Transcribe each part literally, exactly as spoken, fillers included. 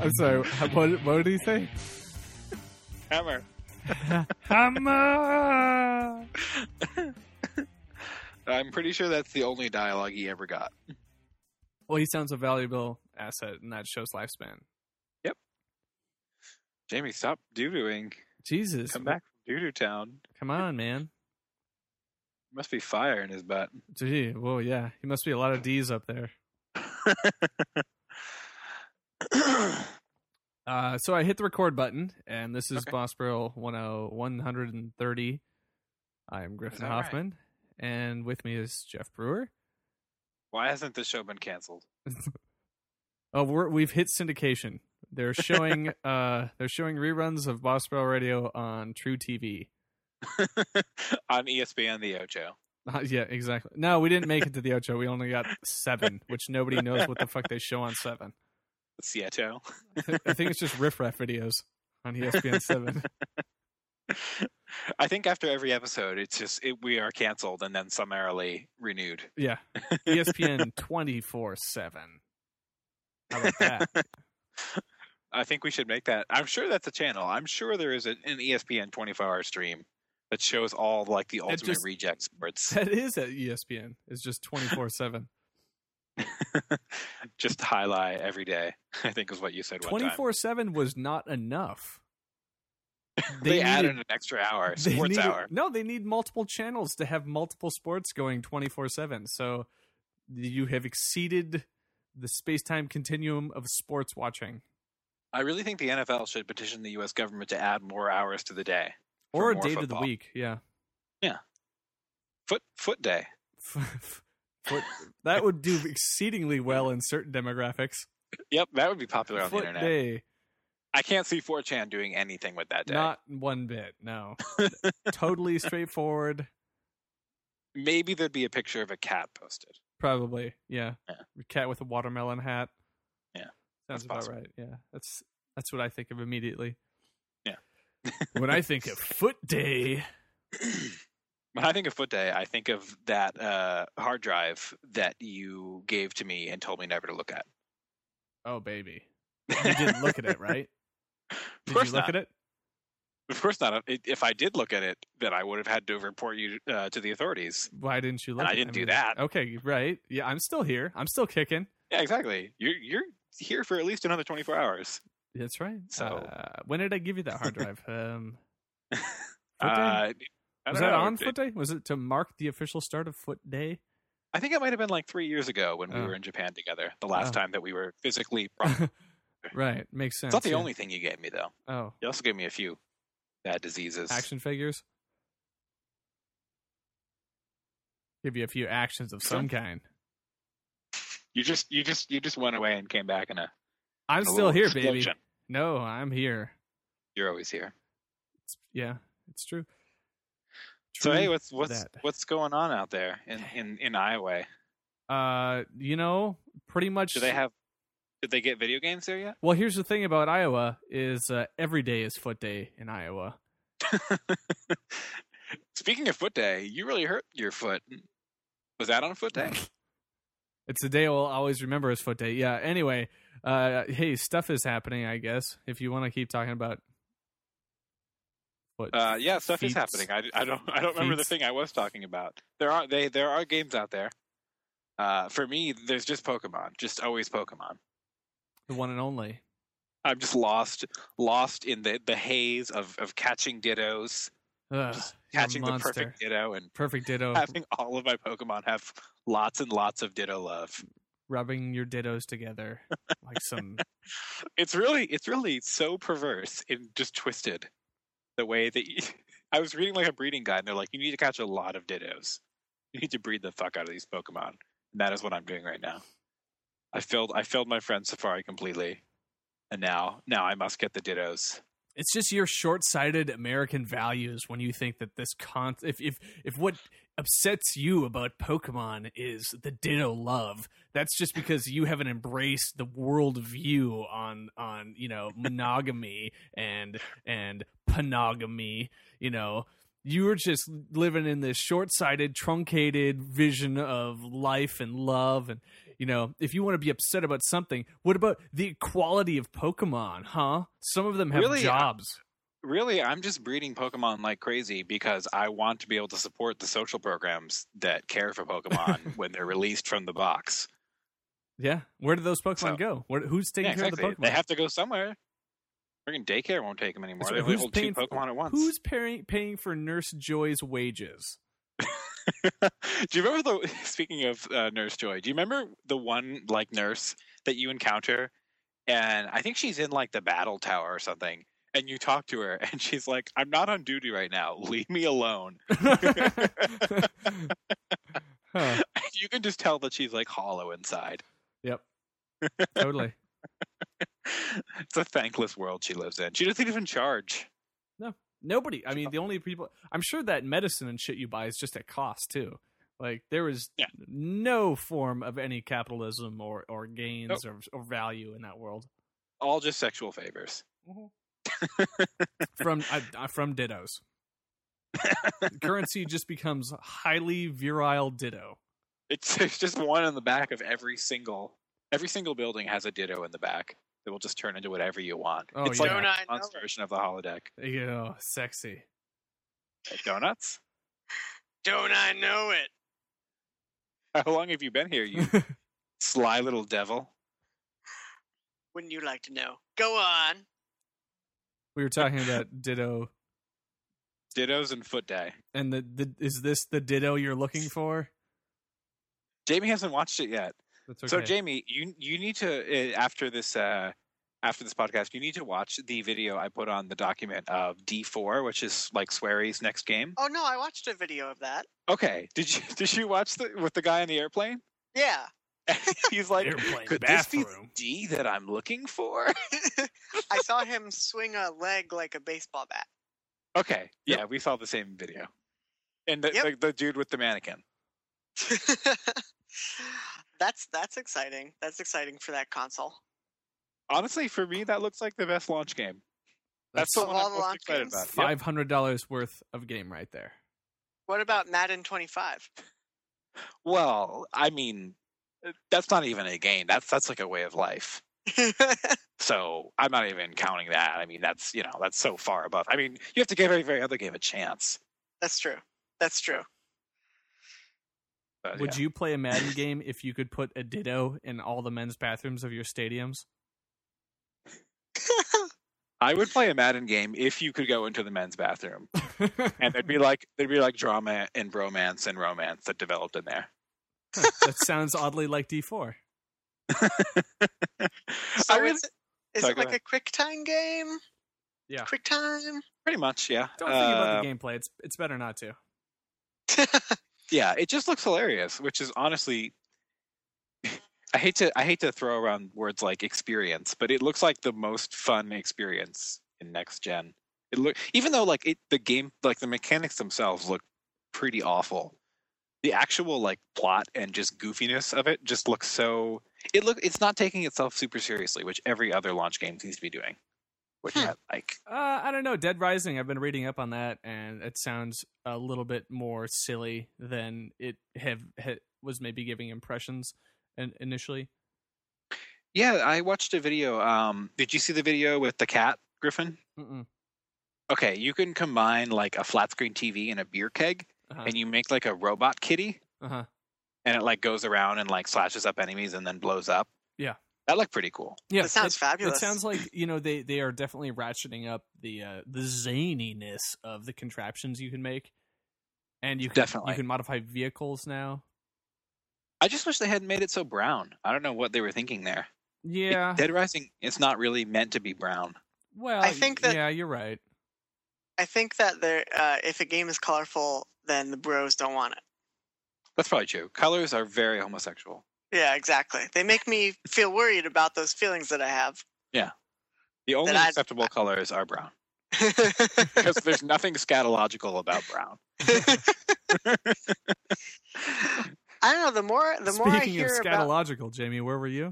I'm sorry. What, what did he say? Hammer. Hammer. I'm pretty sure that's the only dialogue he ever got. Well, he sounds a valuable asset in that show's lifespan. Yep. Jamie, stop doo-dooing. Jesus. Come back from doo-doo town. Come on, man. Must be fire in his butt. Gee, well, yeah. He must be a lot of D's up there. uh, so I hit the record button, and this is Okay. Bossborough one thirty. I'm Griffin Hoffman, right? And with me is Jeff Brewer. Why hasn't this show been canceled? Oh, we're, we've hit syndication. They're showing uh, they're showing reruns of Bossborough Radio on True T V. On E S P N The Ocho. Uh, yeah, exactly. No, we didn't make it to the Ocho. We only got seven, which nobody knows what the fuck they show on seven. Seattle. I, th- I think it's just riff-raff videos on E S P N seven. I think after every episode, it's just it, we are canceled and then summarily renewed. Yeah, E S P N twenty-four seven. How about that? I think we should make that. I'm sure that's a channel. I'm sure there is a, an E S P N twenty-four hour stream that shows all like the ultimate just, reject sports. That is at E S P N. It's just twenty-four seven. Just highlight every day, I think is what you said one time. twenty-four seven was not enough. They, They added needed, an extra hour, they sports needed, hour. No, they need multiple channels to have multiple sports going twenty-four seven. So you have exceeded the space-time continuum of sports watching. I really think the N F L should petition the U S government to add more hours to the day. Or a more day football. to the week, yeah. Yeah. Foot foot day. Foot, that would do exceedingly well in certain demographics. Yep, that would be popular on Foot the internet. day. I can't see four chan doing anything with that day. Not one bit, no. Totally straightforward. Maybe there'd be a picture of a cat posted. Probably, yeah. Yeah. A cat with a watermelon hat. Yeah. Sounds That's about possible. right, yeah. That's that's what I think of immediately. Yeah. When I think of Foot Day. When I think of Foot Day, I think of that uh, hard drive that you gave to me and told me never to look at. Oh, baby. You didn't look at it, right? Of Did course you look not. at it? Of course not. If I did look at it, then I would have had to report you uh, to the authorities. Why didn't you look And at I it? didn't do that. Okay, right. Yeah, I'm still here. I'm still kicking. Yeah, exactly. You're you're here for at least another twenty-four hours. That's right. So- uh, when did I give you that hard drive? um, Foot Day? Uh, I don't Was that know. on It- Foot Day? Was it to mark the official start of Foot Day? I think it might have been like three years ago when we Oh. were in Japan together. The last Oh. time that we were physically. It's Right, makes sense. not the yeah. only thing you gave me, though. Oh, You also gave me a few bad diseases. action figures. Give you a few actions of some kind. You just you just you just went away and came back in a. I'm in a still little here, explosion. baby. No, I'm here. You're always here. It's, yeah, it's true. So True hey, what's what's that. what's going on out there in, in, in Iowa? Uh, you know, pretty much. Do they have? Did they get video games there yet? Well, here's the thing about Iowa is uh, every day is Foot Day in Iowa. Speaking of Foot Day, you really hurt your foot. Was that on Foot Day? It's a day I'll always remember as Foot Day. Yeah. Anyway, uh, hey, stuff is happening. I guess if you want to keep talking about foot. Uh, yeah, stuff is feats. happening. I, I don't I don't remember the Feats. thing I was talking about. There are they there are games out there. Uh, for me, there's just Pokemon. Just always Pokemon. The one and only. I'm just lost lost in the, the haze of, of catching Dittos, Ugh, just you're a catching the monster. perfect Ditto, and Perfect ditto. having all of my Pokemon have lots and lots of Ditto love. Rubbing your dittos together like some. It's really it's really so perverse and just twisted. The way that you, I was reading like a breeding guide, and they're like, you need to catch a lot of Dittos. You need to breed the fuck out of these Pokemon. And that is what I'm doing right now. I filled I filled my friend Safari completely, and now now I must get the Dittos. It's just your short-sighted American values when you think that this con. If if if what upsets you about Pokemon is the Ditto love, that's just because you haven't embraced the world view on on you know monogamy and and panogamy. You know, You were just living in this short-sighted, truncated vision of life and love. And, you know, if you want to be upset about something, what about the equality of Pokemon, huh? Some of them have Really? jobs. Really, I'm just breeding Pokemon like crazy because I want to be able to support the social programs that care for Pokemon when they're released from the box. Yeah. Where do those Pokemon So- go? Where, who's taking Yeah, care exactly. of the Pokemon? They have to go somewhere. Friggin' daycare won't take them anymore. That's They right. only Who's hold paying two for- Pokemon at once. Who's paying, paying for Nurse Joy's wages? Do you remember the? Speaking of uh, Nurse Joy, do you remember the one like nurse that you encounter, and I think she's in like the battle tower or something, and you talk to her, and she's like, "I'm not on duty right now. Leave me alone." Huh. You can just tell that she's like hollow inside. Yep. Totally. It's a thankless world she lives in. She doesn't even charge. Nobody. I mean, the only people. I'm sure that medicine and shit you buy is just at cost too. Like there is Yeah. no form of any capitalism or or gains or, or value in that world All just sexual favors. from uh, uh, from dittos. Currency just becomes highly virile ditto. It's there's just one in the back of every single every single building has a Ditto in the back that will just turn into whatever you want. Oh, it's yeah. like Don't I a monster know it? version of the holodeck. Yeah, sexy. Like donuts? Don't I know it? How long have you been here, you sly little devil? Wouldn't you like to know? Go on. We were talking about ditto, Dittos and Foot Day. and the, the is this the ditto you're looking for? Jamie hasn't watched it yet. That's okay. So Jamie, you you need to uh, after this uh, after this podcast, you need to watch the video I put on the document of D four, which is like Swery's next game. Oh no, I watched a video of that. Okay, did you did you watch the with the guy on the airplane? Yeah. He's like, Airplane could this be the bathroom. D that I'm looking for? I saw him swing a leg like a baseball bat. Okay, yeah, Yep. we saw the same video, and the, Yep. the the dude with the mannequin. that's that's exciting. That's exciting for that console. Honestly, for me, that looks like the best launch game. That's, That's the Of one all I'm the most launch excited games? about. Yep. Five hundred dollars worth of game right there. What about Madden twenty-five? Well, I mean, that's not even a game. That's that's like a way of life. So I'm not even counting that. I mean, that's you know that's so far above. I mean, you have to give every other game a chance. That's true. That's true. But, Would yeah. you play a Madden game if you could put a ditto in all the men's bathrooms of your stadiums? I would play a Madden game if you could go into the men's bathroom, and there'd be like there'd be like drama and bromance and romance that developed in there. That sounds oddly like D four. So I really, is it, is Sorry, it go like ahead. a quick time game? Yeah. Quick time? pretty much, yeah. Don't think about Uh, the gameplay. It's it's better not to. Yeah, it just looks hilarious, which is honestly I hate to I hate to throw around words like experience, but it looks like the most fun experience in next gen. It look even though like it the game like the mechanics themselves look pretty awful. The actual like plot and just goofiness of it just looks so it look it's not taking itself super seriously, which every other launch game seems to be doing. Which Hmm. I like. Uh, I don't know. Dead Rising. I've been reading up on that, and it sounds a little bit more silly than it have, ha was maybe giving impressions in, initially. Yeah, I watched a video. Um, did you see the video with the cat, Griffin? Mm-mm. Okay, you can combine like a flat screen T V and a beer keg, Uh-huh. and you make like a robot kitty, Uh-huh. and it like goes around and like slashes up enemies and then blows up. Yeah. That looked pretty cool. Yeah, That sounds it, fabulous. It sounds like you know they, they are definitely ratcheting up the uh, the zaniness of the contraptions you can make, and you can Definitely. you can modify vehicles now. I just wish they hadn't made it so brown. I don't know what they were thinking there. Yeah, Dead Rising, it's not really meant to be brown. well, I think that- yeah, you're right. I think that there, uh, if a game is colorful, then the bros don't want it. That's probably true. Colors are very homosexual. Yeah, exactly. They make me feel worried about those feelings that I have. The only Then I'd- acceptable colors are brown because there's nothing scatological about brown. I don't know. The more the more I Speaking hear of about, scatological, Jamie, where were you?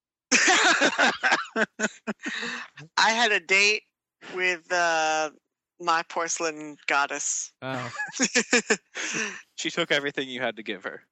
I had a date with uh, my porcelain goddess. Oh, She took everything you had to give her.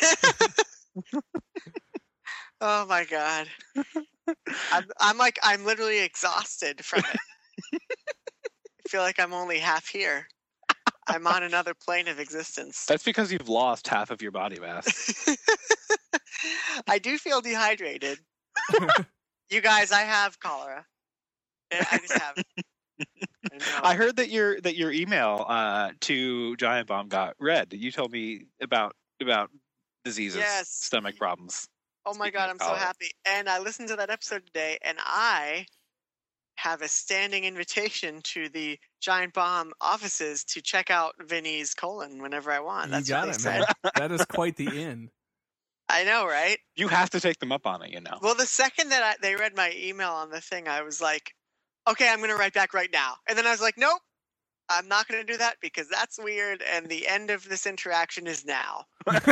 Oh my god. I'm, I'm like, I'm literally exhausted from it. I feel like I'm only half here. I'm on another plane of existence. That's because you've lost half of your body mass. I do feel dehydrated. You guys, I have cholera. I just have it. I know. I heard that your that your email uh, to Giant Bomb got read. You told me about about diseases, Yes. stomach problems. Oh my Speaking god, of I'm so cholera. happy. And I listened to that episode today, and I have a standing invitation to the Giant Bomb offices to check out Vinny's colon whenever I want. you That's got what they it, said. man. That is quite the in. I know, right? You have to take them up on it, you know. Well, the second that I, they read my email on the thing, I was like, okay, I'm going to write back right now. And then I was like, nope, I'm not going to do that because that's weird. And the end of this interaction is now.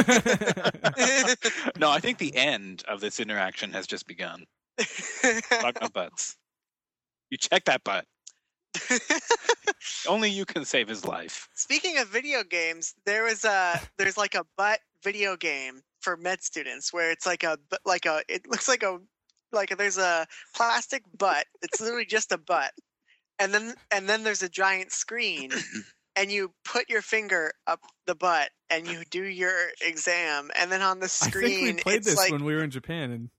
No, I think the end of this interaction has just begun. Fuck my butts. You check that butt. Only you can save his life. Speaking of video games, there was a there's like a butt video game for med students where it's like a like a it looks like a like a, there's a plastic butt. It's literally just a butt, and then and then there's a giant screen, and you put your finger up the butt and you do your exam, and then on the I screen think we played it's this like when we were in Japan, and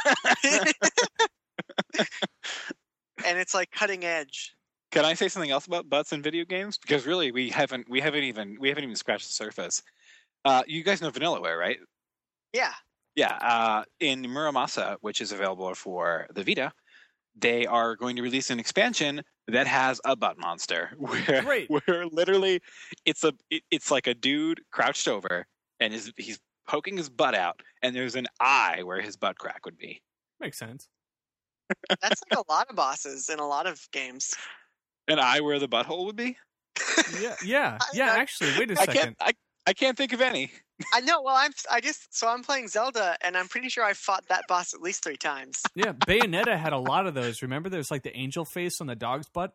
and it's like cutting edge. Can I say something else about butts in video games? Because really, we haven't we haven't even we haven't even scratched the surface. Uh, you guys know Vanillaware, right? Yeah. Yeah. Uh, in Muramasa, which is available for the Vita, they are going to release an expansion that has a butt monster. Where, Great. where literally, it's a it, it's like a dude crouched over, and his, he's poking his butt out, and there's an eye where his butt crack would be. makes sense. That's like a lot of bosses in a lot of games. An eye where the butthole would be. Yeah, yeah, I- yeah. I- Actually, wait a I second. can't. I, I can't think of any. I know. Well, I'm. I just. So I'm playing Zelda, and I'm pretty sure I fought that boss at least three times. Yeah, Bayonetta had a lot of those. Remember, there's like the angel face on the dog's butt.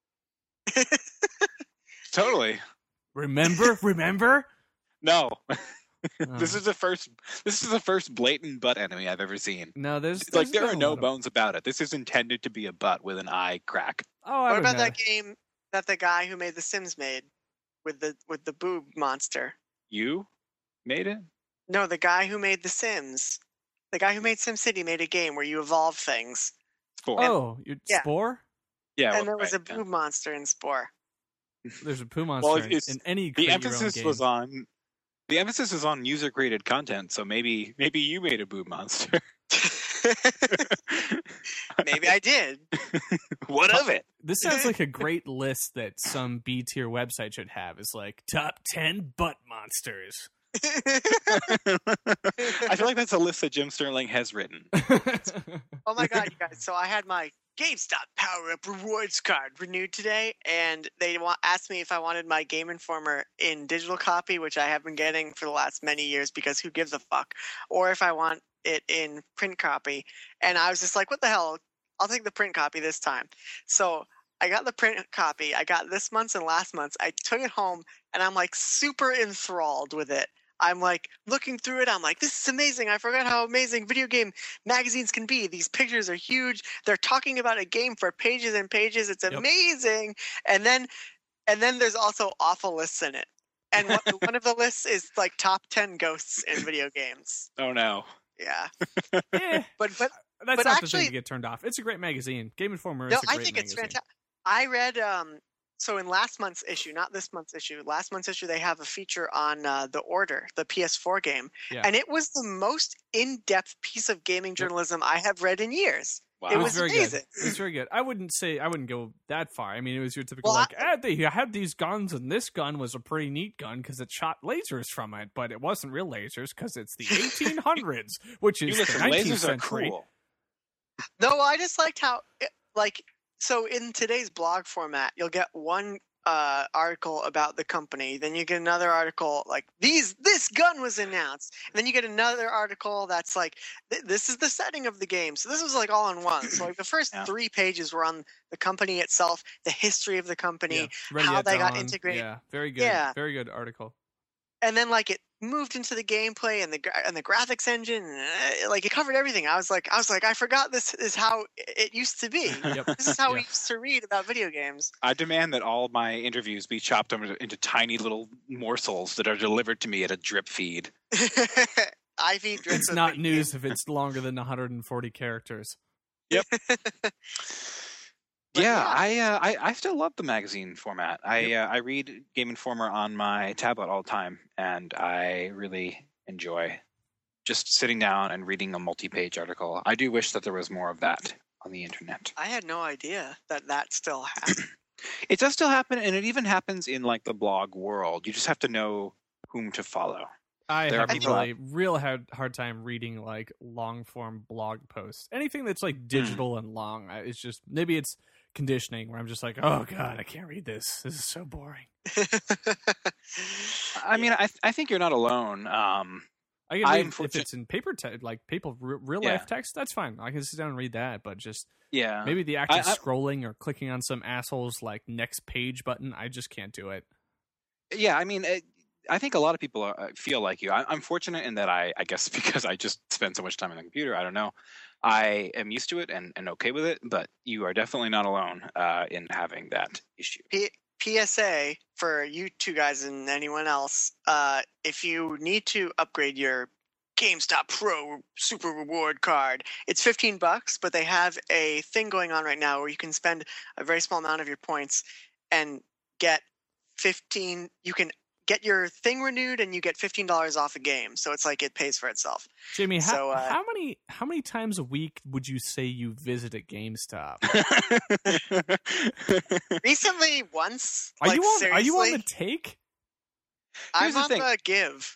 Totally. Remember, remember. No. Oh. This is the first. This is the first blatant butt enemy I've ever seen. No, there's, It's like there's there are been a no lot of- bones about it. This is intended to be a butt with an eye crack. Oh, I What would about know. that game that the guy who made The Sims made with the with the boob monster? You made it? No, the guy who made The Sims, the guy who made SimCity made a game where you evolve things, Four. Oh, you Yeah. Spore? yeah. and there was right, a yeah. boob monster in Spore. There's a poo monster Well, in, it's- in any The create your own emphasis game. was on. The emphasis is on user created content. So maybe maybe you made a boob monster. Maybe I did. What of it? This sounds like a great list that some B tier website should have. Is like top ten butt monsters. I feel like that's a list that Jim Sterling has written. Oh my god, you guys! So I had my GameStop Power Up Rewards card renewed today, and they wa- asked me if I wanted my Game Informer in digital copy, which I have been getting for the last many years because who gives a fuck, or if I want it in print copy. And I was just like, what the hell? I'll take the print copy this time. So I got the print copy. I got this month's and last month's. I took it home, and I'm like super enthralled with it. I'm like looking through it. I'm like, this is amazing. I forgot how amazing video game magazines can be. These pictures are huge. They're talking about a game for pages and pages. It's Yep. amazing. And then, and then there's also awful lists in it. And one, one of the lists is like top ten ghosts in video games. Oh no. Yeah, Eh, but but that's but not the actually- thing to get turned off. It's a great magazine. Game Informer no, is a I great think it's magazine. fantastic. I read um so in last month's issue, not this month's issue. Last month's issue, they have a feature on uh, The Order, the P S four game, Yeah. and it was the most in-depth piece of gaming journalism I have read in years. Wow. It It was, was very amazing. good. It was very good. I wouldn't say I wouldn't go that far. I mean, it was your typical Well, like, ah, they had these guns, and this gun was a pretty neat gun because it shot lasers from it, but it wasn't real lasers because it's the eighteen hundreds, which You is listen, the nineteenth lasers are century. cool. No, I just liked how, it- like, so in today's blog format, you'll get one uh, article about the company. Then you get another article like these this gun was announced. And then you get another article that's like th- this is the setting of the game. So this was like all in one. So like the first Yeah. three pages were on the company itself, the history of the company, Yeah. Ready how at they got Dawn. integrated. Yeah, very good. Yeah. Very good article. And then like it moved into the gameplay and the gra- and the graphics engine, and uh, like it covered everything. I was like, I was like, I forgot this is how it used to be. Yep. This is how Yeah. we used to read about video games. I demand that all my interviews be chopped up into, into tiny little morsels that are delivered to me at a drip feed. I V drips It's of not video news if it's longer than one hundred forty characters. But yeah, yeah. I, uh, I I still love the magazine format. I Yep. uh, I read Game Informer on my tablet all the time, and I really enjoy just sitting down and reading a multi-page article. I do wish that there was more of that on the internet. I had no idea that that still happened. It does still happen, and it even happens in like the blog world. You just have to know whom to follow. I There have are a people out- really real hard, hard time reading like long form blog posts. Anything that's like digital and long, I- it's just maybe it's conditioning where I'm just like, oh god, I can't read this. This is so boring. I mean, I th- I think you're not alone. Um, I can I'm read if fortunate- it's in paper text, like paper r- real Yeah. life text. That's fine. I can sit down and read that. But just yeah, maybe the act I- of I- scrolling or clicking on some asshole's like next page button, I just can't do it. yeah. I mean, it, I think a lot of people are, uh, feel like you. I, I'm fortunate in that I, I guess because I just spend so much time on the computer. I don't know. I am used to it and, and okay with it. But you are definitely not alone uh, in having that issue. P- PSA for you two guys and anyone else, uh, if you need to upgrade your GameStop Pro Super Reward card, it's fifteen bucks, but they have a thing going on right now where you can spend a very small amount of your points and get fifteen, you can get your thing renewed and you get fifteen dollars off a game. So it's like it pays for itself. Jamie, how, So, uh, how many how many times a week would you say you visit a GameStop? Recently, once, Are like, you on? Are you on seriously, the take? I'm Here's the on thing. the give.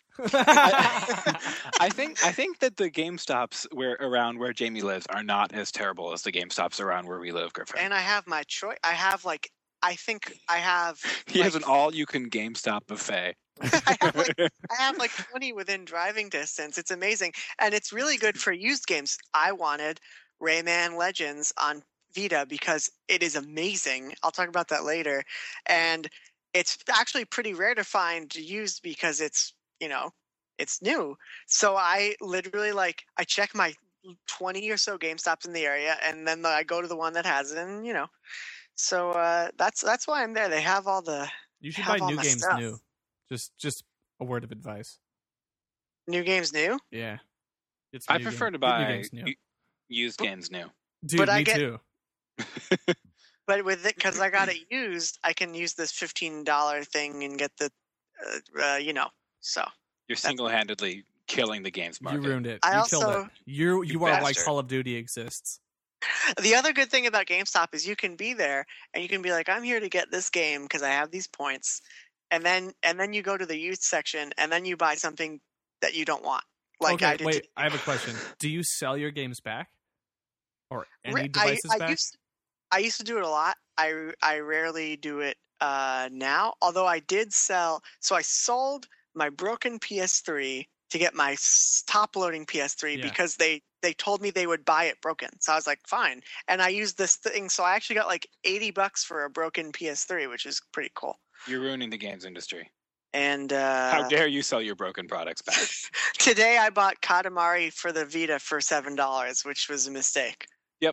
I think I think that the GameStops where around where Jamie lives are not as terrible as the GameStops around where we live, Griffin. And I have my choice. I have like, I think I have. he has an like, all-you-can GameStop buffet. I have like I have like twenty within driving distance. It's amazing, and it's really good for used games. I wanted Rayman Legends on Vita because it is amazing. I'll talk about that later, and it's actually pretty rare to find used because it's you know it's new. So I literally like I check my twenty or so GameStops in the area, and then I go to the one that has it, and you know. So uh, that's that's why I'm there. They have all the You should have buy all new my games stuff. new. Just just a word of advice. new games new. Yeah. Get some I new prefer game- to get new buy games new. u- used games new. Dude, but I me get- too. But with it, because I got it used, I can use this fifteen dollar thing and get the, uh, uh, you know. So You're single-handedly killing the games You market. ruined it. I you killed also- it. You you, You are why bastard. Call of Duty exists. the other good thing about GameStop is you can be there and you can be like, I'm here to get this game because I have these points, and then and then you go to the used section and then you buy something that you don't want. Like okay, I did. wait. today. I have a question. Do you sell your games back, or any Ra- devices I, I back? Used, I used to do it a lot. I I rarely do it uh, now. Although I did sell, so I sold my broken P S three to get my top loading P S three Yeah. because they they told me they would buy it broken. So I was like, fine. And I used this thing, so I actually got like eighty bucks for a broken P S three, which is pretty cool. You're ruining the games industry. And uh, How dare you sell your broken products back? today I bought Katamari for the Vita for seven dollars, which was a mistake. Yep.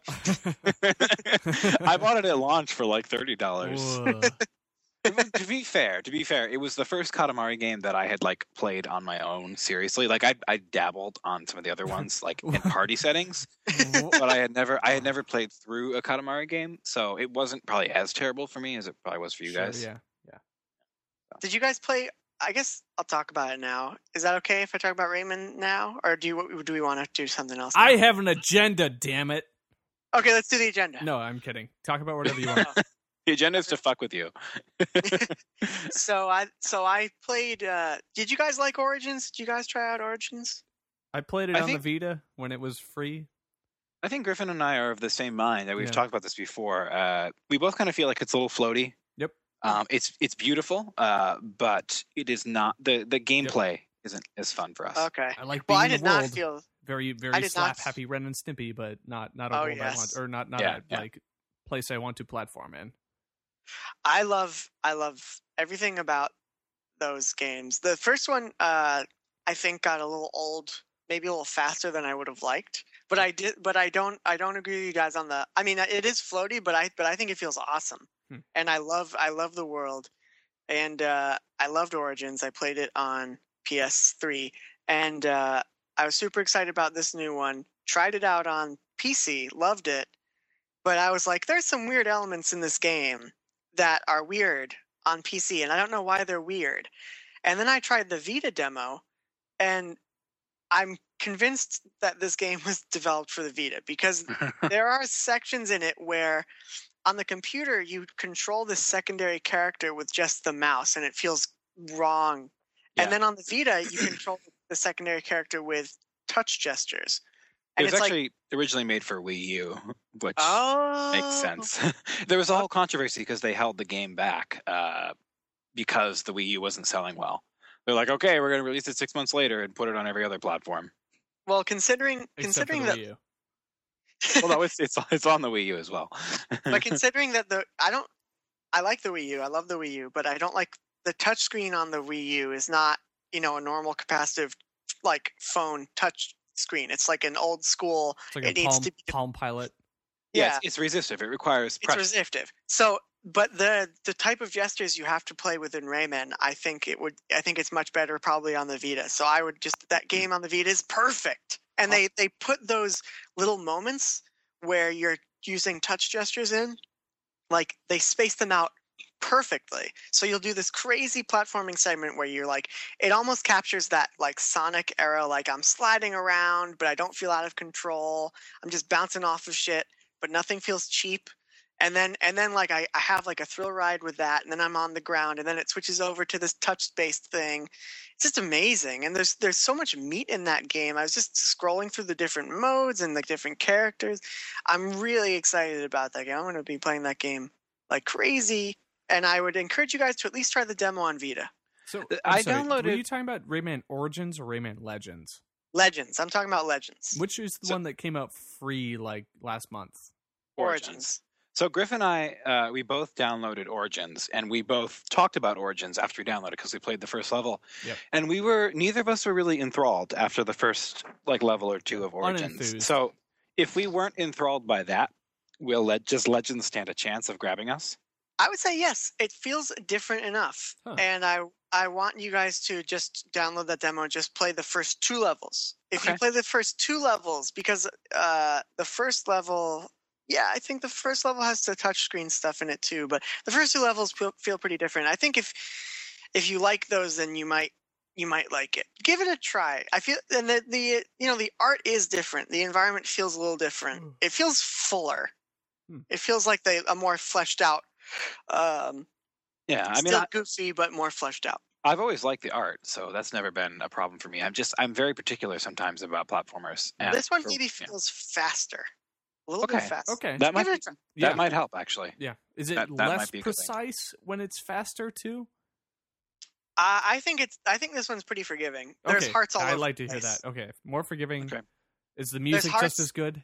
I bought it at launch for like thirty dollars. Whoa. To be fair, to be fair, it was the first Katamari game that I had like played on my own seriously. Like I I dabbled on some of the other ones like in party settings, but I had never I had never played through a Katamari game, so it wasn't probably as terrible for me as it probably was for you Sure, guys. yeah. Did you guys play? I guess I'll talk about it now. Is that okay if I talk about Raymond now, or do you do we want to do something else? now? I have an agenda. Damn it. Okay, let's do the agenda. No, I'm kidding. Talk about whatever you want. The agenda is to fuck with you. So I so I played. Uh, did you guys like Origins? Did you guys try out Origins? I played it I on think- the Vita when it was free. I think Griffin and I are of the same mind. That we've Yeah. talked about this before. Uh, we both kind of feel like it's a little floaty. Yep. Um, it's it's beautiful, uh, but it is not the the gameplay yep. isn't as fun for us. Okay. I like being well, I in did the world. not feel very very I did slap not... happy Ren and Stimpy, but not not a oh, world yes. I want, or not not yeah, a yeah. like place I want to platform in. I love I love everything about those games. The first one, uh, I think, got a little old, maybe a little faster than I would have liked. But I did, but I don't, I don't agree with you guys on the. I mean, it is floaty, but I, but I think it feels awesome, hmm. and I love, I love the world, and uh, I loved Origins. I played it on P S three, and uh, I was super excited about this new one. Tried it out on P C, loved it, but I was like, there's some weird elements in this game that are weird on P C, and I don't know why they're weird. And then I tried the Vita demo, and I'm convinced that this game was developed for the Vita, because there are sections in it where on the computer you control the secondary character with just the mouse and it feels wrong. Yeah. And then on the Vita you control the secondary character with touch gestures. And it was it's actually like, originally made for Wii U, which oh. makes sense. There was a whole controversy because they held the game back uh, because the Wii U wasn't selling well. They're like, okay, we're going to release it six months later and put it on every other platform. Well, considering Except considering for the that, Wii U. well, no, it's it's it's on the Wii U as well. But considering that the I don't, I like the Wii U, I love the Wii U, but I don't like the touchscreen on the Wii U. Is not, you know, a normal capacitive like phone touch screen. It's like an old school. It's like it a needs Palm, to be Palm Pilot. Yeah, yeah. it's, it's resistive. It requires pressure. It's resistive. So, but the the type of gestures you have to play within Rayman, I think it would. I think it's much better probably on the Vita. So I would just that game on the Vita is perfect. And they, they put those little moments where you're using touch gestures in, like they space them out perfectly. So you'll do this crazy platforming segment where you're like, it almost captures that like Sonic era, like I'm sliding around, but I don't feel out of control. I'm just bouncing off of shit, but nothing feels cheap. And then, and then like I, I have like a thrill ride with that, and then I'm on the ground, and then it switches over to this touch-based thing. It's just amazing, and there's there's so much meat in that game. I was just scrolling through the different modes and the different characters. I'm really excited about that game. I'm going to be playing that game like crazy, and I would encourage you guys to at least try the demo on Vita. So I'm I sorry, downloaded. Were you talking about Rayman Origins or Rayman Legends? Legends. I'm talking about Legends. Which is the So- one that came out free like last month? Origins. So Griff and I, uh, we both downloaded Origins, and we both talked about Origins after we downloaded because we played the first level. Yep. And we were neither of us were really enthralled after the first like level or two of Origins. Unenthused. So if we weren't enthralled by that, will let just Legends stand a chance of grabbing us? I would say yes. It feels different enough, Huh. and I I want you guys to just download that demo and just play the first two levels. If Okay. you play the first two levels, because uh, the first level, yeah, I think the first level has the touchscreen stuff in it too. But the first two levels feel, feel pretty different. I think if if you like those, then you might you might like it. Give it a try. I feel, and the the you know the art is different. The environment feels a little different. Mm. It feels fuller. Hmm. It feels like they a more fleshed out. Um, Yeah, I mean, Still I, goofy, but more fleshed out. I've always liked the art, so that's never been a problem for me. I'm just I'm very particular sometimes about platformers. And This one for- maybe yeah. feels faster, a little Okay. bit faster. Okay. that might Give it be, a try. yeah. that might help actually. Yeah. Is it That- that less might be a good thing. precise when it's faster too? Uh, I think it's. I think this one's pretty forgiving. There's okay. hearts all I over like the to hear place. that. Okay. More forgiving. Okay. Is the music hearts- just as good?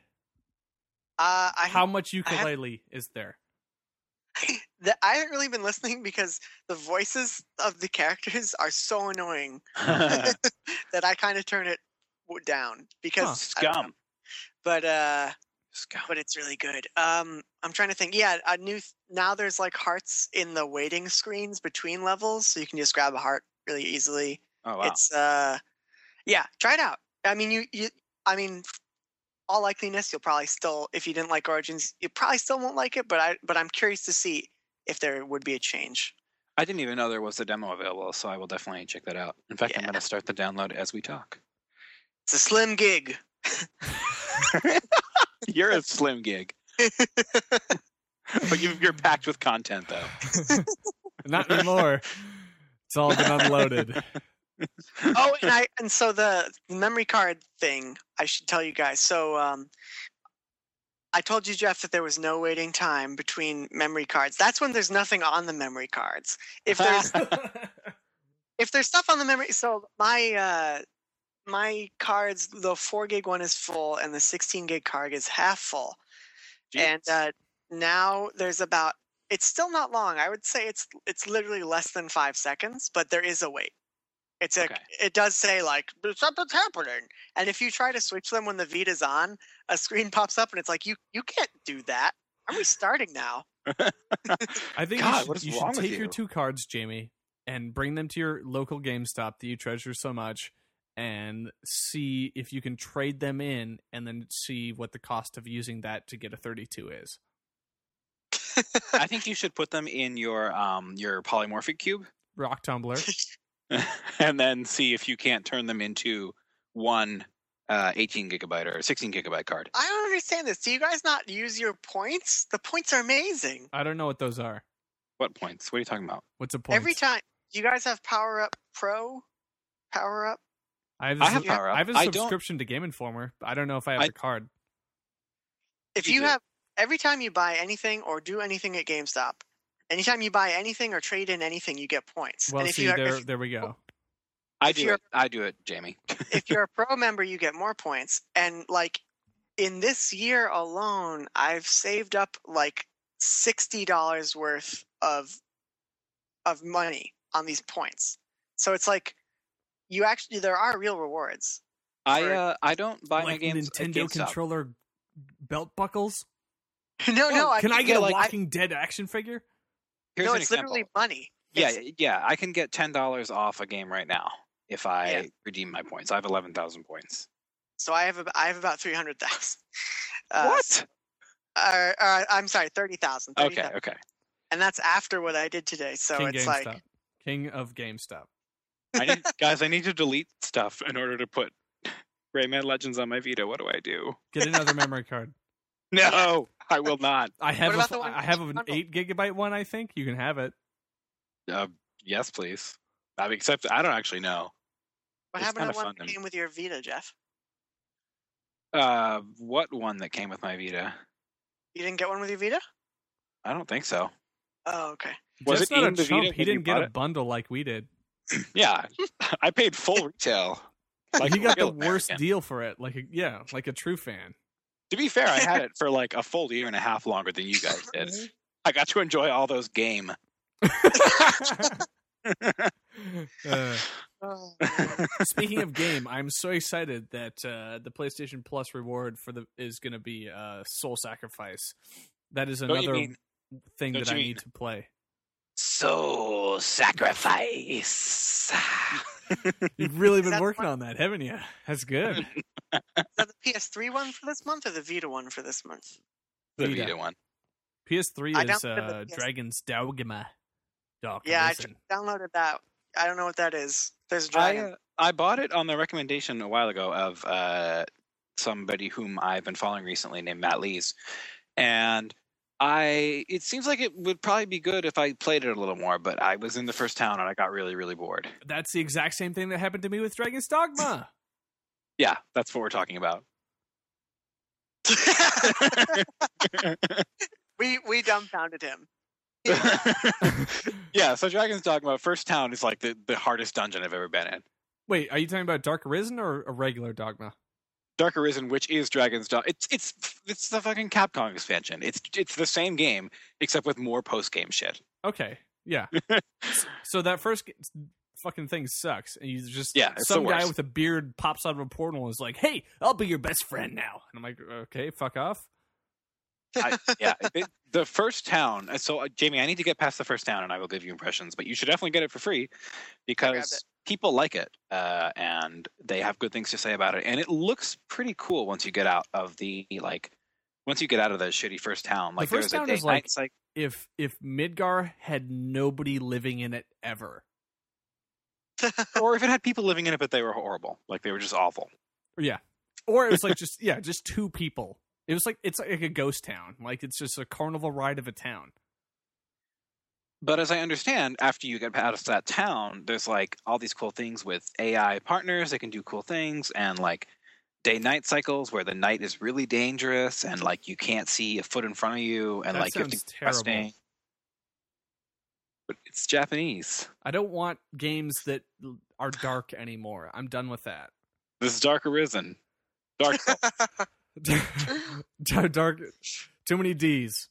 Uh, I How much I have- ukulele is there? the, I haven't really been listening because the voices of the characters are so annoying that I kind of turn it w- down because Huh. I don't know. Scum. But uh, Scum. but it's really good. Um, I'm trying to think. Yeah, a new th- now there's like hearts in the waiting screens between levels, so you can just grab a heart really easily. Oh wow. It's uh, yeah, try it out. I mean, you you. I mean, all likeliness, you'll probably still, if you didn't like Origins, you probably still won't like it. But I but I'm curious to see if there would be a change. I didn't even know there was a demo available, so I will definitely check that out. In fact, I'm Yeah. going to start the download as we talk. It's a slim gig. You're a slim gig, but you, you're packed with content, though. Not anymore. It's all been unloaded. Oh, and I and so the memory card thing, I should tell you guys. So um, I I told you, Jeff, that there was no waiting time between memory cards. That's when there's nothing on the memory cards. If there's if there's stuff on the memory, so my uh, my cards, the four gig one is full, and the sixteen gig card is half full. Jeez. And uh, now there's about. It's still not long. I would say it's it's literally less than five seconds, but there is a wait. It's a. Okay. It does say like something's happening, and if you try to switch them when the Vita's on, a screen pops up, and it's like you you can't do that. Are we starting now? I think God, you should, what is you wrong should with take your you? two cards, Jamie, and bring them to your local GameStop that you treasure so much, and see if you can trade them in, and then see what the cost of using that to get a thirty-two is. I think you should put them in your um your polymorphic cube, Rock tumbler. and then see if you can't turn them into one uh, eighteen gigabyte or sixteen gigabyte card. I don't understand this. Do you guys not use your points? The points are amazing. I don't know what those are. What points? What are you talking about? What's a point? Every time. Do you guys have Power Up Pro? Power Up? I have a, I have sub- Power Up. I have a I don't- subscription to Game Informer. But I don't know if I have I- the card. If You you do. have every time you buy anything or do anything at GameStop, anytime you buy anything or trade in anything, you get points. Well, and if see, you there, if, there we go. I If do you're- it. I do it, Jamie. if you're a pro member, you get more points. And like in this year alone, I've saved up like sixty dollars worth of of money on these points. So it's like you actually there are real rewards. I For- uh I don't buy my Like games at Nintendo GameStop. controller belt buckles. no, no, I Can I think get a that, like, Walking Dead action figure? Here's no, an it's example. literally money. Yeah, It's- yeah, I can get ten dollars off a game right now if I Yeah. redeem my points. I have eleven thousand points. So I have ab- I have about three hundred thousand. Uh, What? Uh, uh, I'm sorry, thirty thousand. Okay, okay. And that's after what I did today. So King it's GameStop. like King of GameStop. I need guys. I need to delete stuff in order to put Rayman Legends on my Vita. What do I do? Get another memory card. No, I will not. I have about a, the one I have with an bundle? eight gigabyte one. I think you can have it. Uh, yes, please. I mean, except I don't actually know. what It's happened to kinda the one fun that to- came with your Vita, Jeff? Uh, what one that came with my Vita? You didn't get one with your Vita? I don't think so. Oh, okay. Was Jeff's it not in a the chump. Vita He when you didn't get bought a it? bundle like we did. Yeah, I paid full retail. Like he a got the real worst American. deal for it. Like a, yeah, like a true fan. To be fair, I had it for like a full year and a half longer than you guys did. I got to enjoy all those game. Uh, Oh, speaking of game, I'm so excited that uh, the PlayStation Plus reward for the is going to be uh, Soul Sacrifice. That is Don't you another mean- thing don't that I you need mean- to play. Soul sacrifice. You've really Is been that working one- on that, haven't you? That's good. Is that the P S three one for this month or the Vita one for this month? the Vita. Vita one. P S three I is downloaded the uh, P S Dragon's Dogma. Dog, Yeah, I listen. downloaded that. I don't know what that is. There's a I, dragon. uh, I bought it on the recommendation a while ago of uh, somebody whom I've been following recently named Matt Lees. And I it seems like it would probably be good if I played it a little more, but I was in the first town and I got really, really bored. That's the exact same thing that happened to me with Dragon's Dogma. Yeah, that's what we're talking about. we we dumbfounded him. Yeah, so Dragon's Dogma, first town is like the, the hardest dungeon I've ever been in. Wait, are you talking about Dark Arisen or a regular Dogma? Dark Arisen, which is Dragon's Dogma, it's it's it's the fucking Capcom expansion. It's it's the same game except with more post game shit. Okay, yeah. S- so that first g- fucking thing sucks, and you just Yeah, it's some the guy worst. with a beard pops out of a portal and is like, "Hey, I'll be your best friend now." And I'm like, "Okay, fuck off." I, yeah, it, the first town. So, uh, Jamie, I need to get past the first town, and I will give you impressions. But you should definitely get it for free because it. people like it, uh, and they have good things to say about it. And it looks pretty cool once you get out of the like, once you get out of the shitty first town. Like, first there's town a day is like- night, it's like If if Midgar had nobody living in it ever, or if it had people living in it, but they were horrible, like they were just awful. yeah, or it was like just yeah, just two people. It was like it's like a ghost town. Like it's just a carnival ride of a town. But as I understand, after you get out of that town, there's like all these cool things with A I partners. They can do cool things, and like day-night cycles where the night is really dangerous and like you can't see a foot in front of you and That like you have to sounds keep terrible. questing. But it's Japanese. I don't want games that l- are dark anymore. I'm done with that. This is Dark Arisen. Dark Souls. dark, dark, too many D's.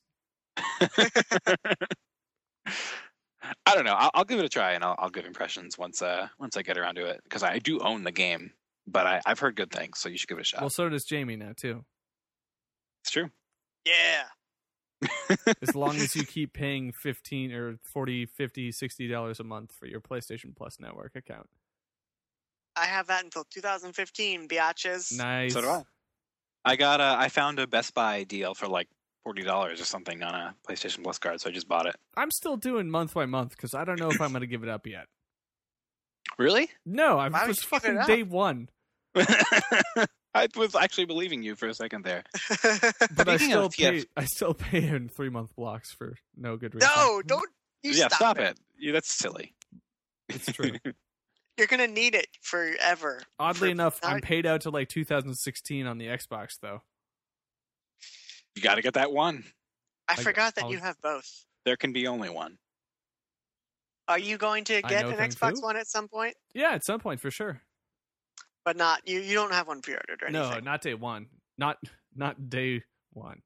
I don't know. I'll, I'll give it a try, and I'll, I'll give impressions once uh once I get around to it, because I do own the game, but I, I've heard good things, so you should give it a shot. Well, so does Jamie now too. It's true. Yeah. As long as you keep paying fifteen or forty, fifty, sixty dollars a month for your PlayStation Plus network account. I have that until two thousand fifteen, biatches. Nice. So do I. I got a. I found a Best Buy deal for like forty dollars or something on a PlayStation Plus card, so I just bought it. I'm still doing month by month because I don't know if I'm going to give it up yet. Really? No, I Why would was you give it fucking up? day one, I was actually believing you for a second there. but I Speaking still of T F pay. I still pay in three month blocks for no good reason. No, don't you yeah, stop, stop it. it. Yeah, that's silly. It's true. You're gonna need it forever. Oddly For- enough, I'm not- paid out to like two thousand sixteen on the Xbox though. You got to get that one. I I- forgot that I'll- you have both. There can be only one. Are you going to get know an Kung Xbox Fu. One at some point? Yeah, at some point for sure. But not you. You don't have one pre-ordered or anything. No, not day one. Not not day one.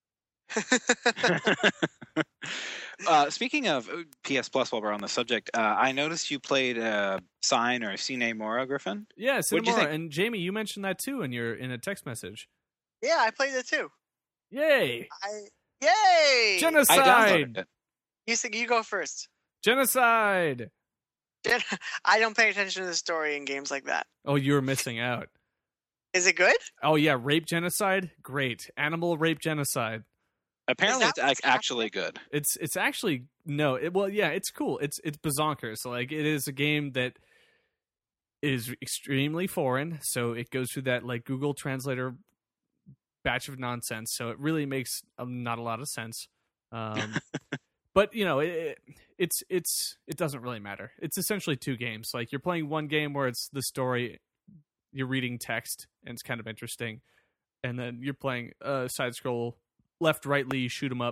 uh, speaking of P S Plus, while we're on the subject, uh, I noticed you played uh, Sign or Cine Mora, Griffin. Yeah, What'd you Cinemora. think? And Jamie, you mentioned that too in your in a text message. Yeah, I played it too. Yay! I yay! I Genocide! downloaded it. You think you go first? Genocide! Gen- I don't pay attention to the story in games like that. Oh, you're missing out. Is it good? Oh yeah, rape genocide? Great. Animal rape genocide. Apparently, that it's what's ac- actually good. It's it's actually no. It, well, yeah, it's cool. It's it's bazonkers. So like, it is a game that is extremely foreign. So it goes through that like Google Translator batch of nonsense. So it really makes um, not a lot of sense. Um, but you know, it, it, it's it's it doesn't really matter. It's essentially two games. Like you're playing one game where it's the story, you're reading text, and it's kind of interesting, and then you're playing a side scroll. Left, rightly, shoot 'em up.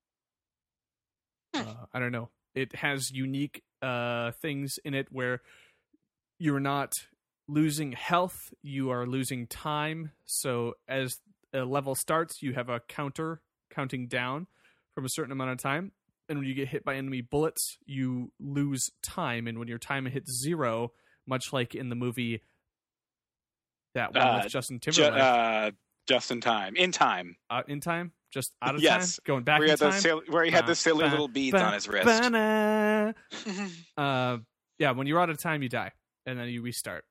Hmm. Uh, I don't know. It has unique uh, things in it where you're not losing health, you are losing time. So as a level starts, you have a counter counting down from a certain amount of time. And when you get hit by enemy bullets, you lose time. And when your time hits zero, much like in the movie that one Uh, with Justin Ju- Timberlake, uh, just in time. In time. uh, in time, just out of Yes. time, going back Where he in had, the time. silly, where he had the silly Ba- little beads ba- on his wrist. ba-na. Uh, yeah, when you're out of time, you die, and then you restart.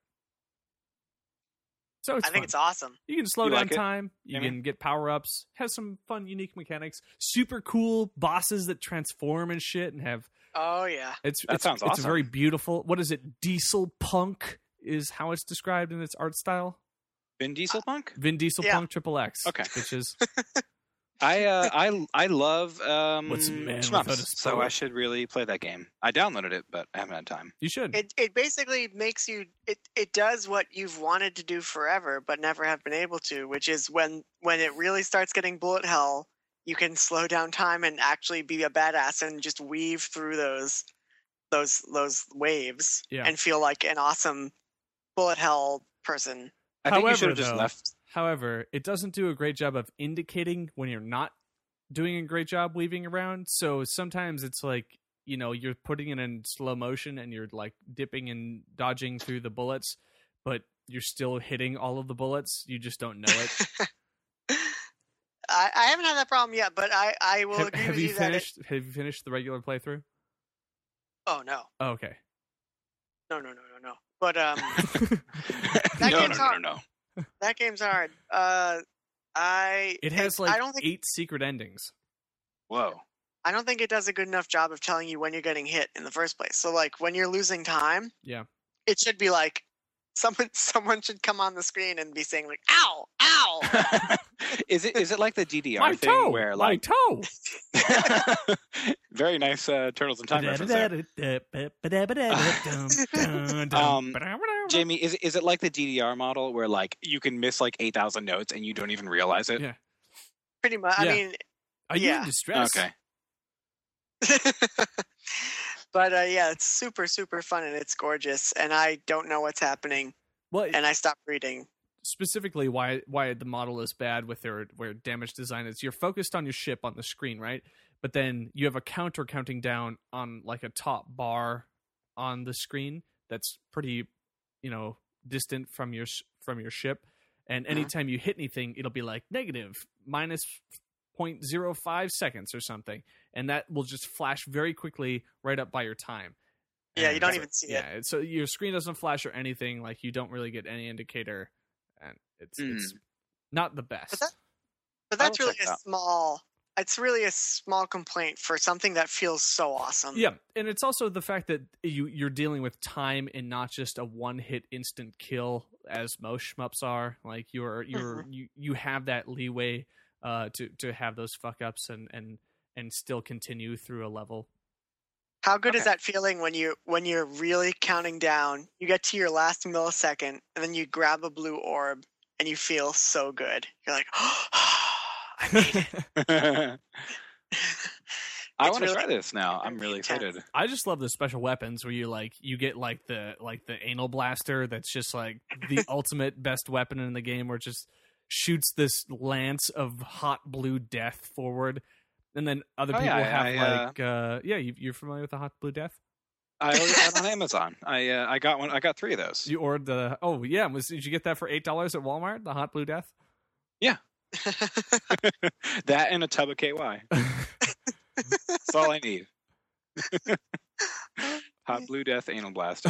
So it's I think fun. it's awesome. You can slow You down like it, time. You Jamie? can get power ups. Has some fun, unique mechanics. Super cool bosses that transform and shit, and have Oh yeah. it's That it's, sounds it's awesome. very beautiful. What is it? Diesel punk is how it's described in its art style. Vin Diesel Punk? Vin Diesel Yeah. punk triple X. Okay. which is I uh, I I love um, What's a man shmups, without a so I should really play that game. I downloaded it, but I haven't had time. you should. It it basically makes you it, it does what you've wanted to do forever but never have been able to, which is when when it really starts getting bullet hell, you can slow down time and actually be a badass and just weave through those those those waves Yeah. and feel like an awesome bullet hell person. I think you However, should have just though- left. However, it doesn't do a great job of indicating when you're not doing a great job weaving around. So sometimes it's like, you know, you're putting it in slow motion and you're like dipping and dodging through the bullets, but you're still hitting all of the bullets. You just don't know it. I, I haven't had that problem yet, but I, I will have agree have with you you that it, finished? Have you finished the regular playthrough? oh no. Oh, okay. No no no no no. But um no, no, game's no, no, hard. no. that game's hard. Uh I It has I like don't think eight secret endings. Whoa. I don't think it does a good enough job of telling you when you're getting hit in the first place. So like when you're losing time, Yeah. it should be like Someone, someone should come on the screen and be saying like, "Ow, ow." is it is it like the D D R My thing toe, where my like toe. very nice uh, Turtles in Time reference there. Um, Jamie, is is it like the D D R model where like you can miss like eight thousand notes and you don't even realize it? Yeah. Pretty much. Yeah. I mean, Are you yeah. in distress? Okay. But uh, yeah, it's super, super fun and it's gorgeous. And I don't know what's happening. Well, And I stopped reading. specifically why why the model is bad with their where damage design is you're focused on your ship on the screen, right? But then you have a counter counting down on like a top bar on the screen that's pretty, you know, distant from your sh- from your ship. And anytime you hit anything, it'll be like negative minus zero point zero five seconds or something, and that will just flash very quickly right up by your time. Yeah, And you don't so- even see yeah, it. it's- so your screen doesn't flash or anything. Like you don't really get any indicator, and it's Mm. it's not the best. But that- But I that's will really check it a out. small. It's really a small complaint for something that feels so awesome. Yeah, and it's also the fact that you you're dealing with time and not just a one hit instant kill as most shmups are. Like you're you're Mm-hmm. you you have that leeway uh to to have those fuck ups and and and still continue through a level. How good is Okay. that feeling when you when you're really counting down? You get to your last millisecond, and then you grab a blue orb, and you feel so good. You're like, oh, I made it. I It's want to really- try this now. I'm really really intense. excited. I just love the special weapons where you like you get like the like the anal blaster that's just like the ultimate best weapon in the game, where it just shoots this lance of hot blue death forward, and then other Oh, people yeah, have I, uh, like uh yeah you, you're familiar with the hot blue death? I ordered that on Amazon. I uh, I got one. I got three of those. You ordered the oh yeah was did you get that for eight dollars at Walmart, the hot blue death? That and a tub of K Y. That's all I need. Hot Blue Death Anal Blaster.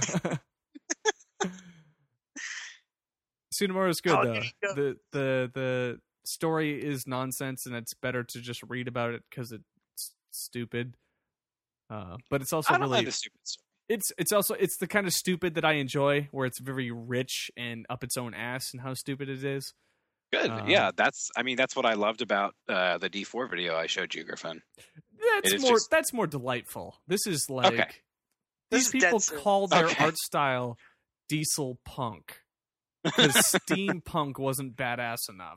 Tsunomura is good Oh, though. there you go. The the the story is nonsense, and it's better to just read about it because it's stupid. Uh, but it's also I don't really mind the stupid story. it's it's also it's the kind of stupid that I enjoy, where it's very rich and up its own ass and how stupid it is. Good. Um, yeah, that's. I mean, that's what I loved about uh, the D four video I showed you, Griffin. That's It is more just- that's more delightful. This is like Okay. This these is dead people serious. call their Okay. art style diesel punk because steampunk wasn't badass enough.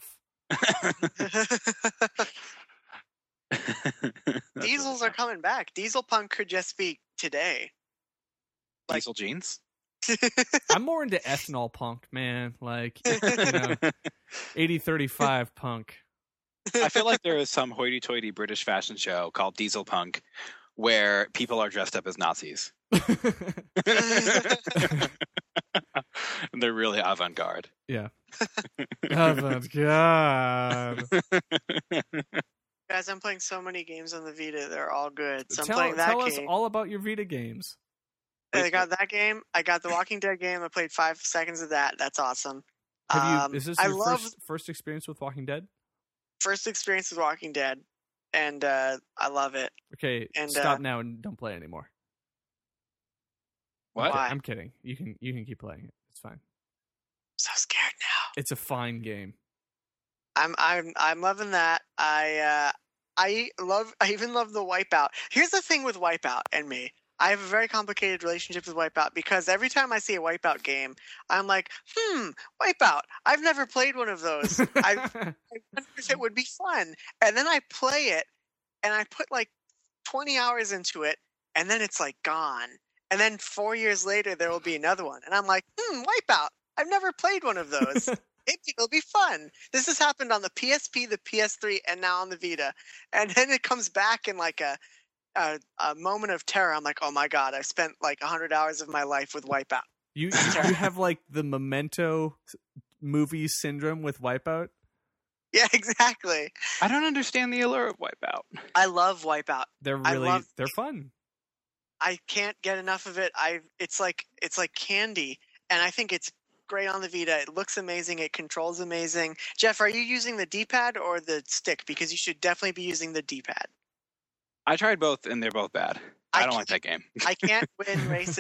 Diesels are coming back. Diesel punk could just be today. like- Diesel jeans. I'm more into ethanol punk, man. Like, you know, eighty thirty-five punk. I feel like there is some hoity-toity British fashion show called Diesel Punk, where people are dressed up as Nazis. And they're really avant-garde. Avant-garde. Guys, I'm playing so many games on the Vita. They're all good. So I'm Tell, playing that tell us game. all about your Vita games. I got that game. I got the Walking Dead game. I played five seconds of that. That's awesome. Have you? Um, Is this I your love first first experience with Walking Dead? first experience with Walking Dead, and uh, I love it. Okay, And, stop uh, now and don't play anymore. What? Why? I'm kidding. You can you can keep playing it. It's fine. I'm so scared now. It's a fine game. I'm I'm I'm loving that. I uh, I love. I even love the Wipeout. Here's the thing with Wipeout and me. I have a very complicated relationship with Wipeout because every time I see a Wipeout game, I'm like, hmm, Wipeout. I've never played one of those. I, I wonder if it would be fun. And then I play it, and I put like twenty hours into it, and then it's like gone. And then four years later, there will be another one, and I'm like, hmm, Wipeout. I've never played one of those. Maybe it'll be fun. This has happened on the P S P, the P S three, and now on the Vita. And then it comes back in like a a, a moment of terror. I'm like, oh my god, I've spent like one hundred hours of my life with Wipeout. You you have like the Memento movie syndrome with Wipeout. Yeah, exactly. I don't understand the allure of Wipeout. I love Wipeout. They're I really love- they're fun. I can't get enough of it. I it's like it's like candy, and I think it's great on the Vita. It looks amazing. It controls amazing. Jeff, are you using the D-pad or the stick? Because you should definitely be using the D-pad. I tried both, and they're both bad. I, I don't like can't- that game. I can't win races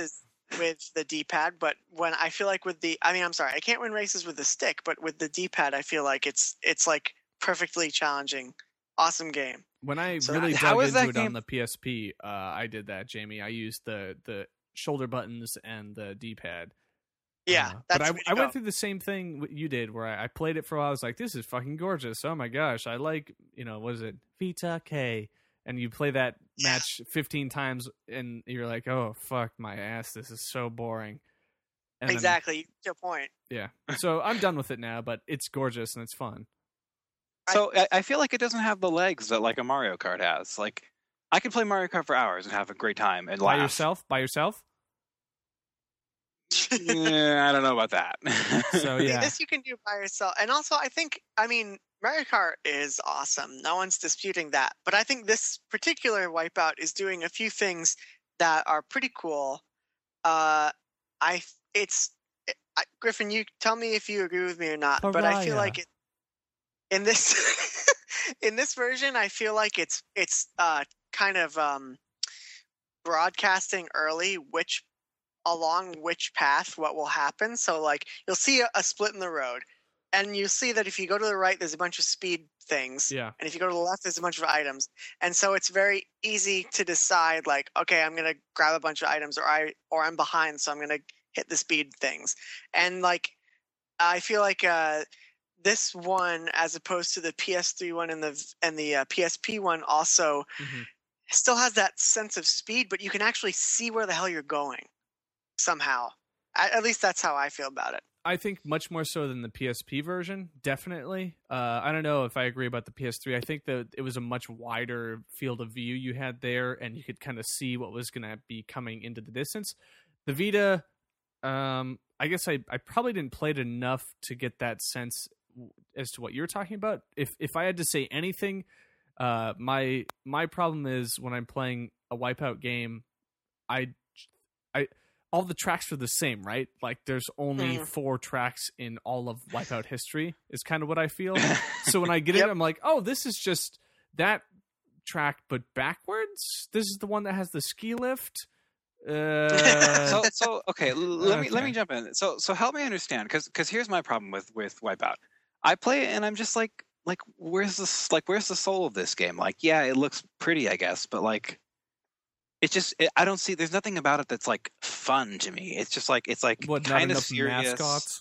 with the D-pad, but when I feel like with the, I mean, I'm sorry, I can't win races with the stick, but with the D-pad, I feel like it's it's like perfectly challenging, awesome game. When I So really how dug is into that it game- on the P S P, uh, I did that, Jamie. I used the the shoulder buttons and the D-pad. Yeah, Uh, that's but I, the way to I go. went through the same thing what you did, where I, I played it for a while. I was like, "This is fucking gorgeous! Oh my gosh, I like, you know, what is it, Vita K?" And you play that Yeah. match fifteen times, and you're like, "Oh fuck my ass, this is so boring." And then- Exactly, to your point. yeah. So I'm done with it now, but it's gorgeous and it's fun. So I, I feel like it doesn't have the legs that like a Mario Kart has. Like I could play Mario Kart for hours and have a great time and By laugh. yourself? By yourself? Yeah, I don't know about that. So See, yeah. this you can do by yourself. And also, I think, I mean, Mario Kart is awesome. No one's disputing that. But I think this particular Wipeout is doing a few things that are pretty cool. Uh, I, it's, I, Griffin, you tell me if you agree with me or not. But I feel Pariah. like it, in this, in this version, I feel like it's it's uh kind of um broadcasting early which along which path what will happen. So like you'll see a, a split in the road, and you see that if you go to the right, there's a bunch of speed things, Yeah. and if you go to the left, there's a bunch of items. And so it's very easy to decide like, okay, I'm gonna grab a bunch of items, or I or I'm behind, so I'm gonna hit the speed things. And like I feel like uh this one, as opposed to the P S three one and the and the uh, P S P one, also hmm still has that sense of speed, but you can actually see where the hell you're going somehow. At, at least that's how I feel about it. I think much more so than the P S P version, definitely. Uh, I don't know if I agree about the P S three. I think that it was a much wider field of view you had there, and you could kind of see what was going to be coming into the distance. The Vita, um, I guess I, I probably didn't play it enough to get that sense as to what you're talking about. If if I had to say anything, uh, my my problem is when I'm playing a Wipeout game, I I all the tracks are the same, right? Like there's only Mhm. four tracks in all of Wipeout history is kind of what I feel. So when I get Yep. in, I'm like, oh, this is just that track, but backwards. This is the one that has the ski lift. Uh, so so okay, l- let me let me Okay. jump in. So so help me understand, because because here's my problem with with Wipeout. I play it and I'm just like like where's this like where's the soul of this game? Like yeah, it looks pretty, I guess, but like it just it, I don't see. There's nothing about it that's like fun to me. It's just like it's like what? Not kind of enough serious. mascots.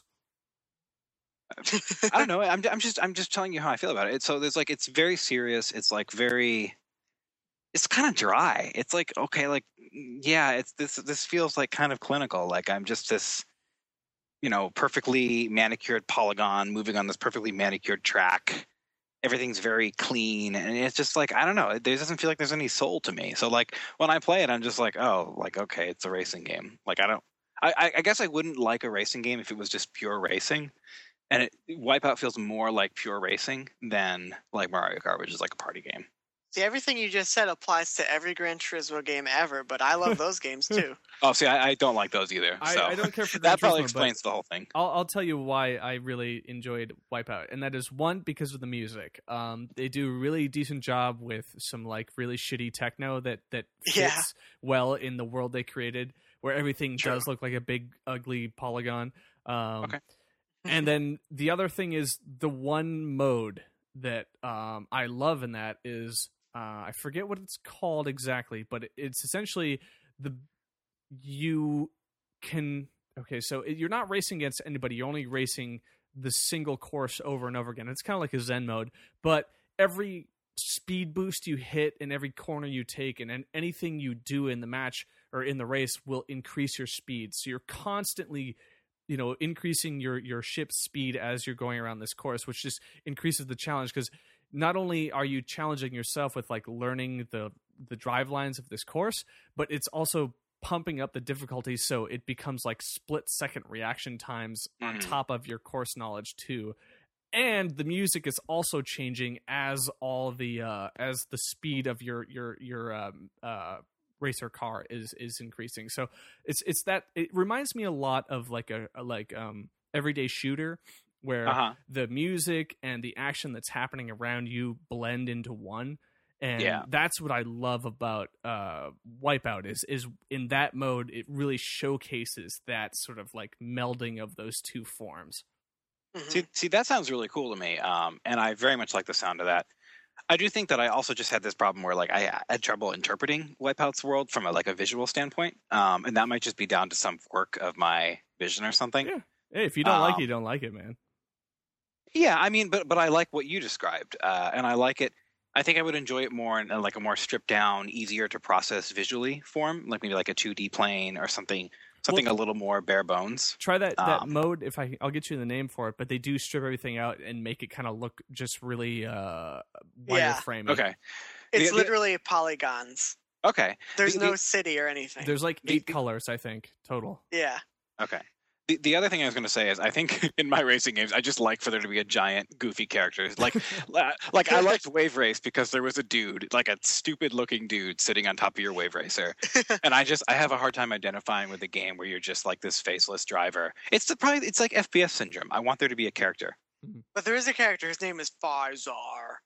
I don't know. I'm I'm just I'm just telling you how I feel about it. So there's like it's very serious. It's like very. It's kind of dry. It's like okay, like yeah, it's this this feels like kind of clinical. Like I'm just this, you know, perfectly manicured polygon moving on this perfectly manicured track. Everything's very clean, and it's just like I don't know. It doesn't feel like there's any soul to me. So like when I play it, I'm just like, oh, like okay, it's a racing game. Like I don't. I I guess I wouldn't like a racing game if it was just pure racing. And it, Wipeout feels more like pure racing than like Mario Kart, which is like a party game. See, everything you just said applies to every Gran Turismo game ever, but I love those games too. Oh, see, I, I don't like those either. I, so I don't care for Gran that probably Turismo, but explains the whole thing. I'll, I'll tell you why I really enjoyed Wipeout, and that is one because of the music. Um, they do a really decent job with some like really shitty techno that that fits Yeah. well in the world they created, where everything True. does look like a big ugly polygon. Um, Okay. And then the other thing is the one mode that um, I love in that is uh, I forget what it's called exactly, but it's essentially the you can okay. So it, you're not racing against anybody. You're only racing the single course over and over again. It's kind of like a Zen mode, but every speed boost you hit and every corner you take and, and anything you do in the match or in the race will increase your speed. So you're constantly you know, increasing your, your ship's speed as you're going around this course, which just increases the challenge because not only are you challenging yourself with like learning the, the drive lines of this course, but it's also pumping up the difficulty so it becomes like split second reaction times on Mhm. top of your course knowledge too. And the music is also changing as all the uh, as the speed of your your your um, uh, racer car is is increasing. So it's it's that it reminds me a lot of like a, a like um everyday shooter where Uh huh. the music and the action that's happening around you blend into one. And Yeah. that's what I love about uh, Wipeout is is in that mode it really showcases that sort of like melding of those two forms. Mhm. See, see, that sounds really cool to me, um, and I very much like the sound of that. I do think that I also just had this problem where, like, I had trouble interpreting Wipeout's world from a like a visual standpoint, um, and that might just be down to some quirk of my vision or something. Yeah. Hey, if you don't like Um, it, you don't like it, man. Yeah, I mean, but but I like what you described, uh, and I like it. I think I would enjoy it more in, uh, like a more stripped down, easier to process visually form, like maybe like a two D plane or something, something Well- a little more bare bones. Try that that Um, mode. If I, I'll get you the name for it, but they do strip everything out and make it kind of look just really uh, Yeah. wireframey. Okay, It's the- literally polygons. okay, There's The- no the- city or anything. There's like The- eight the- colors, I think, total. Yeah. okay. The the other thing I was going to say is I think in my racing games I just like for there to be a giant goofy character. Like la- like I liked Wave Race because there was a dude, like a stupid looking dude sitting on top of your Wave Racer. And I just I have a hard time identifying with a game where you're just like this faceless driver. It's the probably it's like F P S syndrome. I want there to be a character. But there is a character. His name is Farzar.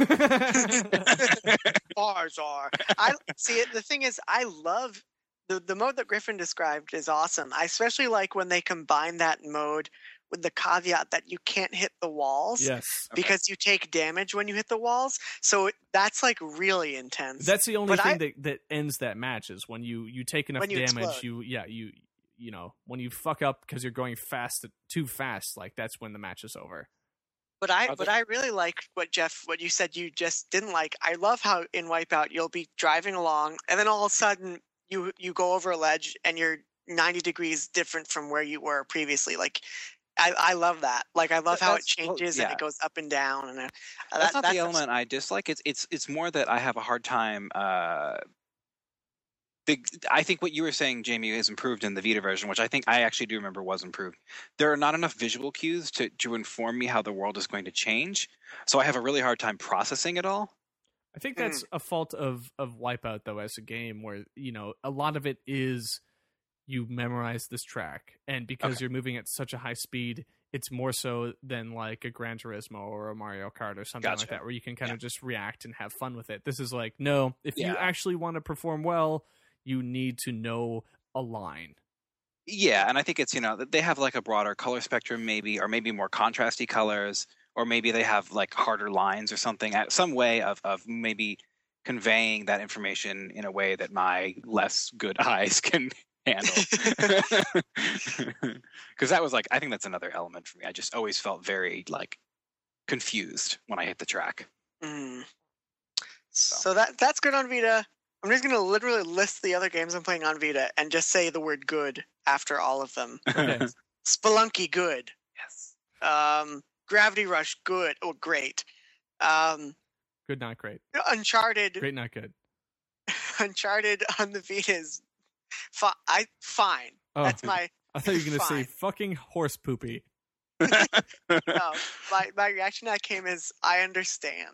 Farzar. I see it. The thing is, I love the the mode that Griffin described is awesome. I especially like when they combine that mode with the caveat that you can't hit the walls Yes. Okay. because you take damage when you hit the walls. So it- that's like really intense. That's the only But thing I- that, that ends that match is when you, you take enough When you damage. explode. You yeah you you know when you fuck up because you're going fast too fast. Like that's when the match is over. But I, Other- but I really like what Jeff, what you said you just didn't like. I love how in Wipeout you'll be driving along, and then all of a sudden you you go over a ledge, and you're ninety degrees different from where you were previously. Like, I, I love that. Like, I love That- how it that's- well, changes and yeah. it goes up and down, and uh, That's that, not that's the element I dislike. It's it's it's more that I have a hard time. Uh, the, I think what you were saying, Jamie, is improved in the Vita version, which I think I actually do remember was improved. There are not enough visual cues to to inform me how the world is going to change, so I have a really hard time processing it all. I think that's a fault of of Wipeout though as a game where you know a lot of it is you memorize this track and because Okay. you're moving at such a high speed it's more so than like a Gran Turismo or a Mario Kart or something like Gotcha. that where you can kind Yeah. of just react and have fun with it. This is like no, if you Yeah. actually want to perform well you need to know a line. Yeah, and I think it's, you know, they have like a broader color spectrum maybe, or maybe more contrasty colors, or maybe they have like harder lines or something, uh, some way of, of maybe conveying that information in a way that my less good eyes can handle. Because that was like, I think that's another element for me. I just always felt very like confused when I hit the track. Mm. So that that's good on Vita. I'm just gonna literally list the other games I'm playing on Vita and just say the word "good" after all of them. Okay. Spelunky, good. Yes. Um, Gravity Rush, good. Oh, great. Um, Good, not great. Uncharted, Great, not good. Uncharted on the Vita is fi- I fine. Oh, That's my I thought you were going to say fine. fucking horse poopy. no. My my reaction to that came is I understand.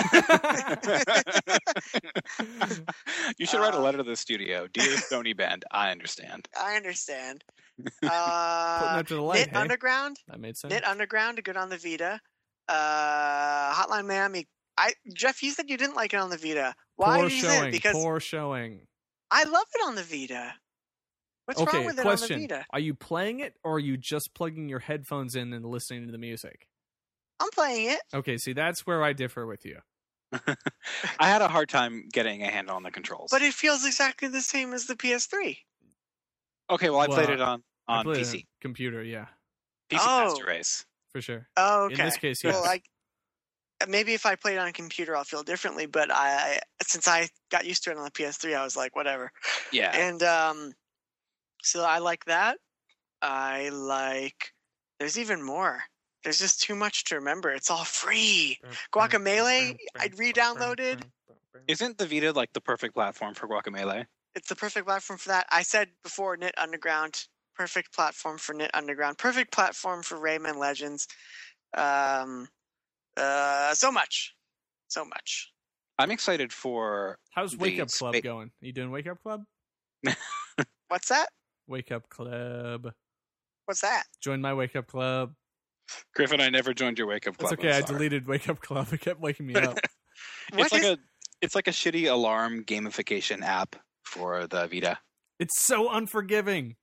You should write a Uh, letter to the studio. Dear Stony Bend, I understand. I understand. Putting Uh, that to the light, Knit hey? Underground, That made sense. Knit Underground, good on the Vita. Uh, Hotline Miami. I Jeff, you said you didn't like it on the Vita. Why Poor do you say showing. it? Because Poor showing. I love it on the Vita. What's okay, wrong with it question. on the Vita? Are you playing it or are you just plugging your headphones in and listening to the music? I'm playing it. Okay, see, that's where I differ with you. I had a hard time getting a handle on the controls. But it feels exactly the same as the P S three. okay, well, I played Well, it on, I on played P it C. on computer, yeah, P C Oh. Master Race. for sure. Oh, okay. In this case, yes. Well, I, maybe if I played on a computer, I'll feel differently. But I, since I got used to it on the P S three, I was like, whatever. Yeah. And um, so I like that. I like. There's even more. There's just too much to remember. It's all free. Guacamelee, I'd re-downloaded. Isn't the Vita like the perfect platform for Guacamelee? It's the perfect platform for that. I said before, Knit Underground, perfect platform for Knit Underground, perfect platform for Rayman Legends. Um, uh, so much, so much. I'm excited for. How's Wake the Up Club spa- going? Are you doing Wake Up Club? What's that? Wake Up Club. What's that? Join my Wake Up Club. Griffin, I never joined your Wake Up Club. That's okay. I'm I sorry. deleted Wake Up Club. It kept waking me up. What It's like is- a. It's like a shitty alarm gamification app for the Vita. It's so unforgiving.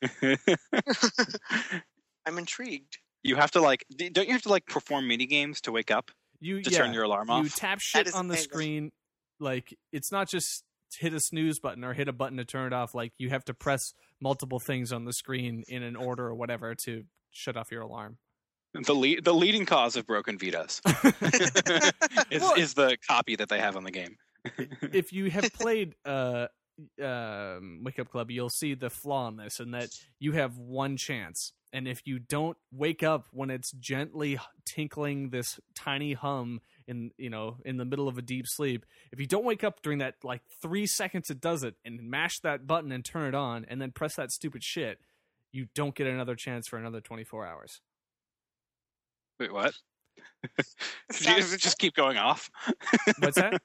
I'm intrigued. You have to like, don't you have to like perform mini games to wake up You to yeah, turn your alarm you off? tap That shit is on the amazing. screen. Like, it's not just hit a snooze button or hit a button to turn it off. Like, you have to press multiple things on the screen in an order or whatever to shut off your alarm. The lead, the leading cause of broken Vitas is, Well- is the copy that they have on the game. If you have played uh, um, Wake Up Club, you'll see the flaw in this, and that you have one chance. And if you don't wake up when it's gently tinkling this tiny hum in you know in the middle of a deep sleep, if you don't wake up during that like three seconds it does it, and mash that button and turn it on, and then press that stupid shit, you don't get another chance for another twenty-four hours. Wait, what? Sounds Does it just keep going off? What's that?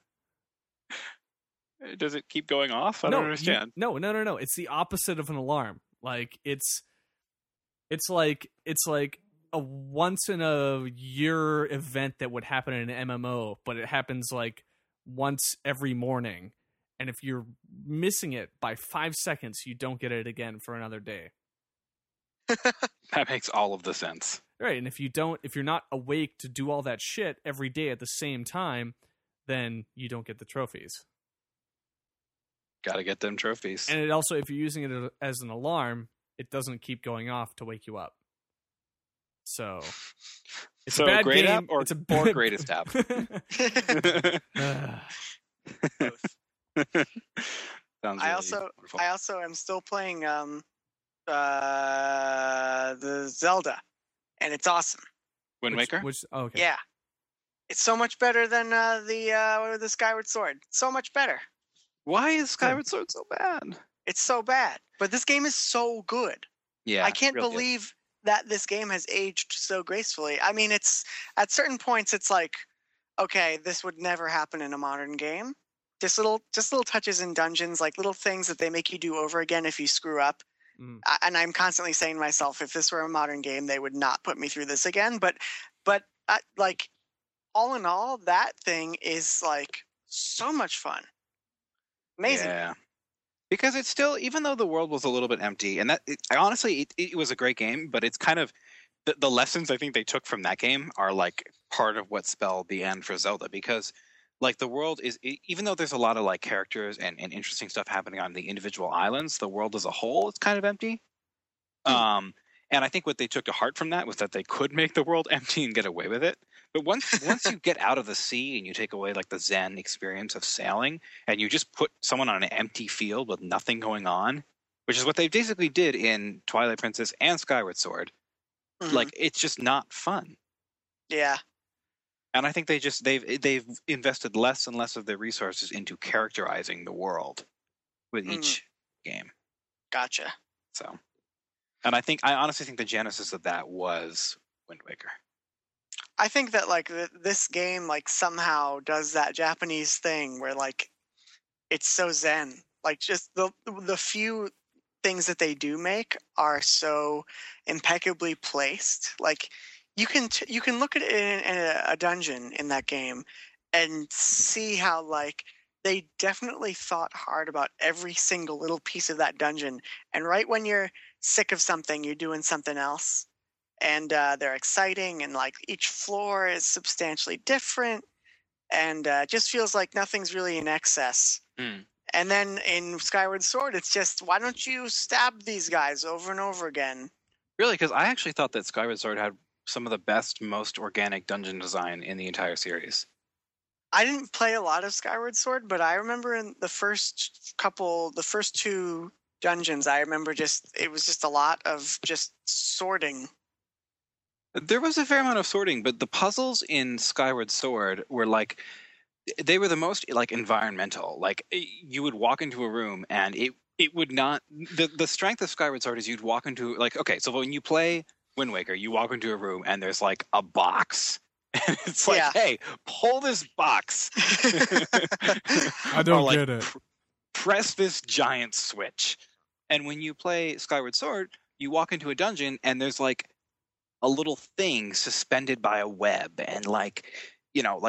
Does it keep going off? I no, don't you- understand. no, no, no, no. It's the opposite of an alarm. Like it's, it's like it's like a once in a year event that would happen in an M M O, but it happens like once every morning. And if you're missing it by five seconds, you don't get it again for another day. That makes all of the sense. Right. And if you don't, if you're not awake to do all that shit every day at the same time, then you don't get the trophies. Got to get them trophies. And it also, if you're using it as an alarm, it doesn't keep going off to wake you up. So it's so a bad great game. app or, it's a or greatest app? Ah, Sounds I really also wonderful. I also am still playing um uh the Zelda, and it's awesome. Wind which, Waker? Which oh, okay. Yeah, it's so much better than uh, the uh, the Skyward Sword. So much better. Why is Skyward Sword so bad? It's so bad, but this game is so good. Yeah, I can't really is. believe that this game has aged so gracefully. I mean, it's at certain points, it's like, okay, this would never happen in a modern game. Just little, just little touches in dungeons, like little things that they make you do over again if you screw up. Mm. I, and I'm constantly saying to myself, if this were a modern game, they would not put me through this again. But, but I, like, all in all, that thing is like so much fun. Amazing. Yeah. Because it's still, even though the world was a little bit empty, and that, it, I honestly, it, it was a great game, but it's kind of, the, the lessons I think they took from that game are like part of what spelled the end for Zelda. Because, like, the world is, it, even though there's a lot of like characters and, and interesting stuff happening on the individual islands, the world as a whole is kind of empty. Hmm. Um, and I think what they took to heart from that was that they could make the world empty and get away with it. But once once you get out of the sea and you take away like the Zen experience of sailing, and you just put someone on an empty field with nothing going on, which is what they basically did in Twilight Princess and Skyward Sword, Mhm. like it's just not fun. yeah. And I think they just they've they've invested less and less of their resources into characterizing the world with Mhm. each game. Gotcha. So, and I think I honestly think the genesis of that was Wind Waker. I think that like th- this game like somehow does that Japanese thing where like it's so zen. Like just the the few things that they do make are so impeccably placed. Like you can t- you can look at it in, in a, a dungeon in that game and see how like they definitely thought hard about every single little piece of that dungeon. And right when you're sick of something, you're doing something else. And uh, they're exciting, and like each floor is substantially different, and uh, it just feels like nothing's really in excess. Mm. And then in Skyward Sword, it's just why don't you stab these guys over and over again? Really, because I actually thought that Skyward Sword had some of the best, most organic dungeon design in the entire series. I didn't play a lot of Skyward Sword, but I remember in the first couple, the first two dungeons, I remember just it was just a lot of just sorting. There was a fair amount of sorting, but the puzzles in Skyward Sword were like they were the most like environmental. Like you would walk into a room and it it would not the the strength of Skyward Sword is you'd walk into like okay, so when you play Wind Waker, you walk into a room and there's like a box. And it's like, Yeah. hey, pull this box. I don't Or, like, get it. pr- press this giant switch. And when you play Skyward Sword, you walk into a dungeon and there's like a little thing suspended by a web and like, you know, like a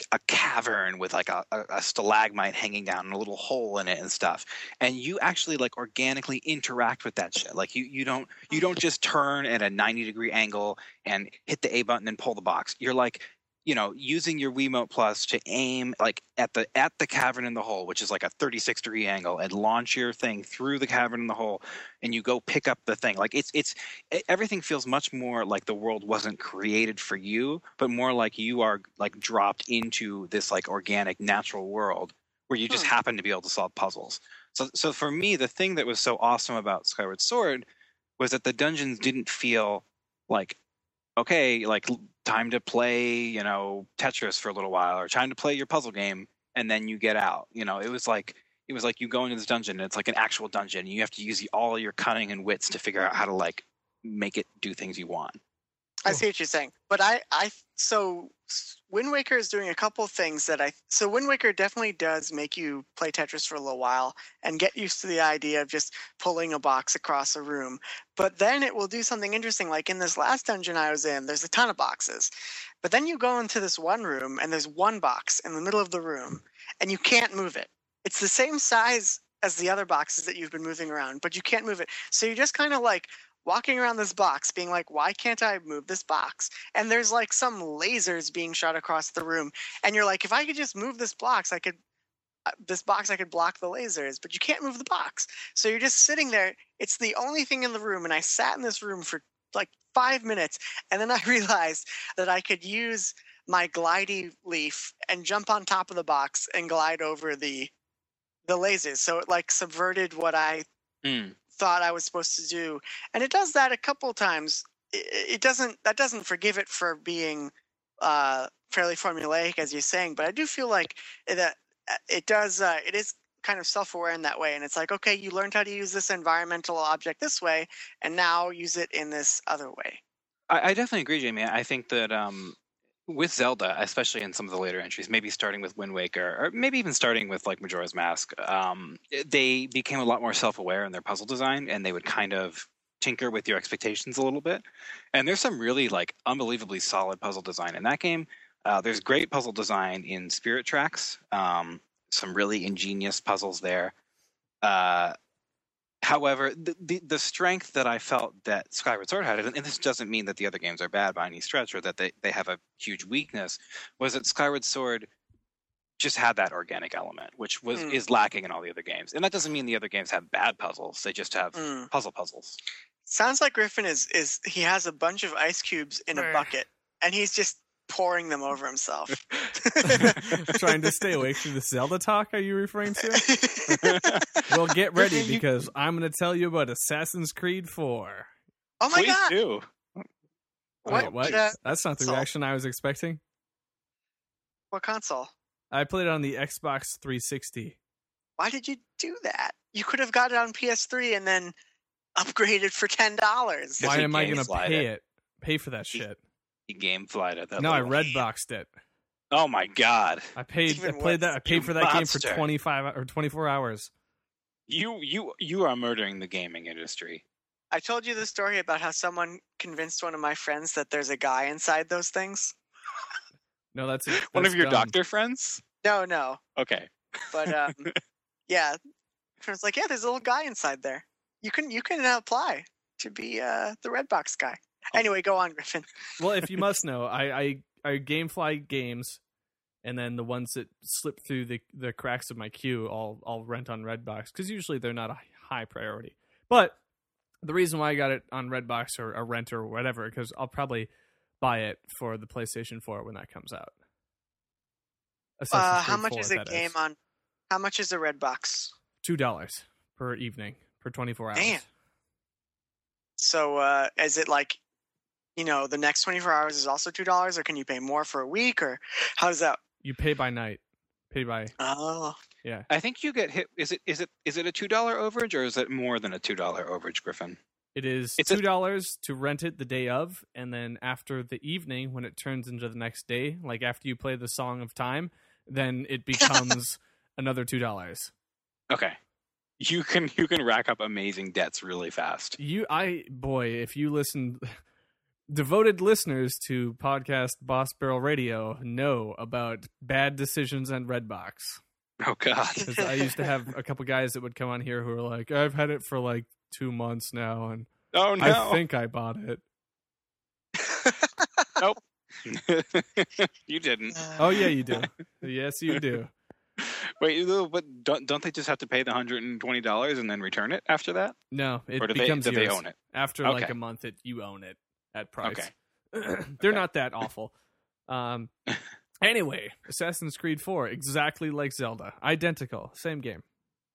a cavern with like a, a, a stalagmite hanging down and a little hole in it and stuff. And you actually like organically interact with that shit. Like you, you don't you don't just turn at a ninety degree angle and hit the A button and pull the box. You're like, you know, using your Wiimote Plus to aim like at the at the cavern in the hole, which is like a thirty-six degree angle, and launch your thing through the cavern in the hole, and you go pick up the thing. Like it's it's everything feels much more like the world wasn't created for you, but more like you are like dropped into this like organic natural world where you just Hmm. happen to be able to solve puzzles. So so for me, the thing that was so awesome about Skyward Sword was that the dungeons didn't feel like, okay, like time to play, you know, Tetris for a little while, or time to play your puzzle game, and then you get out. You know, it was like it was like you go into this dungeon, and it's like an actual dungeon. And you have to use all your cunning and wits to figure out how to like make it do things you want. I see what you're saying, but I, I, so Wind Waker is doing a couple things that I, so Wind Waker definitely does make you play Tetris for a little while and get used to the idea of just pulling a box across a room. But then it will do something interesting. Like in this last dungeon I was in, there's a ton of boxes, but then you go into this one room and there's one box in the middle of the room and you can't move it. It's the same size as the other boxes that you've been moving around, but you can't move it. So you're just kind of like walking around this box being like, why can't I move this box? And there's like some lasers being shot across the room. And you're like, if I could just move this box, I could, uh, this box, I could block the lasers, but you can't move the box. So you're just sitting there. It's the only thing in the room. And I sat in this room for like five minutes. And then I realized that I could use my glidey leaf and jump on top of the box and glide over the, the lasers. So it like subverted what I Mm. thought I was supposed to do, and it does that a couple times. It, it doesn't that doesn't forgive it for being uh, fairly formulaic, as you're saying, but I do feel like that it, it does. Uh, it is kind of self-aware in that way, and it's like, okay, you learned how to use this environmental object this way, and now use it in this other way. I, I definitely agree, Jamie. I think that um, with Zelda, especially in some of the later entries, maybe starting with Wind Waker, or maybe even starting with like Majora's Mask, um, they became a lot more self-aware in their puzzle design, and they would kind of tinker with your expectations a little bit. And there's some really like unbelievably solid puzzle design in that game. Uh, there's great puzzle design in Spirit Tracks. Um, some really ingenious puzzles there. Uh, However, the, the the strength that I felt that Skyward Sword had, and this doesn't mean that the other games are bad by any stretch or that they, they have a huge weakness, was that Skyward Sword just had that organic element, which was Mm. is lacking in all the other games. And that doesn't mean the other games have bad puzzles. They just have Mm. puzzle puzzles. Sounds like Griffin is is he has a bunch of ice cubes in a Brr. bucket, and he's just pouring them over himself. Trying to stay awake through the Zelda talk, are you referring to? Well, get ready Griffin, you- because I'm going to tell you about Assassin's Creed four. Oh my Please god! do. What- Wait, what? uh, That's not the console? reaction I was expecting. What console? I played it on the Xbox three sixty. Why did you do that? You could have got it on P S three and then upgraded for ten dollars. Because Why he am I game going to slide pay it. it? Pay for that He- shit. He game flight at that No, I level. red boxed it. Oh my god. I paid. I Even played worse. that. I paid You for that game for monster. twenty-five or twenty-four hours. You you you are murdering the gaming industry. I told you the story about how someone convinced one of my friends that there's a guy inside those things. No, that's, One that's of your dumb. doctor friends? No, no, Okay. but um, yeah, I was like, yeah, there's a little guy inside there. You can you can uh, apply to be uh, the red box guy. Anyway, go on, Griffin. Well, if you must know, I, I I GameFly games, and then the ones that slip through the, the cracks of my queue, I'll I'll rent on Redbox because usually they're not a high priority. But the reason why I got it on Redbox or a rent or whatever, because I'll probably buy it for the PlayStation four when that comes out. Assassin's Uh, how Creed much four, is a that game on? How much is a red box? Two dollars per evening per twenty-four hours. Damn. So uh, is it like, you know, the next twenty-four hours is also two dollars, or can you pay more for a week, or how does that? You pay by night. Pay by Oh, yeah. I think you get hit. Is it is it is it a two dollar overage or is it more than a two dollar overage, Griffin? It is It's a- two dollars to rent it the day of, and then after the evening, when it turns into the next day, like after you play the Song of Time, then it becomes another two dollars. Okay, you can you can rack up amazing debts really fast. You, I, boy, if you listen, devoted listeners to podcast Boss Barrel Radio know about bad decisions on Redbox. Oh God! Because I used to have a couple guys that would come on here who were like, "I've had it for like two months now, and oh no, I think I bought it." Nope, you didn't. Oh yeah, you do. Yes, you do. Wait, but don't don't they just have to pay the hundred and twenty dollars and then return it after that? No, it or do becomes they, do yours. they own it After okay. like a month. It you own it at price. Okay, they're okay. not that awful. Um. Anyway, Assassin's Creed four, exactly like Zelda, identical, same game.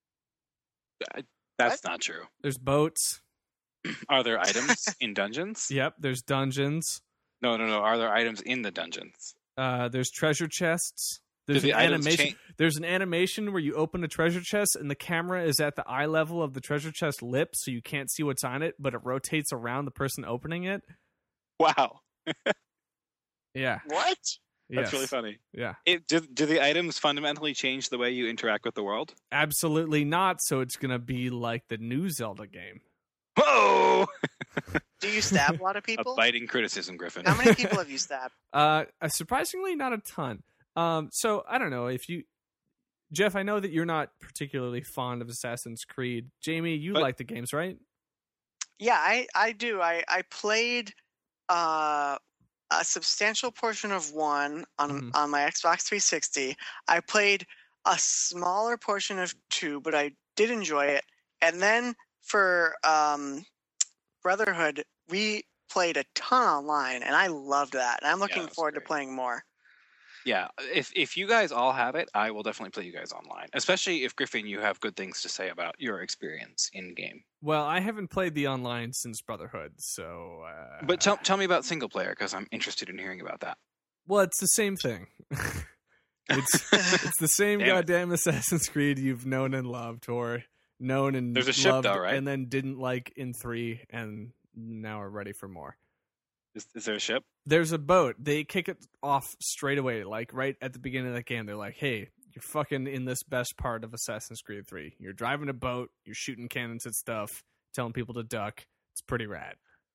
That's not true. There's boats. Are there items in dungeons? Yep, there's dungeons. No, no, no. Are there items in the dungeons? Uh, there's treasure chests. There's Do an the items animation. cha- There's an animation where you open a treasure chest and the camera is at the eye level of the treasure chest lip, so you can't see what's on it, but it rotates around the person opening it. Wow. Yeah. What? That's Yes. really funny. Yeah. It, do, do the items fundamentally change the way you interact with the world? Absolutely not. So it's gonna be like the new Zelda game. Whoa! Do you stab a lot of A people? biting criticism, Griffin. How many people have you stabbed? Uh, uh, surprisingly, not a ton. Um, so I don't know if you, Jeff. I know that you're not particularly fond of Assassin's Creed. Jamie, you But- like the games, right? Yeah, I, I do. I, I played uh, a substantial portion of one on Mhm. on my Xbox three sixty. I played a smaller portion of two, but I did enjoy it. And then for um, Brotherhood, we played a ton online, and I loved that. And I'm looking that's forward to great. playing more. Yeah, if if you guys all have it, I will definitely play you guys online. Especially if, Griffin, you have good things to say about your experience in game. Well, I haven't played the online since Brotherhood, so. Uh, But tell tell me about single player, because I'm interested in hearing about that. well, it's the same thing. it's it's the same Damn it. goddamn Assassin's Creed you've known and loved, or known and There's a ship, loved, though, right? and then didn't like in three, and now are ready for more. Is, is there a ship? There's a boat. They kick it off straight away, like right at the beginning of the game. They're like, "Hey, you're fucking in this best part of Assassin's Creed three. You're driving a boat. You're shooting cannons at stuff, telling people to duck. It's pretty rad."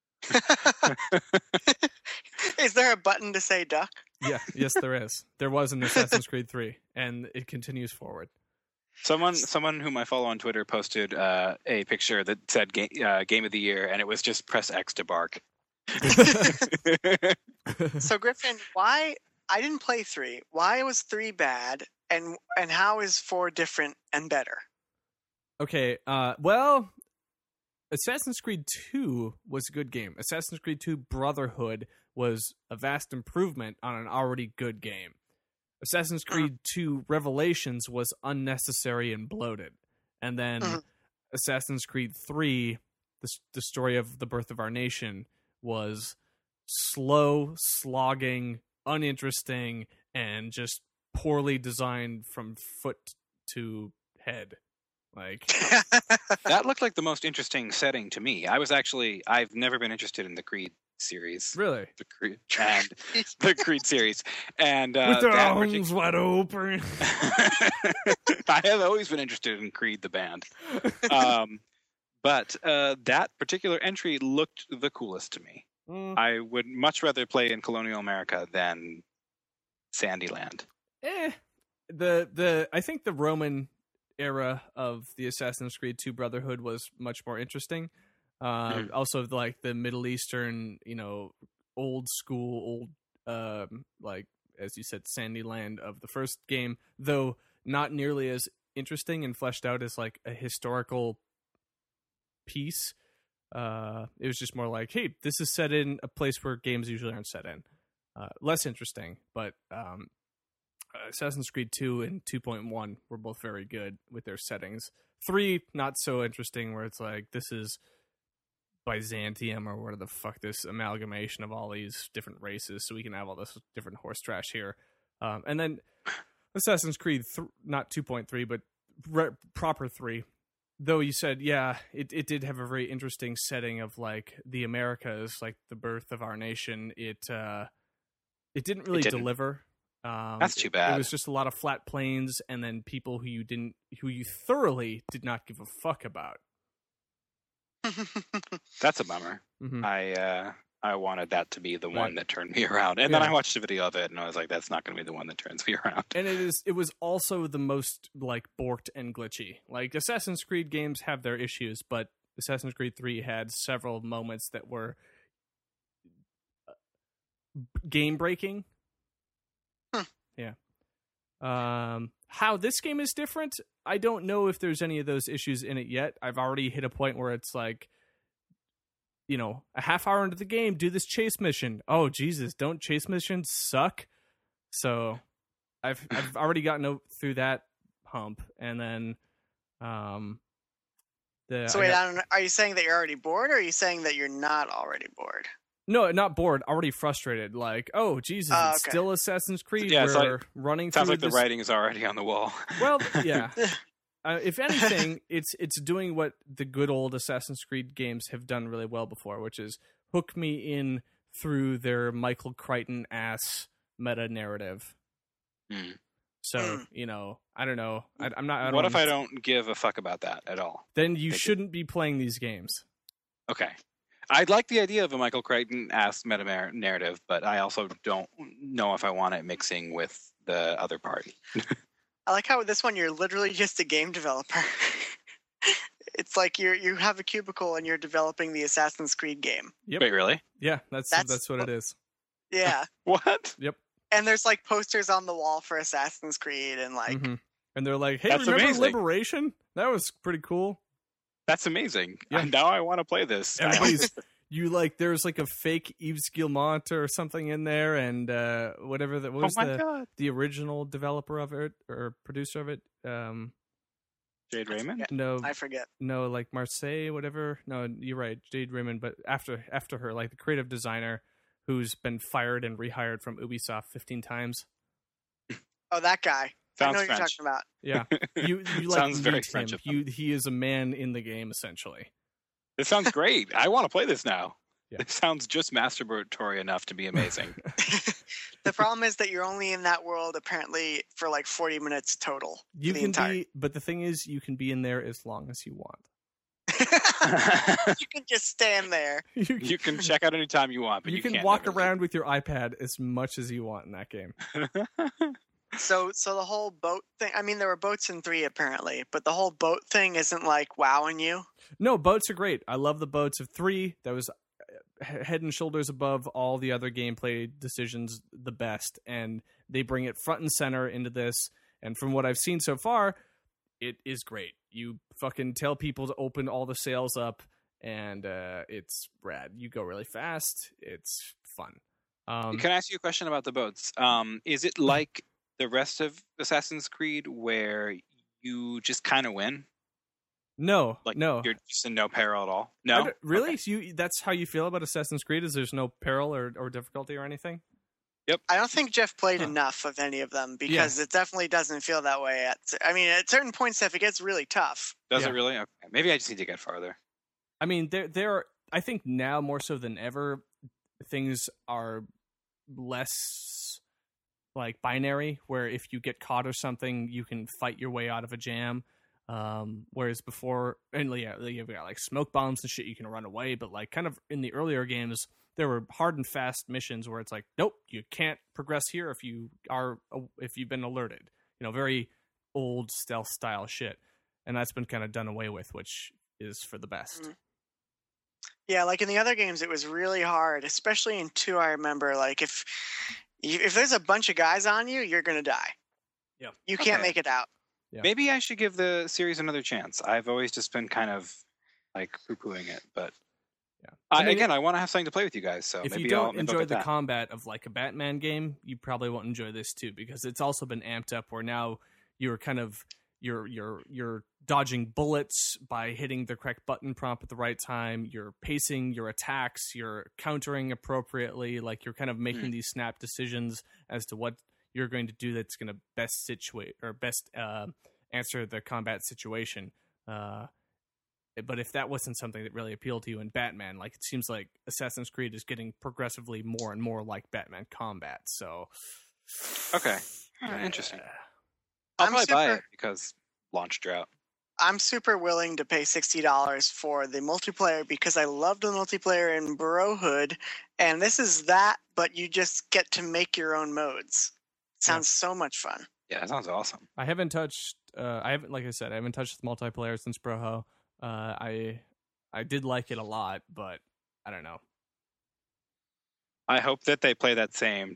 Is there a button to say duck? Yeah, yes, there is. There was in Assassin's Creed three, and it continues forward. Someone someone whom I follow on Twitter posted uh, a picture that said ga- uh, Game of the Year, and it was just press X to bark. So Griffin, why I didn't play three? Why was three bad, and and how is four different and better? Okay, uh, well, Assassin's Creed two was a good game. Assassin's Creed two Brotherhood was a vast improvement on an already good game. Assassin's Creed two Revelations was unnecessary and bloated. And then Mhm. Assassin's Creed three, the, the story of the birth of our nation, was slow, slogging, uninteresting, and just poorly designed from foot to head. Like, That looked like the most interesting setting to me. I was actually I've never been interested in the Creed series, really? the Creed and the Creed series, and uh, With their that arms partic- wide open. I have always been interested in Creed the band, um, but uh, that particular entry looked the coolest to me. Mm, I would much rather play in colonial America than Sandyland. eh. The the I think the Roman era of the Assassin's Creed two Brotherhood was much more interesting. Uh, Mhm. Also, like the Middle Eastern, you know, old school, old, um, like as you said, Sandyland of the first game, though not nearly as interesting and fleshed out as like a historical piece. Uh, it was just more like, hey, this is set in a place where games usually aren't set in. Uh, less interesting, but um, Assassin's Creed two and two point one were both very good with their settings. three, not so interesting, where it's like, this is Byzantium or whatever the fuck, this amalgamation of all these different races, so we can have all this different horse trash here. Um, and then Assassin's Creed, th- not two point three, but re- proper three. Though you said, yeah, it, it did have a very interesting setting of like the Americas, like the birth of our nation. It uh, it didn't really It didn't. deliver. Um, That's too It, bad. it was just a lot of flat plains, and then people who you didn't, who you thoroughly did not give a fuck about. That's a bummer. Mm-hmm. I uh, I wanted that to be the Right. one that turned me around. And then Yeah. I watched a video of it, and I was like, that's not going to be the one that turns me around. And it is. It was also the most like borked and glitchy. Like Assassin's Creed games have their issues, but Assassin's Creed three had several moments that were game breaking. Huh. Yeah. Um, how this game is different, I don't know if there's any of those issues in it yet. I've already hit a point where it's like, you know, a half hour into the game, do this chase mission. Oh Jesus, don't chase missions suck? So I've I've already gotten o- through that hump, and then um, the So I wait, got- I don't know. Are you saying that you're already bored, or are you saying that you're not already bored? no, not bored, already frustrated. Like, oh Jesus, Oh, it's okay. still Assassin's Creed. Yeah, it's We're like- running Sounds through like the this. writing is already on the wall. Well, yeah. Uh, if anything, it's it's doing what the good old Assassin's Creed games have done really well before, which is hook me in through their Michael Crichton ass meta narrative. Hmm. So Mm. you know, I don't know. I, I'm not. I don't What if I understand- don't give a fuck about that at all? Then you They do. shouldn't be playing these games. Okay. I'd like the idea of a Michael Crichton-ass meta narrative, but I also don't know if I want it mixing with the other party. I like how with this one you're literally just a game developer. It's like you're you have a cubicle and you're developing the Assassin's Creed game. Yep. Wait, really? Yeah, that's That's- that's, what it is. Yeah, What? and there's like posters on the wall for Assassin's Creed and like Mhm. And they're like, "Hey, That's remember amazing. Liberation? That was pretty cool." That's amazing. Yeah. And now I want to play this. Everybody's you like there's like a fake Yves Guillemot or something in there, and uh, whatever that Oh was my the god. the original developer of it or producer of it. Um, Jade Raymond? Yeah. no, I forget. no, like Marseille, whatever. No, you're right, Jade Raymond. But after after her, like the creative designer who's been fired and rehired from Ubisoft fifteen times. Oh, that guy. I Sounds know what you're French. talking about. Yeah, you you like Sounds very meet French him. of him. You he is a man in the game essentially. This sounds great. I want to play this now. Yeah. This sounds just masturbatory enough to be amazing. The problem is that you're only in that world apparently for like forty minutes total. You the can entire- be, but the thing is, you can be in there as long as you want. You can just stand there. You can, You can check out anytime you want, but you you, can can't walk never around with your iPad as much as you want in that game. leave. So, so the whole boat thing. I mean, there were boats in three apparently, but the whole boat thing isn't like wowing you. No, boats are great. I love the boats of three. That was uh, head and shoulders above all the other gameplay decisions, the best. And they bring it front and center into this. And from what I've seen so far, it is great. You fucking tell people to open all the sails up, and uh, it's rad. You go really fast. It's fun. Um, Can I ask you a question about the boats? Um, is it like the rest of Assassin's Creed where you just kind of win? no, Like no. you're just in no peril at all? I No? don't- really? Okay. So you, that's how you feel about Assassin's Creed? Is there's no peril or, or difficulty or anything? I don't think Jeff played Huh. enough of any of them because it definitely doesn't feel that way. At I mean, at certain points, if it gets really tough. Does Yeah. it really? Okay. Maybe I just need to get farther. I mean, there, there. Are, I think now more so than ever, things are less like binary. Where if you get caught or something, you can fight your way out of a jam. Um, whereas before, and yeah, you've got like smoke bombs and shit, you can run away. But like, kind of in the earlier games, there were hard and fast missions where it's like, nope, you can't progress here if you are if you've been alerted. You know, very old stealth style shit, and that's been kind of done away with, which is for the best. Mm. Yeah, like in the other games, it was really hard, especially in two. I remember, like if if there's a bunch of guys on you, you're gonna die. Yeah. You can't Okay. make it out. Yeah. Maybe I should give the series another chance. I've always just been kind of like poo-pooing it, but Yeah. I, I mean, again, I want to have something to play with you guys. So if maybe you don't I'll maybe I'll enjoy get the that. combat of like a Batman game, you probably won't enjoy this too, because it's also been amped up where now you're kind of you're you're you're dodging bullets by hitting the correct button prompt at the right time. You're pacing your attacks. You're countering appropriately. Like you're kind of making Mm. these snap decisions as to what you're going to do that's going to best situate or best uh, answer the combat situation. Uh, but if that wasn't something that really appealed to you in Batman, like it seems like Assassin's Creed is getting progressively more and more like Batman combat. So, Okay. Uh, interesting. uh, I'll I'm probably buy super- it because launch drought. I'm super willing to pay sixty dollars for the multiplayer because I love the multiplayer in Brohood, and this is that, but you just get to make your own modes. Sounds yeah. so much fun. Yeah, that sounds awesome. I haven't touched. Uh, I haven't, like I said, I haven't touched the multiplayer since Broho. Uh, I I did like it a lot, but I don't know. I hope that they play that same.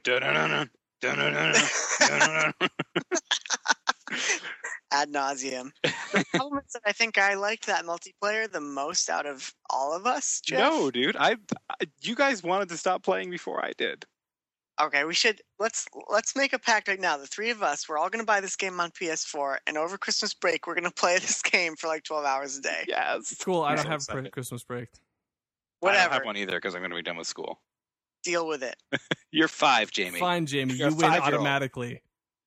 Ad nauseum. The problem is that I think I liked that multiplayer the most out of all of us. Jeff. No, dude. I, I you guys wanted to stop playing before I did. Okay, we should let's let's make a pact right now. The three of us, we're all going to buy this game on P S four, and over Christmas break, we're going to play this game for like twelve hours a day. Yes. Cool. I don't have pr- Christmas break. Whatever. I don't have one either because I'm going to be done with school. Deal with it. You're five, Jamie. Fine, Jamie. You're you win automatically.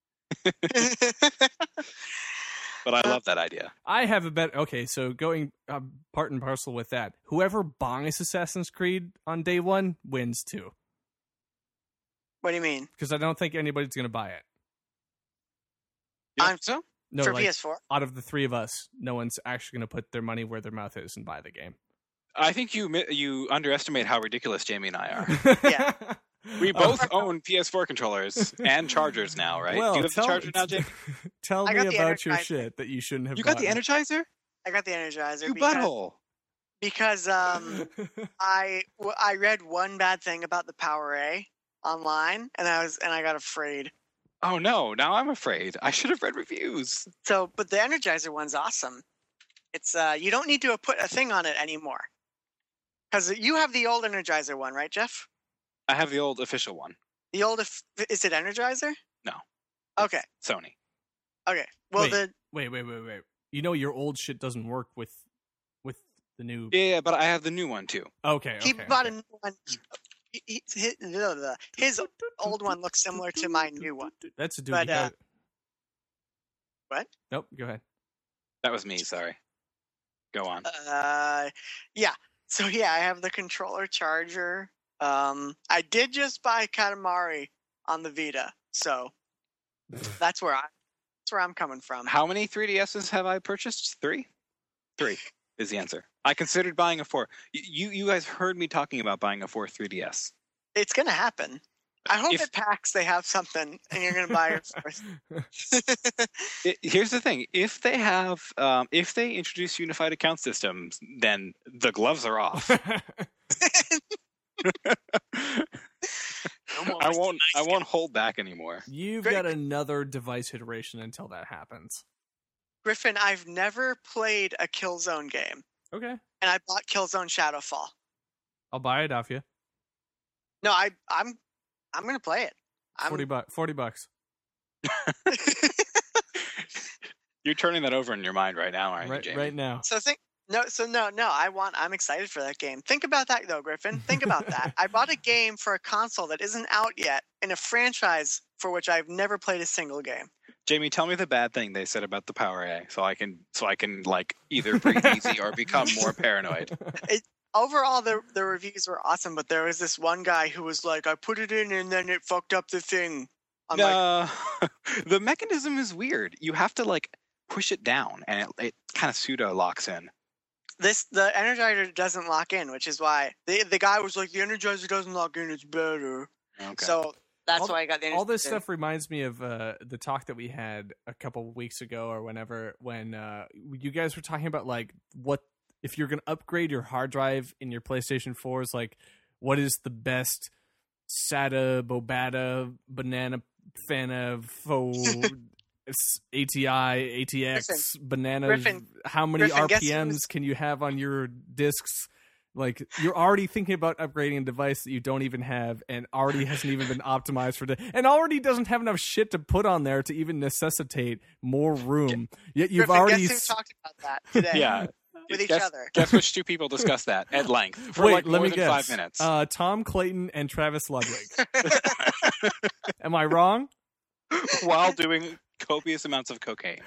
But I love that idea. I have a bet. Okay, so going uh, part and parcel with that, whoever buys Assassin's Creed on day one wins too. What do you mean? Because I don't think anybody's going to buy it. I'm so no, for like, P S four. Out of the three of us, no one's actually going to put their money where their mouth is and buy the game. I think you you underestimate how ridiculous Jamie and I are. Yeah. We both oh. own P S four controllers and chargers now, right? Well, Do you have tell, the charger now, Jamie? Tell me about your shit that you shouldn't have You got gotten. the Energizer? I got the Energizer. You because, butthole. Because um, I, I read one bad thing about the PowerA online, and I was and I got afraid. Oh no! Now I'm afraid. I should have read reviews. So, but the Energizer one's awesome. It's uh, you don't need to put a thing on it anymore. Because you have the old Energizer one, right, Jeff? I have the old official one. The old, is it Energizer? No. Okay. Sony. Okay. Well, wait, the wait, wait, wait, wait. You know your old shit doesn't work with with the new. Yeah, yeah, but I have the new one too. Okay. okay he bought okay. a new one. He, he, his, his old one looks similar to my new one. That's a dude. But, uh, what? Nope. Go ahead. That was me. Sorry. Go on. Uh, yeah. So yeah, I have the controller charger. Um, I did just buy Katamari on the Vita, so that's where I that's where I'm coming from. How many three D S's have I purchased? Three. Three is the answer. I considered buying a four. You you guys heard me talking about buying a four three D S. It's gonna happen. I hope if, at PAX they have something, and you're gonna buy it first. it, here's the thing: if they have, um, if they introduce unified account systems, then the gloves are off. I won't. Nice I won't guy. hold back anymore. You've Great. got another device iteration until that happens. Griffin, I've never played a Killzone game. Okay. And I bought Killzone Shadowfall. I'll buy it off you. No, I, I'm, I'm gonna play it. I'm... Forty bucks. Forty bucks. You're turning that over in your mind right now, aren't right, you, Jamie? Right now. So think. No, so no, no. I want. I'm excited for that game. Think about that, though, Griffin. Think about that. I bought a game for a console that isn't out yet in a franchise for which I've never played a single game. Jamie, tell me the bad thing they said about the PowerA, so I can, so I can like either breathe easy or become more paranoid. It, overall, the the reviews were awesome, but there was this one guy who was like, "I put it in and then it fucked up the thing." I'm no, like, the mechanism is weird. You have to like push it down, and it, it kind of pseudo locks in. This the Energizer doesn't lock in, which is why the the guy was like, "The Energizer doesn't lock in; it's better." Okay. So that's all, why I got the Energizer. All this stuff reminds me of uh, the talk that we had a couple weeks ago, or whenever, when uh, you guys were talking about like what if you're going to upgrade your hard drive in your PlayStation fours, like what is the best SATA, Bobata, Banana, Fana, Faux. A T I, A T X, Griffin, bananas. Griffin, how many Griffin, R P Ms was... can you have on your discs? Like, you're already thinking about upgrading a device that you don't even have and already hasn't even been optimized for the and already doesn't have enough shit to put on there to even necessitate more room. Yet you've Griffin, already guess who talked about that today? Yeah. With each guess, other. Guess which two people discussed that at length for Wait, like let more me than guess. five minutes. Uh, Tom Clayton and Travis Ludwig. Am I wrong? While doing copious amounts of cocaine.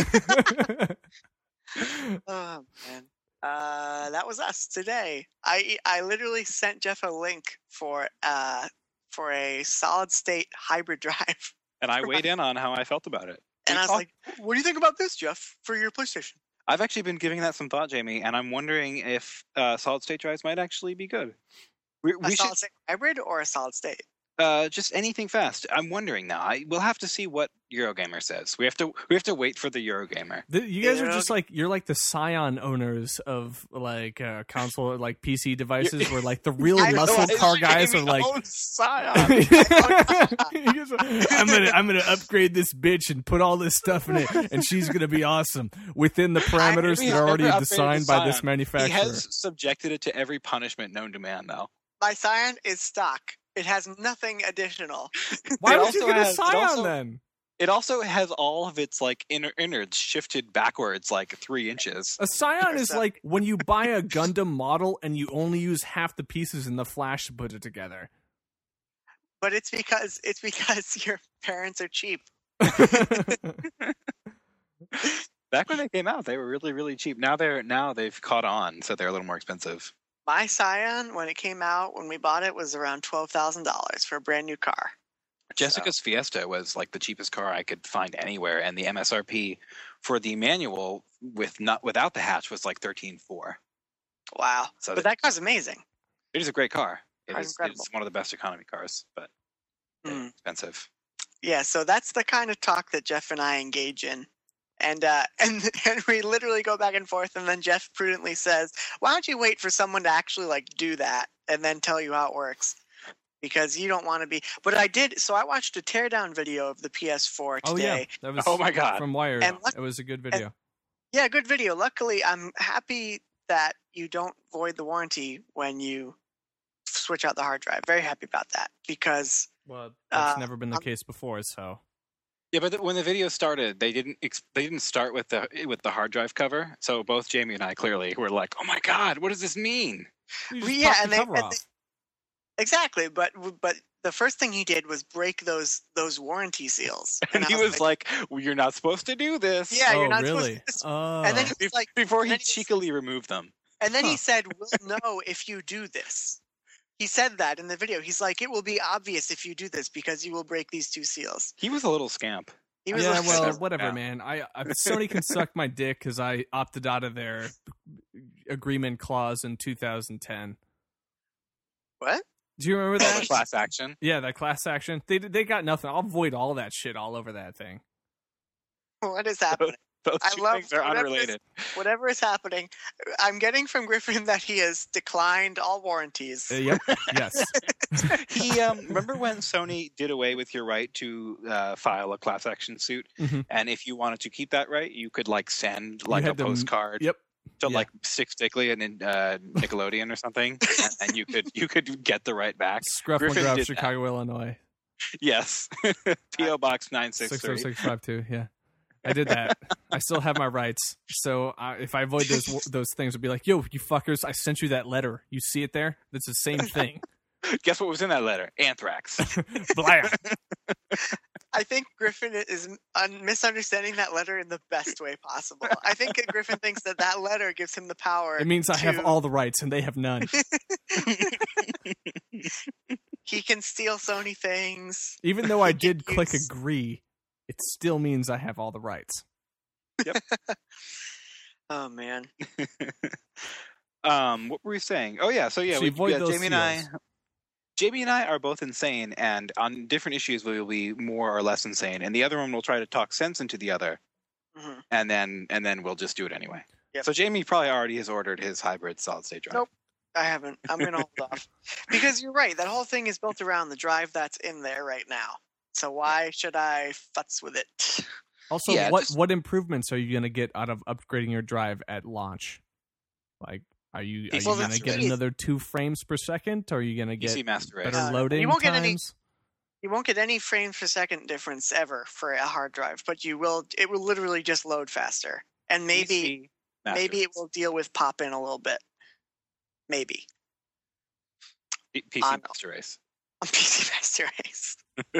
Oh man, uh, that was us today. I I literally sent Jeff a link for uh for a solid state hybrid drive, and I weighed in on how I felt about it. And we I was talk- like, "What do you think about this, Jeff, for your PlayStation?" I've actually been giving that some thought, Jamie, and I'm wondering if uh, solid state drives might actually be good. We, A we should solid state hybrid or a solid state? uh, just anything fast. I'm wondering now. I, we'll have to see what Eurogamer says. We have to we have to wait for the Eurogamer. The, you guys Yeah. are just like you're like the Scion owners of like uh, console like P C devices, where like the real I know, muscle I car guys are Jamie like. owns Scion. You guys are, I'm gonna I'm gonna upgrade this bitch and put all this stuff in it, and she's gonna be awesome within the parameters Jamie that are has already never upgraded designed to by this Scion. manufacturer. He has subjected it to every punishment known to man, though. My Scion is stock. It has nothing additional. Why It would you also get a has- it Scion also- then? It also has all of its like inner innards shifted backwards like three inches. A Scion is So- like when you buy a Gundam model and you only use half the pieces in the flash to put it together. But it's because it's because your parents are cheap. Back when they came out, they were really, really cheap. Now they're now they've caught on, so they're a little more expensive. My Scion, when it came out, when we bought it, was around twelve thousand dollars for a brand new car. Jessica's Fiesta was like the cheapest car I could find anywhere, and the M S R P for the manual with not without the hatch was like thirteen four. Wow. So But that car's amazing. it is a great car. It Car's is incredible. it's one of the best economy cars, but Mm. expensive. Yeah, so that's the kind of talk that Jeff and I engage in. And uh, and and we literally go back and forth, and then Jeff prudently says, "Why don't you wait for someone to actually like do that, and then tell you how it works? Because you don't want to be." But I did. So I watched a teardown video of the P S four Oh today. yeah, that was Oh my God. from Wired. And luck- It was a good video. Yeah, good video. Luckily, I'm happy that you don't void the warranty when you switch out the hard drive. Very happy about that because Well, that's uh, never been the I'm- case before, so. Yeah, but the, when the video started, they didn't ex- they didn't start with the with the hard drive cover. So both Jamie and I clearly were like, "Oh my God, what does this mean?" You Well, just yeah, pop and the they- cover and off. they- exactly. But but the first thing he did was break those those warranty seals, And I he was like, well, "You're not supposed to do this." "Yeah, oh, you're not really? supposed to." Oh. And then he was like, Before and he then he was- cheekily removed them. and then Huh. he said, "We'll know if you do this." He said that in the video. He's like, "It will be obvious if you do this because you will break these two seals." He was a little scamp. He was yeah, like, well, Whatever. whatever, Yeah. man. I, I Sony can suck my dick because I opted out of their agreement clause in two thousand ten. "What? Do you remember Oh, that? the class action. Yeah, that class action. They they got nothing. I'll void all that shit all over that thing. What is happening?" Those I two love things are whatever unrelated. Whatever is happening, I'm getting from Griffin that he has declined all warranties. Uh, yep. Yes. he um, remember when Sony did away with your right to uh, file a class action suit, Mhm. and if you wanted to keep that right, you could like send like a had to m- postcard Yep. to yeah. like Stick Stickly and uh, Nickelodeon or something, and, and you could you could get the right back. Scruff one Griffin drop, did that. Chicago, Illinois. Yes, P O Box nine six Six zero three. six five two. Yeah. I did that. I still have my rights. So uh, if I avoid those those things, I'd be like, "Yo, you fuckers! I sent you that letter. You see it there? That's the same thing." Guess what was in that letter? Anthrax. Blam. I think Griffin is un- misunderstanding that letter in the best way possible. I think that Griffin thinks that that letter gives him the power. It means I have to- all the rights and they have none. He can steal Sony things. Even though I He can did click use- agree, it still means I have all the rights. Oh man. um, what were we saying? Oh yeah, so yeah, So we, you avoid yeah those Jamie and I. seals. Jamie and I are both insane, and on different issues we will be more or less insane, and the other one will try to talk sense into the other, Mhm. and then and then we'll just do it anyway. Yep. So Jamie probably already has ordered his hybrid solid state drive. Nope. I haven't. I'm gonna hold off because you're right. That whole thing is built around the drive that's in there right now. So why should I futz with it? Also, Yeah, what just- what improvements are you going to get out of upgrading your drive at launch? Like, are you are you Well, going to that's get right. another two frames per second? Or are you going to P C get Master Race. better No, no, no. loading You won't get times? any- You won't get any frames per second difference ever for a hard drive, but you will. It will literally just load faster, and maybe P C Master maybe it Race. will deal with pop in a little bit. Maybe P- PC on- Master Race. on P C Master Race.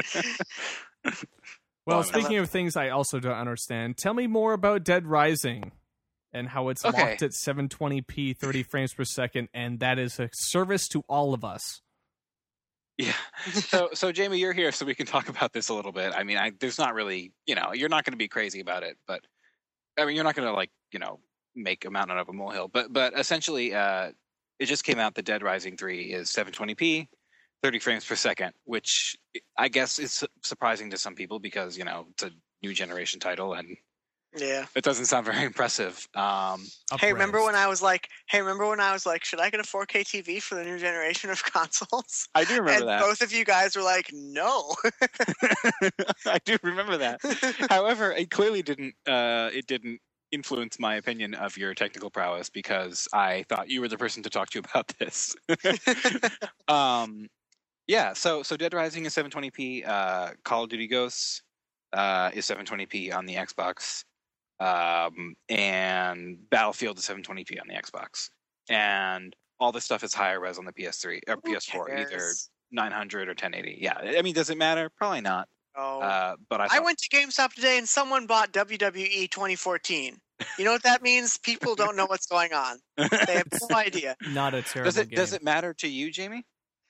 Well, Well, speaking of things I also don't understand, tell me more about Dead Rising and how it's Okay. locked at seven twenty p, thirty frames per second, and that is a service to all of us. Yeah. So, so Jamie, you're here, so we can talk about this a little bit. I mean, I, there's not really, you know, you're not going to be crazy about it, but I mean, you're not going to like, you know, make a mountain out of a molehill. But but essentially, uh, it just came out that Dead Rising three is seven twenty p, thirty frames per second, which I guess is su- surprising to some people because, you know, it's a new generation title and Yeah. it doesn't sound very impressive. Um, Hey, remember Upraised. when I was like, hey, remember when I was like, should I get a four K T V for the new generation of consoles? I do remember and that. both of you guys were like, no. I do remember that. However, it clearly didn't. Uh, it didn't influence my opinion of your technical prowess because I thought you were the person to talk to about this. um, yeah. So so Dead Rising is seven twenty p. Uh, Call of Duty Ghosts uh, is seven twenty p on the Xbox, um, and Battlefield is seven twenty p on the Xbox, and all this stuff is higher res on the P S three or Who P S four, either cares? nine hundred or ten eighty. Yeah. I mean, does it matter? Probably not. Oh. Uh, but I, I thought, went to GameStop today and someone bought W W E twenty fourteen. You know what that means? People don't know what's going on. They have no idea. Not a terrible does it game. does it matter to you, Jamie?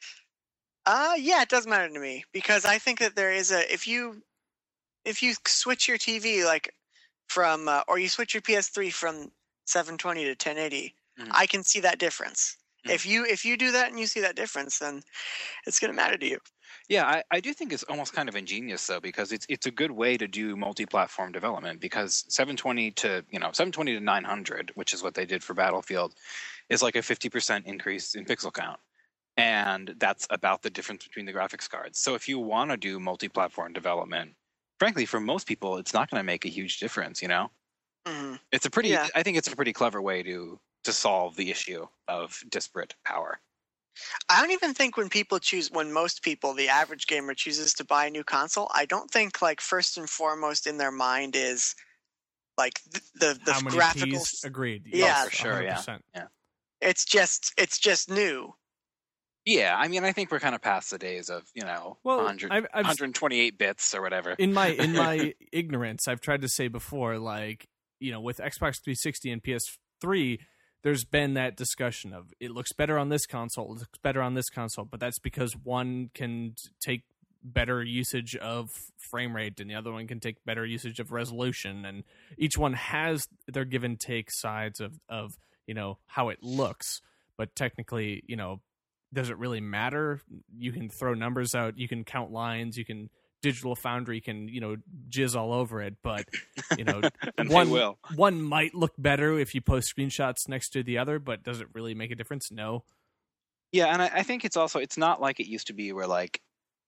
Uh yeah, it does matter to me because I think that there is a if you if you switch your T V like from uh, or you switch your P S three from seven twenty to ten eighty, Mhm. I can see that difference. Mhm. If you if you do that and you see that difference, then it's going to matter to you. Yeah, I, I do think it's almost kind of ingenious though, because it's it's a good way to do multi-platform development. Because seven twenty to you know seven twenty to nine hundred, which is what they did for Battlefield, is like a fifty percent increase in pixel count, and that's about the difference between the graphics cards. So if you want to do multi-platform development, frankly, for most people, it's not going to make a huge difference. You know, Mhm. it's a pretty. Yeah. I think it's a pretty clever way to to solve the issue of disparate power. I don't even think when people choose, when most people, the average gamer chooses to buy a new console, I don't think like first and foremost in their mind is like the the, the How many graphical. Ps? Agreed. Yeah. Yes, Oh, for sure, yeah. one hundred percent. It's just it's just new. Yeah, I mean, I think we're kind of past the days of you know Well, one hundred, I've, I've one hundred twenty-eight bits or whatever. in my in my ignorance, I've tried to say before, like, you know, with Xbox three sixty and P S three, there's been that discussion of it looks better on this console, it looks better on this console, but that's because one can t- take better usage of frame rate and the other one can take better usage of resolution, and each one has their give and take sides of of you know how it looks. But technically, you know, does it really matter? You can throw numbers out, you can count lines, you can Digital Foundry can, you know, jizz all over it, but you know, And one they will. one might look better if you post screenshots next to the other, but does it really make a difference? No. Yeah, and I, I think it's also it's not like it used to be where like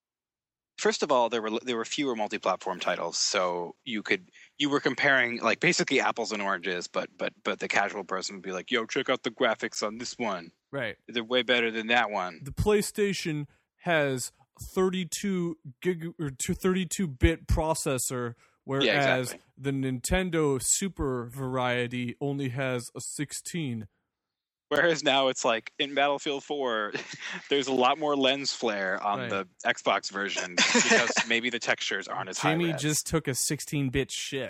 first of all there were there were fewer multi-platform titles, so you could you were comparing like basically apples and oranges, but but but the casual person would be like, "Yo, check out the graphics on this one. Right. They're way better than that one." The PlayStation has thirty-two gig or thirty-two bit processor, whereas exactly. the Nintendo Super variety only has a sixteen. Whereas now it's like in Battlefield four, there's a lot more lens flare on Right. the Xbox version because maybe the textures aren't as high. Jamie res. just took a sixteen bit shit.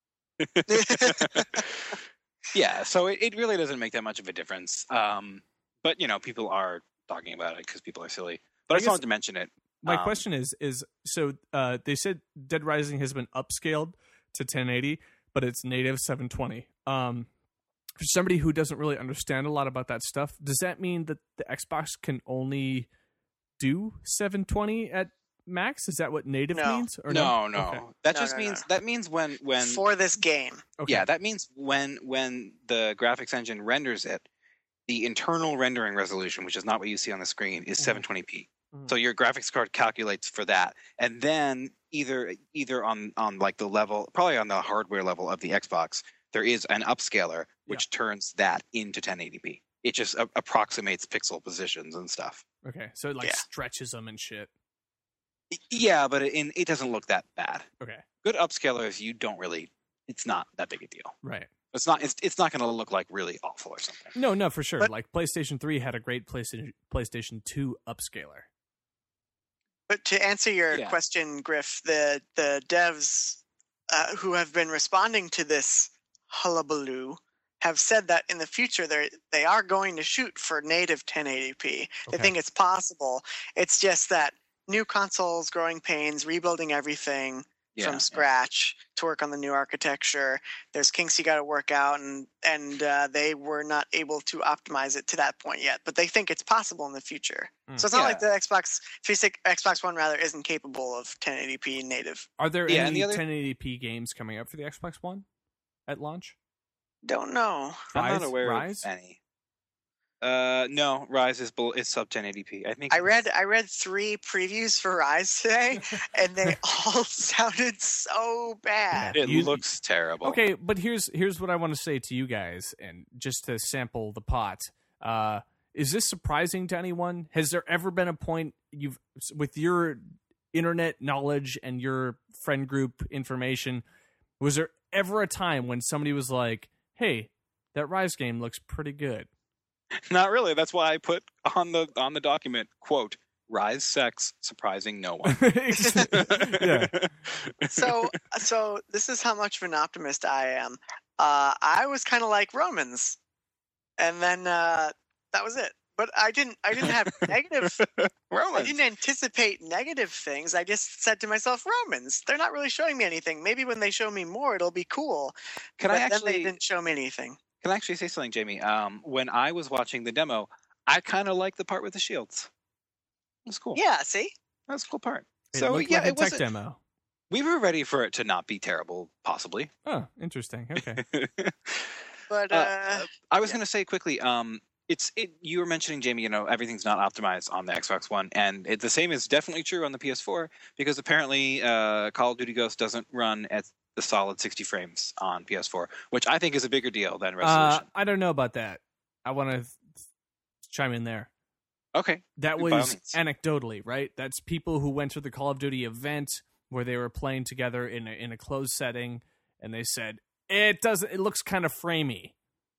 Yeah, so it, it really doesn't make that much of a difference. Um, but you know, people are talking about it because people are silly. But I I just guess- wanted to mention it. My Um, question is is so uh, they said Dead Rising has been upscaled to ten eighty, but it's native seven twenty. Um, for somebody who doesn't really understand a lot about that stuff, does that mean that the Xbox can only do seven twenty at max? Is that what native No. means? Or no, no, Okay. that No, just no, no, means no. that means when when For this game. Okay. yeah, that means when when the graphics engine renders it, the internal rendering resolution, which is not what you see on the screen, is Mhm. seven twenty p. Mhm. So your graphics card calculates for that, and then either either on on like the level, probably on the hardware level of the Xbox, there is an upscaler which turns that into ten eighty p. It just a- approximates pixel positions and stuff. Okay, so it like Yeah. stretches them and shit. Y- Yeah, but it, it doesn't look that bad. Okay, Good upscalers, you don't really. It's not that big a deal. right. It's not. It's it's not going to look like really awful or something. No, no, for sure. But- like PlayStation three had a great PlayStation PlayStation two upscaler. But to answer your Yeah. question, Griff, the the devs uh, who have been responding to this hullabaloo have said that in the future they they are going to shoot for native ten eighty p. They Okay. think it's possible. It's just that new consoles, growing pains, rebuilding everything. Yeah, from yeah. scratch to work on the new architecture. There's kinks you got to work out, and and uh, they were not able to optimize it to that point yet. But they think it's possible in the future. Mm. So it's not Yeah. like the Xbox three sixty, Xbox One rather isn't capable of ten eighty p native. Are there Yeah, and any the other- ten eighty p games coming up for the Xbox One at launch? Don't know. I'm Rise? not aware Rise? of any. Uh, no, Rise is bel- is sub ten eighty p. I think I it's- read I read three previews for Rise today, and they all sounded so bad. it You- looks terrible. Okay, but here's here's what I want to say to you guys, and just to sample the pot. Uh, is this surprising to anyone? Has there ever been a point you've, with your internet knowledge and your friend group information, was there ever a time when somebody was like, "Hey, that Rise game looks pretty good"? Not really. That's why I put on the on the document quote Rise sex surprising no one. Yeah. So so this is how much of an optimist I am. Uh, I was kind of like Romans, and then uh, that was it. But I didn't I didn't have negative. I Romans. didn't anticipate negative things. I just said to myself, Romans, they're not really showing me anything. Maybe when they show me more, it'll be cool. Can but I then they actually didn't show me anything. can I actually say something, Jamie? Um, when I was watching the demo, I kind of liked the part with the shields. It was cool. Yeah, see? That's a cool part. It so looked yeah, like a it tech was. demo. We were ready for it to not be terrible, possibly. Oh, interesting. Okay. But Uh, uh, I was Yeah. going to say quickly. Um, it's it. You were mentioning, Jamie. You know, everything's not optimized on the Xbox One, and it, the same is definitely true on the P S four because apparently, uh, Call of Duty Ghost doesn't run at the solid sixty frames on P S four, which I think is a bigger deal than Uh, resolution. I don't know about that. I want to chime in there. Okay. That By all was means. anecdotally, right? That's people who went to the Call of Duty event where they were playing together in a, in a closed setting, and they said it doesn't. It looks kind of framey.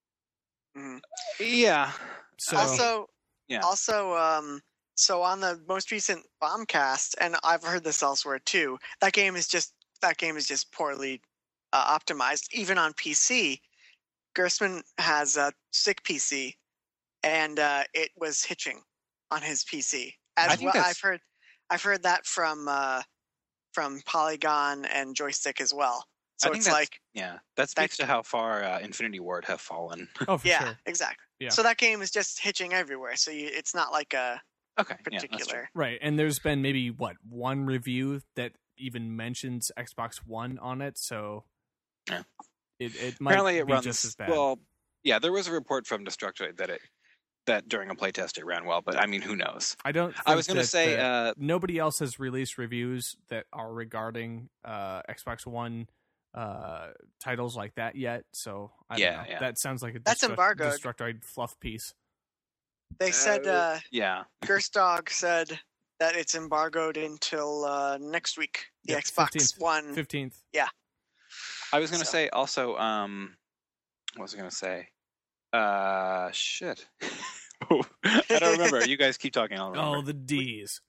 mhm. Yeah. So also, Yeah. also, um, so on the most recent Bombcast, and I've heard this elsewhere too. That game is just that game is just poorly uh, optimized, even on P C. Gersman has a sick P C, and uh, it was hitching on his P C. I As think well, that's- I've heard, I've heard that from uh, from Polygon and Joystick as well. So I think it's that's- like, Yeah. That speaks to how far uh, Infinity Ward have fallen. oh, for yeah, sure. exactly. Yeah. So that game is just hitching everywhere. So you, it's not like a Okay. Yeah, that's true. particular. Right, and there's been maybe what one review that even mentions Xbox One on it, so Yeah. it it might Apparently, it be runs just as bad. well. Yeah, there was a report from Destructoid that it that during a playtest it ran well, but I mean, who knows? I don't. I think was going to that say, the- uh, nobody else has released reviews that are regarding uh, Xbox One uh, titles like that yet. So I Yeah, don't know. yeah. That sounds like a That's Destruct- embargoed. Destructoid fluff piece. They said Uh, uh, yeah, Gerstdog said that it's embargoed until uh, next week. The Yeah, Xbox fifteenth. One. Fifteenth. I was going to So- say also. Um, what was I going to say? Uh, shit. I don't remember. You guys keep talking. I'll remember. Oh, the D's.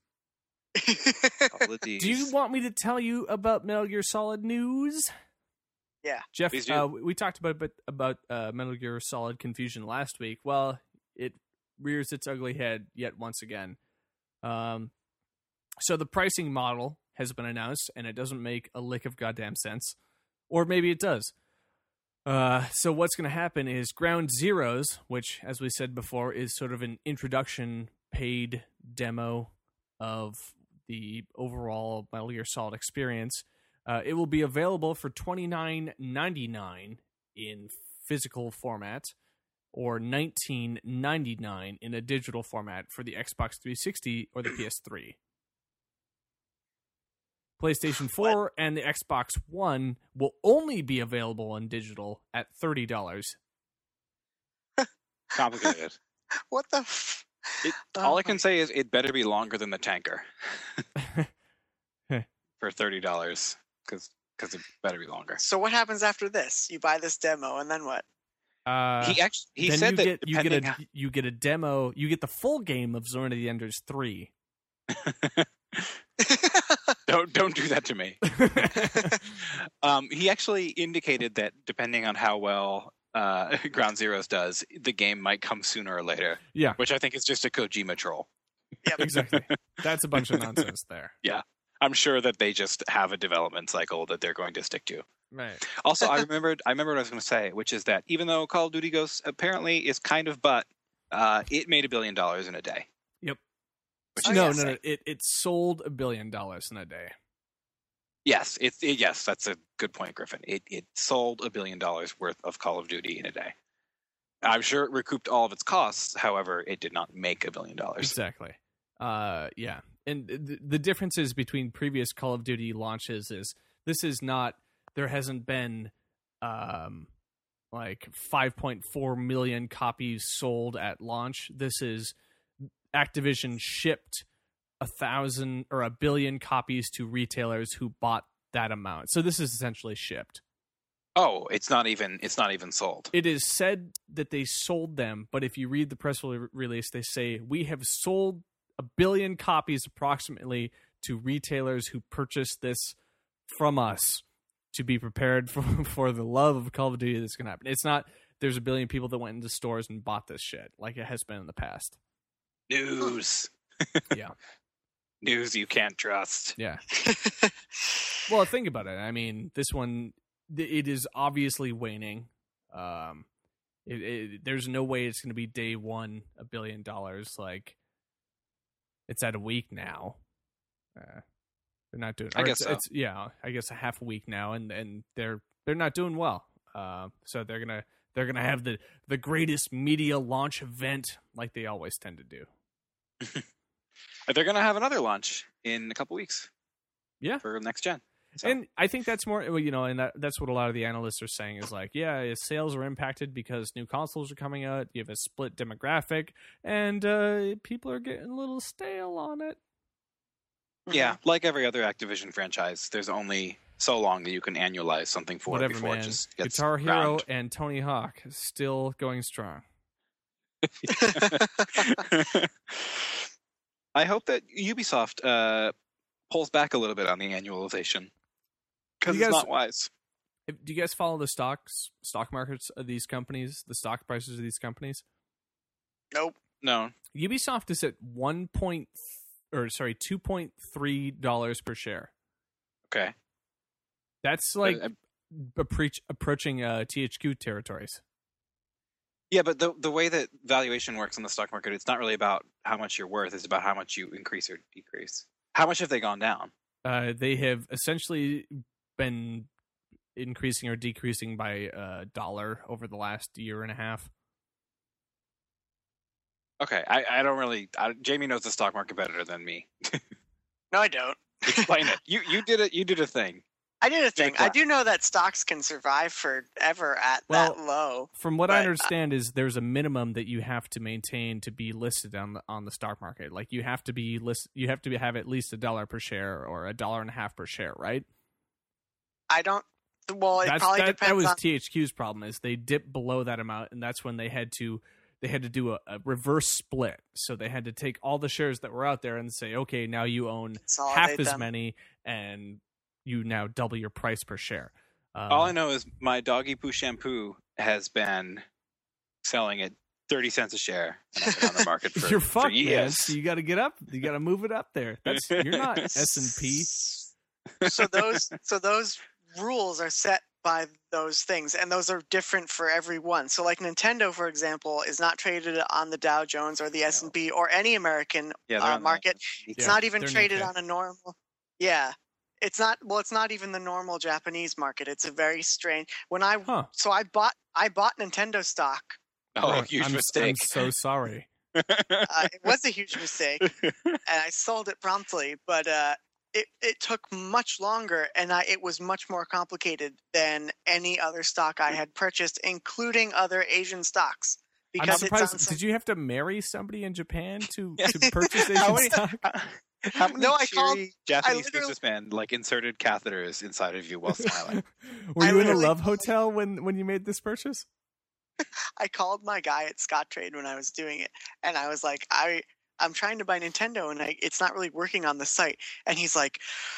All the Ds. Do you want me to tell you about Metal Gear Solid news? Yeah. Jeff. Please do. Uh, we talked about about, about uh, Metal Gear Solid Confusion last week. Well, it rears its ugly head yet once again. Um, so the pricing model has been announced, and it doesn't make a lick of goddamn sense, or maybe it does. Uh, so what's going to happen is Ground Zeroes, which, as we said before, is sort of an introduction paid demo of the overall Metal Gear Solid experience. Uh, it will be available for twenty-nine ninety-nine in physical format, or nineteen ninety-nine in a digital format for the Xbox three sixty or the P S three. PlayStation four and the Xbox One will only be available on digital at thirty dollars. Complicated. What the? F- It, Oh all I my- can say is it better be longer than the tanker for thirty dollars because because it better be longer. So what happens after this? You buy this demo, and then what? Uh, he actually he then said you that get you get depending a you get a demo. You get the full game of Zone of the Enders three. don't don't do that to me. Um, he actually indicated that depending on how well uh, Ground Zeroes does, the game might come sooner or later. Yeah. Which I think is just a Kojima troll. Yep. Exactly. That's a bunch of nonsense there. I'm sure that they just have a development cycle that they're going to stick to. Right. Also, I remembered I remembered what I was going to say, which is that even though Call of Duty Ghosts apparently is kind of but, uh, it made a billion dollars in a day. Yep. Which Oh, no, yes. no, no. It it sold a billion dollars in a day. Yes, it, it yes, that's a good point, Griffin. It it sold a billion dollars worth of Call of Duty in a day. I'm sure it recouped all of its costs. However, it did not make a billion dollars. Exactly. Uh, yeah. And the, the differences between previous Call of Duty launches is this is not, there hasn't been um, like five point four million copies sold at launch. This is Activision shipped a thousand or a billion copies to retailers who bought that amount. So this is essentially shipped. Oh, it's not even it's not even sold. It is said that they sold them, but if you read the press re- release, they say we have sold a billion copies approximately to retailers who purchased this from us to be prepared for, for the love of Call of Duty that's going to happen. It's not there's a billion people that went into stores and bought this shit like it has been in the past. News. Yeah. News you can't trust. Yeah. Well, think about it. I mean, this one, it is obviously waning. Um, it, it, there's no way it's going to be day one a billion dollars. Like, it's at a week now. Uh, they're not doing. I or guess it's, so. it's yeah. I guess a half a week now, and, and they're they're not doing well. Uh, so they're gonna they're gonna have the the greatest media launch event like they always tend to do. They're going to have another launch in a couple weeks. Yeah. For next gen. So. And I think that's more, well, you know, and that, that's what a lot of the analysts are saying is like, yeah, sales are impacted because new consoles are coming out. You have a split demographic, and uh, people are getting a little stale on it. Yeah, like every other Activision franchise, there's only so long that you can annualize something for Whatever, before man. it just gets Guitar Hero round. and Tony Hawk is still going strong. I hope that Ubisoft uh, pulls back a little bit on the annualization because You it's guys- not wise. If- Do you guys follow the stocks, stock markets of these companies, the stock prices of these companies? Nope. No, Ubisoft is at one point, or sorry, two point three dollars per share. okay. That's like Uh, approach, approaching uh, T H Q territories. Yeah, but the the way that valuation works in the stock market, it's not really about how much you're worth; it's about how much you increase or decrease. How much have they gone down? Uh, they have essentially been increasing or decreasing by a dollar over the last year and a half. Okay, I, I don't really. I, Jamie knows the stock market better than me. No, I don't. Explain it. You you did it. You did a thing. I did a Give it thing. a I clap. do know that stocks can survive forever at Well, that low. From what I But, uh, understand, is there's a minimum that you have to maintain to be listed on the on the stock market. Like you have to be list, you have to have at least a dollar per share or a dollar and a half per share, right? I don't. Well, it That's probably that, depends that was on. T H Q's problem is they dipped below that amount, and that's when they had to they had to do a, a reverse split. So they had to take all the shares that were out there and say, okay, now you own half consolidate as them. many, and you now double your price per share. Uh, All I know is my doggy poo shampoo has been selling at thirty cents a share, and I've been on the market for, you're for fucked, man. years. So you got to get up. You got to move it up there. That's you're not S and P. So those so those rules are set by those things, and those are different for everyone. So like Nintendo, for example, is not traded on the Dow Jones or the S and P or any American Yeah, they're uh, on the- market. It's Yeah, not even they're in traded U K. on a normal. Yeah, it's not. Well, it's not even the normal Japanese market. It's a very strange. When I Huh. so I bought I bought Nintendo stock. Oh, Uh, huge I'm, mistake. I'm so sorry. Uh, it was a huge mistake, and I sold it promptly. But uh, it it took much longer, and I, it was much more complicated than any other stock I had purchased, including other Asian stocks. I'm Because it's surprised. on some, Did you have to marry somebody in Japan to, Yeah. to purchase How Asian many- stock? How many No, I cheery called- Japanese literally- businessmen like inserted catheters inside of you while smiling? Were I you in a literally- love hotel when, when you made this purchase? I called my guy at Scottrade when I was doing it, and I was like, I I'm trying to buy Nintendo, and I, it's not really working on the site. And he's like,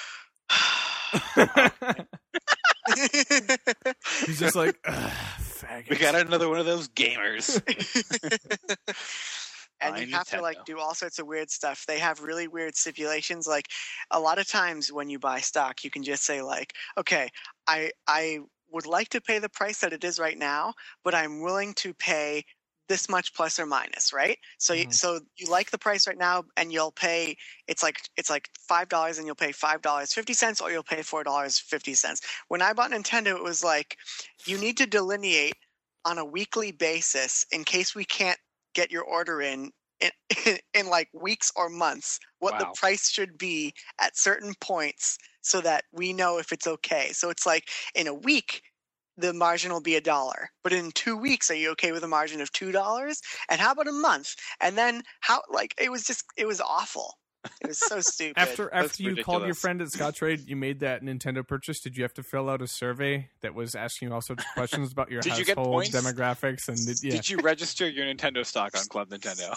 He's just like, "Ugh, faggot." We got another one of those gamers. and Buy you have to like Nintendo. do all sorts of weird stuff. They have really weird stipulations. Like a lot of times when you buy stock, you can just say like, okay, I I would like to pay the price that it is right now, but I'm willing to pay this much plus or minus, right? So you, Mhm. so you like the price right now, and you'll pay. It's like it's like five dollars, and you'll pay five dollars fifty cents, or you'll pay four dollars fifty cents. When I bought Nintendo, it was like you need to delineate on a weekly basis in case we can't get your order in in, in, in like weeks or months. What Wow. the price should be at certain points, so that we know if it's okay. So it's like in a week, the margin will be a dollar, but in two weeks, are you okay with a margin of two dollars? And how about a month? And then how? Like it was just, it was awful. It was so stupid. After That's after you called your ridiculous. friend at Scottrade, you made that Nintendo purchase. Did you have to fill out a survey that was asking you all sorts of questions about your Did you get household points? demographics and did, yeah? Did you register your Nintendo stock on Club Nintendo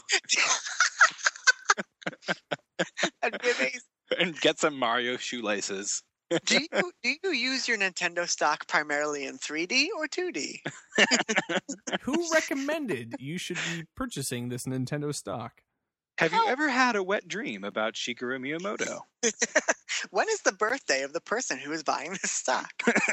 That'd be amazing. and get some Mario shoelaces? Do you do you use your Nintendo stock primarily in three D or two D? Who recommended you should be purchasing this Nintendo stock? Have you How- ever had a wet dream about Shigeru Miyamoto? When is the birthday of the person who is buying this stock?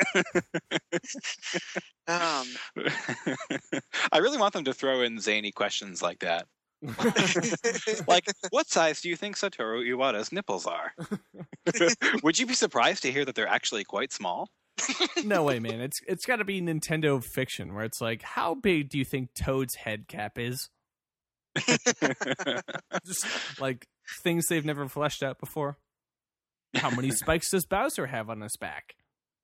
um, I really want them to throw in zany questions like that. Like, what size do you think Satoru Iwata's nipples are? Would you be surprised to hear that they're actually quite small? No way, man. It's it's got to be Nintendo fiction where it's like, how big do you think Toad's head cap is? Just like things they've never fleshed out before. How many spikes does Bowser have on his back?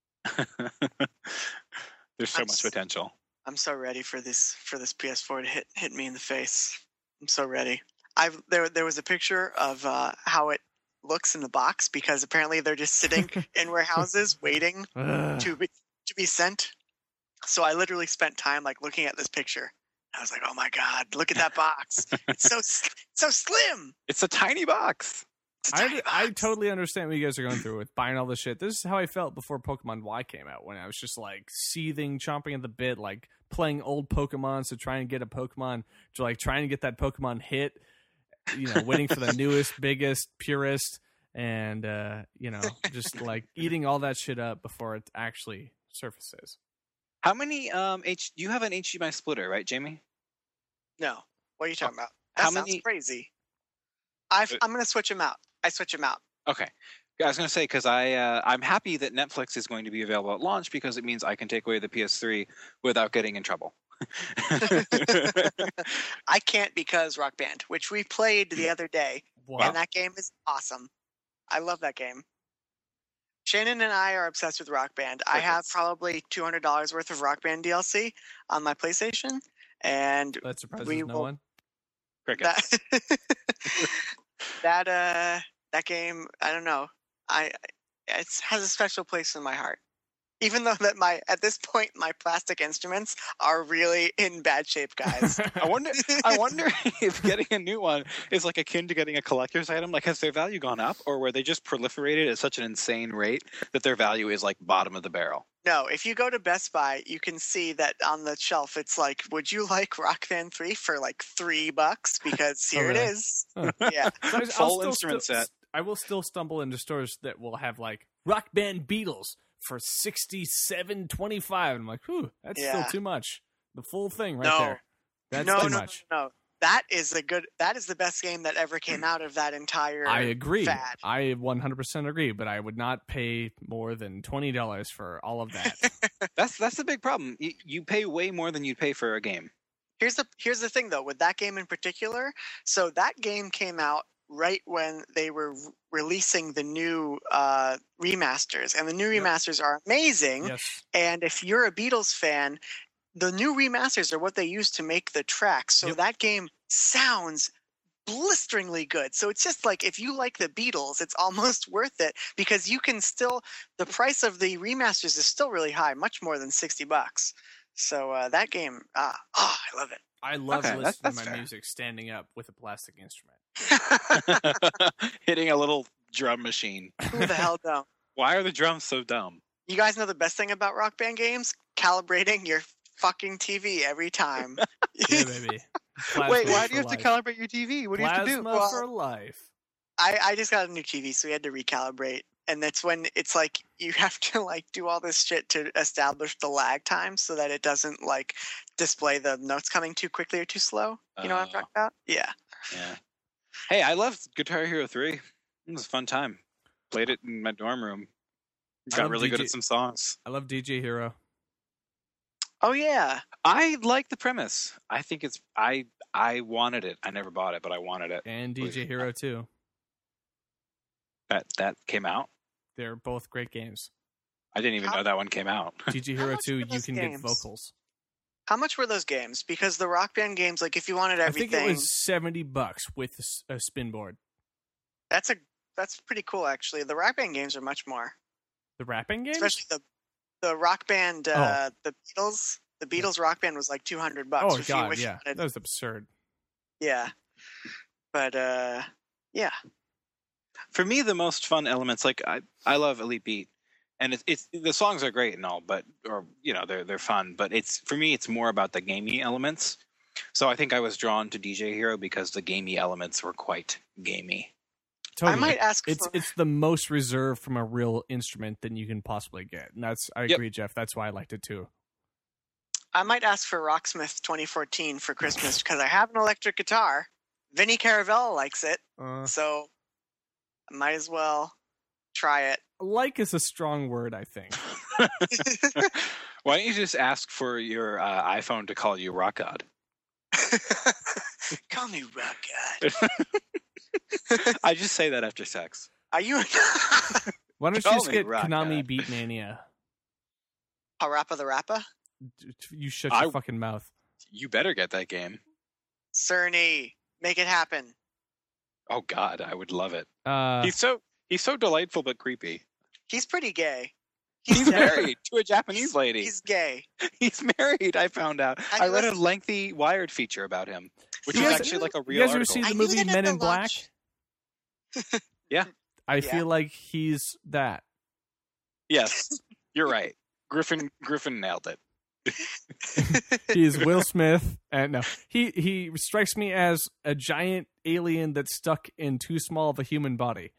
There's so I'm much s- potential. I'm so ready for this for this P S four to hit hit me in the face. I'm so ready. I've there there was a picture of uh, how it looks in the box because apparently they're just sitting in warehouses waiting Ugh. to be to be sent. So I literally spent time like looking at this picture. I was like, "Oh my god, look at that box! It's so s- so slim." It's a tiny box. It's a tiny I, I box. totally understand what you guys are going through with buying all this shit. This is how I felt before Pokemon Y came out, when I was just like seething, chomping at the bit, like playing old Pokemon to try and get a Pokemon, to like trying to get that Pokemon hit, you know, waiting for the newest, biggest, purest, and uh, you know, just like eating all that shit up before it actually surfaces. How many um H you have an H D M I splitter, right, Jamie? No, what are you talking about? That How sounds many- crazy. I've, Uh, I'm gonna switch them out. I switch them out. Okay. Yeah, I was going to say because I uh, I'm happy that Netflix is going to be available at launch because it means I can take away the P S three without getting in trouble. I can't because Rock Band, which we played the other day, Wow. and that game is awesome. I love that game. Shannon and I are obsessed with Rock Band. I have Crickets. probably two hundred dollars worth of Rock Band D L C on my PlayStation, and That surprises we no will- one. Crickets. that that uh that game, I don't know. I it has a special place in my heart. Even though that my at this point my plastic instruments are really in bad shape, guys. I wonder. I wonder if getting a new one is like akin to getting a collector's item. Like, has their value gone up, or were they just proliferated at such an insane rate that their value is like bottom of the barrel? No, if you go to Best Buy, you can see that on the shelf it's like, would you like Rock Band three for like three bucks? Because Oh, here really? it is. Huh. Yeah. So I- I'll Full still instrument stu- set. I will still stumble into stores that will have like Rock Band Beatles for sixty-seven twenty-five. I'm like, whew, that's Yeah. still too much. The full thing right No. there. That's no, too no, much. no, no. That is a good. That is the best game that ever came out of that entire. I agree. fad. I one hundred percent agree, but I would not pay more than twenty dollars for all of that. That's that's the big problem. You, you pay way more than you'd pay for a game. Here's the here's the thing though with that game in particular. So that game came out right when they were re- releasing the new uh, remasters, and the new Yep. remasters are amazing. Yes. And if you're a Beatles fan, the new remasters are what they use to make the tracks. So Yep. that game sounds blisteringly good. So it's just like if you like the Beatles, it's almost worth it because you can still the price of the remasters is still really high, much more than sixty bucks. So uh, that game, ah, oh, I love it. I love Okay, listening that's- to that's my fair. music standing up with a plastic instrument. Hitting a little drum machine. Who the hell don't? Why are the drums so dumb? You guys know the best thing about Rock Band games? Calibrating your fucking T V every time. Yeah, baby. Plasma Wait, why for do you have life. to calibrate your T V? What do you have to do? Plasma for life. I, I just got a new T V, so we had to recalibrate. And that's when it's like you have to like do all this shit to establish the lag time so that it doesn't like display the notes coming too quickly or too slow. You know what I'm Oh. talking about? Yeah. Yeah. Hey, I loved Guitar Hero three. It was a fun time. Played it in my dorm room. I Got love really D good J at some songs. I love D J Hero. Oh yeah. I like the premise. I think it's I I wanted it. I never bought it, but I wanted it. And D J Hero too. That that came out. They're both great games. I didn't even How- know that one came out. D J How Hero much two, were you those can games? get vocals. How much were those games? Because the Rock Band games, like if you wanted I everything, think it was seventy bucks with a s- a spin board. that's a that's pretty cool actually. The Rock Band games are much more, The rapping games? especially the the Rock Band, uh, the Beatles. The Beatles Rock Band was like two hundred bucks. Oh if you god, wish you yeah, wanted- that was absurd. yeah. But uh, yeah. For me, the most fun elements, like I, I love Elite Beat, and it's, it's the songs are great and all, but or you know they're they're fun. But it's for me, it's more about the gamey elements. So I think I was drawn to D J Hero because the gamey elements were quite gamey. Totally. I might ask It's for it's the most reserved from a real instrument than you can possibly get. And that's I Yep. agree, Jeff. That's why I liked it too. I might ask for Rocksmith twenty fourteen for Christmas because I have an electric guitar. Vinny Caravella likes it, Uh, so I might as well try it. like is a strong word, I think. Why don't you just ask for your uh, iPhone to call you Rock God? Call me Rock God. I just say that after sex. Are you Why don't you Call just me get Rock Konami God. Beat Mania? Parappa the Rappa? D- You shut I- your fucking mouth. You better get that game. Cerny, make it happen. Oh God, I would love it. Uh, He's so he's so delightful but creepy. He's pretty gay. He's married to a Japanese lady. He's gay. He's married. I found out. I I read a listen- lengthy Wired feature about him, which You is guys- actually like a you real guys ever article. see I the knew movie that at Men the in Black? launch. I Yeah. feel like he's that. Yes, you're right. Griffin Griffin nailed it. He's Will Smith, and no, he he strikes me as a giant alien that's stuck in too small of a human body.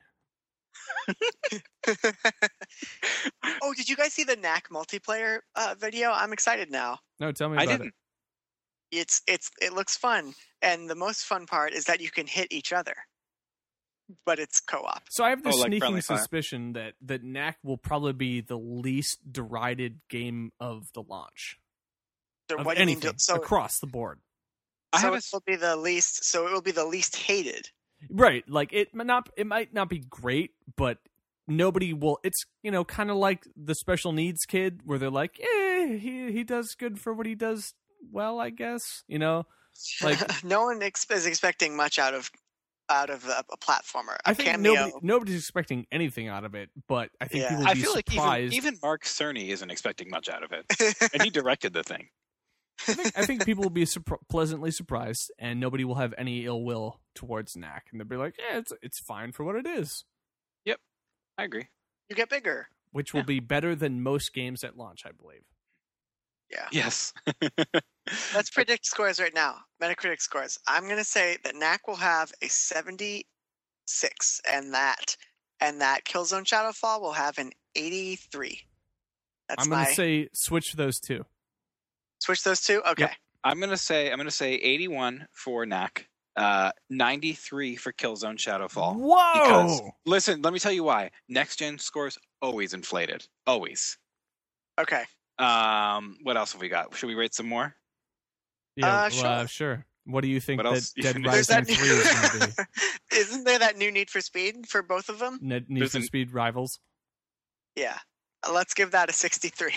Oh, did you guys see the Knack multiplayer uh, video? I'm excited now. No, tell me I about didn't. It's it's it looks fun, and the most fun part is that you can hit each other, but it's co-op. it. So I have this Oh, like sneaking Friendly Fire. suspicion that that Knack will probably be the least derided game of the launch So of what do you mean? anything So, across the board. I so have a it s- will be the least. So it will be the least hated. Right, like it might not it might not be great, but nobody will. It's you know kind of like the special needs kid where they're like, eh, he he does good for what he does well, I guess. You know, like no one ex- is expecting much out of out of a, a platformer. A I think cameo. nobody nobody's expecting anything out of it, but I think Yeah. people will I be feel like even, surprised. even Mark Cerny isn't expecting much out of it, and he directed the thing. I, think, I think people will be surpr- pleasantly surprised, and nobody will have any ill will towards Knack, and they'll be like, yeah, it's it's fine for what it is, I agree. You get bigger. which will Yeah. be better than most games at launch, I believe. Yeah. Yes. Let's predict scores right now. Metacritic scores. I'm going to say that Knack will have a seventy-six, and that and that Killzone Shadowfall will have an eighty-three. That's I'm my going to say switch those two. switch those two. Okay. Yep. I'm gonna say I'm gonna say eighty-one for Knack, uh, ninety-three for Killzone Shadowfall. Whoa! Because listen, let me tell you why. Next gen scores always inflated, always. Okay. Um, what else have we got? Should we rate some more? yeah, uh, well, uh, sure. sure. What do you think What that else? Dead There's Rising There's three is going to be? that Isn't there that new Need for Speed for both of them? Need, Need There's for an- Speed Rivals. Yeah. Uh, Let's give that a sixty-three.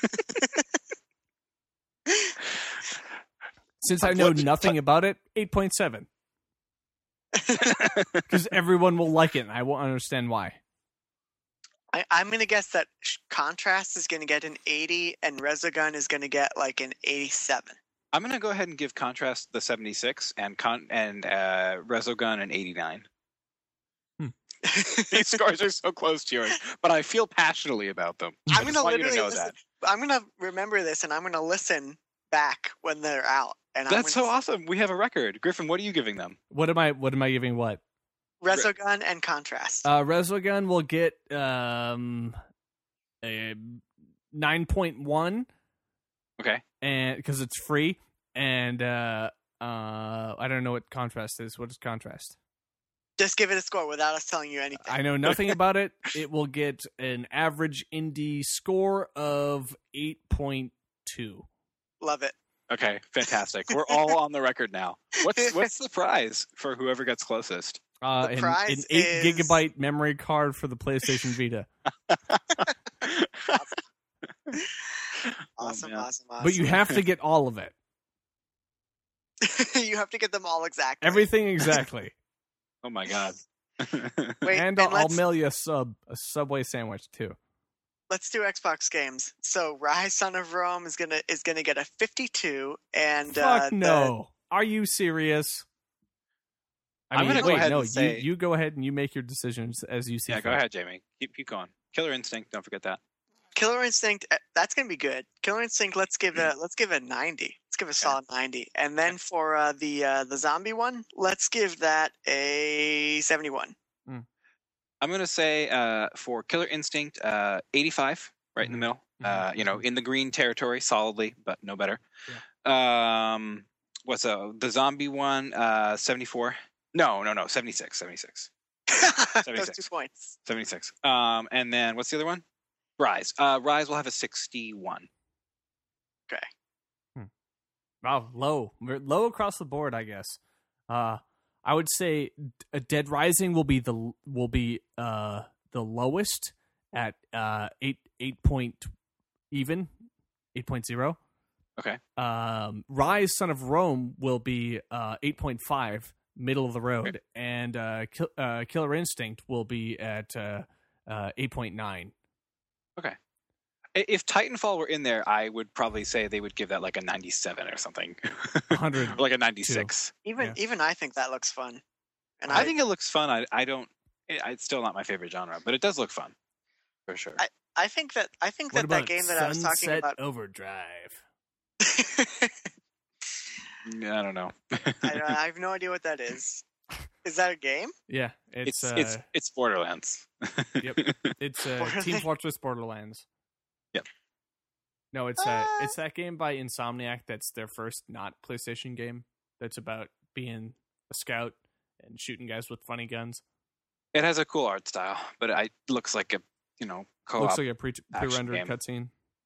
Since I know What- nothing about it, eight point seven. Because everyone will like it, and I won't understand why. I, I'm going to guess that Sh- Contrast is going to get an eighty and Resogun is going to get like an eighty-seven. I'm gonna go ahead and give Contrast the seventy-six and con and uh, Resogun an eighty-nine. These scores are so close to yours, but I feel passionately about them. I I'm just gonna want you to literally know listen. that. I'm going to remember this and I'm going to listen back when they're out And I'm That's so gonna- awesome. We have a record. Griffin, what are you giving them? What am I? What am I giving? What? Resogun and Contrast. Uh, Resogun will get um a nine point one, Okay. and because it's free, and uh, uh, I don't know what Contrast is. What is Contrast? Just give it a score without us telling you anything. I know nothing about it. It will get an average indie score of eight point two. Love it. Okay, fantastic. We're all on the record now. What's what's the prize for whoever gets closest? Uh, The an, prize an eight is- gigabyte memory card for the PlayStation Vita. Awesome, man. awesome, awesome. But you have to get all of it. you have to get them all exactly. Everything exactly. Oh my god. Wait, and and I'll, I'll let's, mail you a sub, a Subway sandwich too. let's do Xbox games. So Rise Son of Rome is gonna is gonna get a fifty-two, and uh, Fuck the- no. Are you serious? I I'm mean, gonna go wait, ahead no, and say- you, you go ahead and you make your decisions as you see yeah, fit. go ahead, Jamie. Keep keep going. Killer Instinct, don't forget that. Killer Instinct. uh, That's gonna be good. Killer Instinct. Let's give Mm. it. Let's give it a ninety. Let's give it a solid ninety. And then for uh, the uh, the zombie one, let's give that a seventy-one. I'm gonna say uh, for Killer Instinct, uh, eighty-five, right in the Mhm. middle. Mhm. Uh, you know, in the green territory, solidly, but no better. Um, what's uh, the zombie one? Uh, seventy-four. No, no, no, seventy-six, seventy-six, Those seventy-six. two points. seventy-six. Um, and then what's the other one? Rise. Uh, Rise will have a sixty-one. Wow, low, We're low across the board, I guess. Uh, I would say D- Dead Rising will be the will be uh the lowest at uh eight eight point even eight point zero. Okay. Um, Rise Son of Rome will be uh eight point five, middle of the road, Okay. and uh, Kill, uh Killer Instinct will be at uh, uh eight point nine. I- If Titanfall were in there, I would probably say they would give that like a ninety-seven or something, one hundred. or like a ninety-six. Even Yeah. even I think that looks fun. And I think it looks fun. I I don't. it- It's still not my favorite genre, but it does look fun, for sure. I- I think that I think What that that about game that I was talking Sunset about. Overdrive? Yeah, I don't know. I, don't, I have no idea what that is. Is that a game? Yeah, it's it's uh, it's it's Borderlands. Yep. it's uh, Team Borderlands? Fortress Borderlands. Yep. No, it's uh, Ah. it's that game by Insomniac. That's their first not PlayStation game. That's about being a scout and shooting guys with funny guns. It has a cool art style, but it looks like a you know co-op. Looks like a pre action pre-rendered game. cutscene.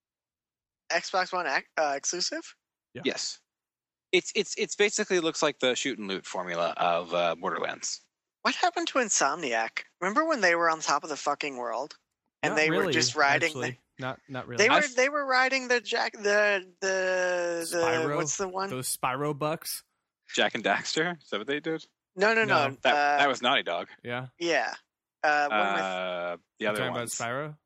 Xbox One ac- uh, exclusive? Yes, it's it's it's basically looks like the shoot and loot formula of uh, Borderlands. What happened to Insomniac? Remember when they were on top of the fucking world, and Not they were really, just riding? Actually. Not not really. The, they were I've- they were riding the jack the the the Spyro? what's the one? Those Spyro bucks. Jack and Daxter. Is that what they did? No, no, no. No, That uh, that was Naughty Dog. Yeah. yeah. Uh, one with Uh, the You other talking ones. about Spyro?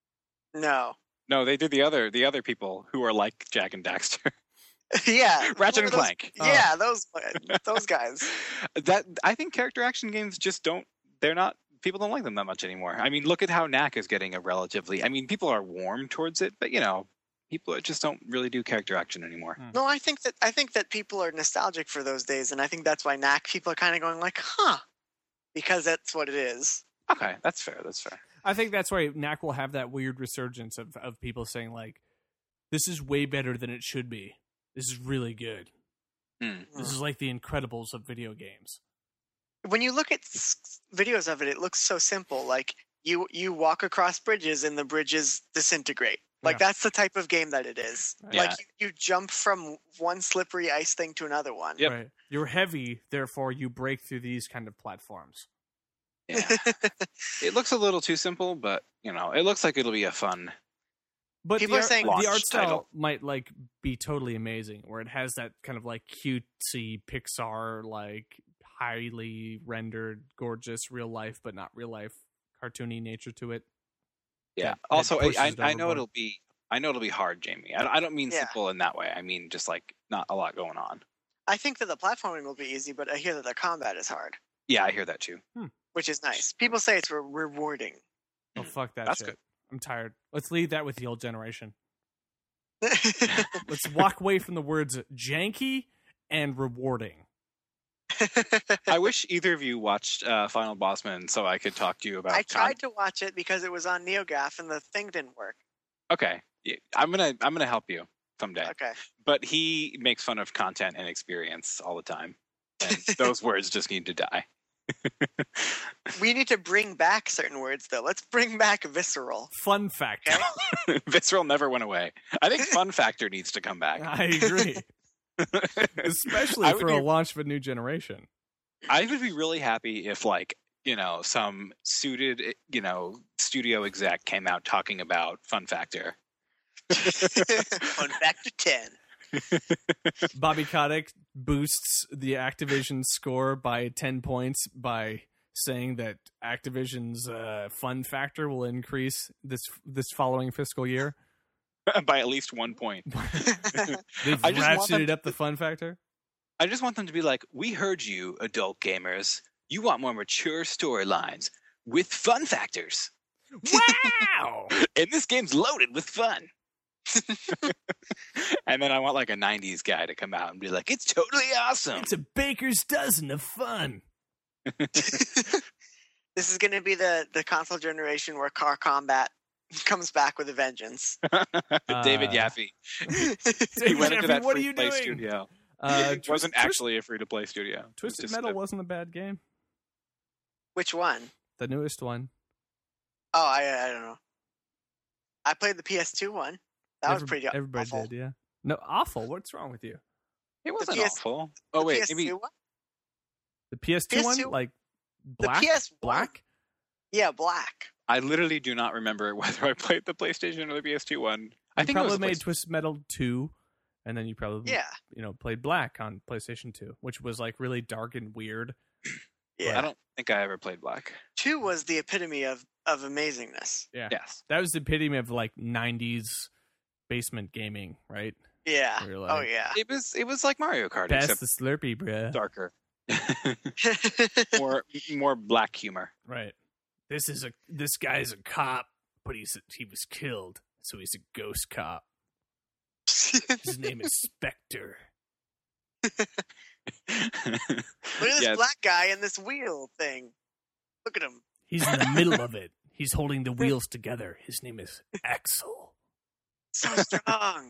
no. No, they did the other the other people who are like Jack and Daxter. yeah, Ratchet one and of those- Clank. Oh. Yeah, those those guys. That I think character action games just don't. They're not. People don't like them that much anymore. I mean, look at how N A C is getting a relatively. I mean, people are warm towards it, but you know, people just don't really do character action anymore. No, I think that I think that people are nostalgic for those days, and I think that's why N A C people are kind of going like, huh, because that's what it is. Okay, that's fair. That's fair. I think that's why N A C will have that weird resurgence of, of people saying like, "This is way better than it should be. This is really good. Hmm. This is like the Incredibles of video games." When you look at s- videos of it, it looks so simple. Like you you walk across bridges and the bridges disintegrate. Like Yeah. that's the type of game that it is. Yeah. Like you, you jump from one slippery ice thing to another one. Yep. Right. You're heavy, therefore you break through these kind of platforms. Yeah, it looks a little too simple, but you know, it looks like it'll be a fun. But People the are art, saying- the art Launch style title. might like be totally amazing, where it has that kind of like cutesy Pixar, like highly rendered, gorgeous, real life but not real life, cartoony nature to it. Yeah. That- that also, pushes I, it I know overboard. it'll be. I know it'll be hard, Jamie. I, I don't mean Yeah. simple in that way. I mean just like not a lot going on. I think that the platforming will be easy, but I hear that the combat is hard, Yeah, I hear that too. which is nice. People say it's re- rewarding. Oh fuck that That's shit! good. I'm tired. Let's leave that with the old generation. Let's walk away from the words janky and rewarding. I wish either of you watched uh, Final Bossman so I could talk to you about. I tried con- to watch it because it was on NeoGAF and the thing didn't work. Okay, Yeah, I'm gonna I'm gonna help you someday. Okay. But he makes fun of content and experience all the time, and those words just need to die. We need to bring back certain words, though. Let's bring back visceral. Fun factor. Okay? Visceral never went away. I think fun factor needs to come back. I agree. Especially I would for be- a launch of a new generation. I would be really happy if, like, you know, some suited, you know, studio exec came out talking about fun factor. Fun factor ten. Bobby Kotick boosts the Activision score by ten points by saying that Activision's uh, fun factor will increase this this following fiscal year. By at least one point. They've I just want them ratcheted to- up the fun factor. I just want them to be like, we heard you, adult gamers. You want more mature storylines with fun factors. Wow! And this game's loaded with fun. And then I want like a nineties guy to come out and be like, it's totally awesome. It's a baker's dozen of fun. This is going to be the, the console generation where car combat comes back with a vengeance. David Uh, Yaffe. he David went into Yaffe, that what are free you play doing? studio. Uh, it wasn't Twist- actually a free to play studio. It was Twisted just Metal a- wasn't a bad game. Which one? The newest one. Oh, I I don't know. I played the P S two one. That was Every- pretty Everybody awful. did, yeah. No, awful. What's wrong with you? It wasn't P S awful. Oh The wait, P S two maybe one? The P S two, P S two one, like black, P S one? black. Yeah, black. I literally do not remember whether I played the PlayStation or the P S two one. I You think it probably was the made Play- Twisted Metal two, and then you probably Yeah. you know played Black on PlayStation two, which was like really dark and weird. Yeah. I don't think I ever played Black. Two was the epitome of, of amazingness. Yeah, Yes. that was the epitome of like nineties basement gaming, right? Yeah. Where you're oh, like, yeah. It was it was like Mario Kart, Pass except the Slurpee, bruh. darker. more more black humor. Right. This is a this guy's a cop, but he's he was killed, so he's a ghost cop. His name is Spectre. Look at this Yeah, black guy in this wheel thing. Look at him. He's in the middle of it. He's holding the wheels together. His name is Axel. So strong.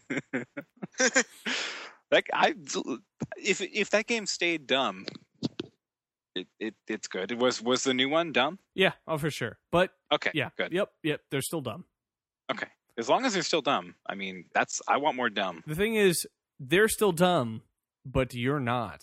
like I, if if that game stayed dumb, it, it it's good. It was was the new one dumb? Yeah, oh for sure. But Okay, yeah, good. yep, yep. They're still dumb. Okay, as long as they're still dumb. I mean, that's I want more dumb. The thing is, they're still dumb, but you're not.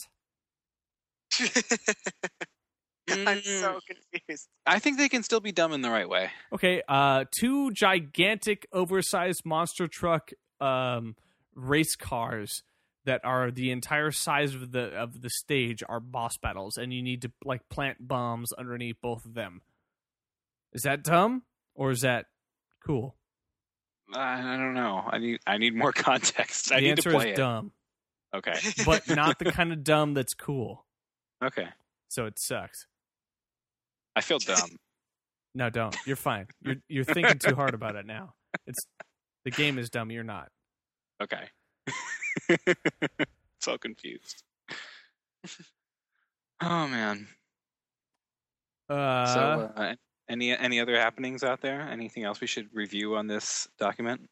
I'm so confused. I think they can still be dumb in the right way. Okay, uh, two gigantic, oversized monster truck um, race cars that are the entire size of the of the stage are boss battles, and you need to like plant bombs underneath both of them. Is that dumb or is that cool? I, I don't know. I need I need more context. I The need answer to play is it. dumb, Okay. but not the kind of dumb that's cool. Okay. So it sucks. I feel dumb. No, don't. You're fine. You're you're thinking too hard about it now. It's the game is dumb. You're not. Okay. So confused. Oh man. Uh, so uh, any any other happenings out there? Anything else we should review on this document?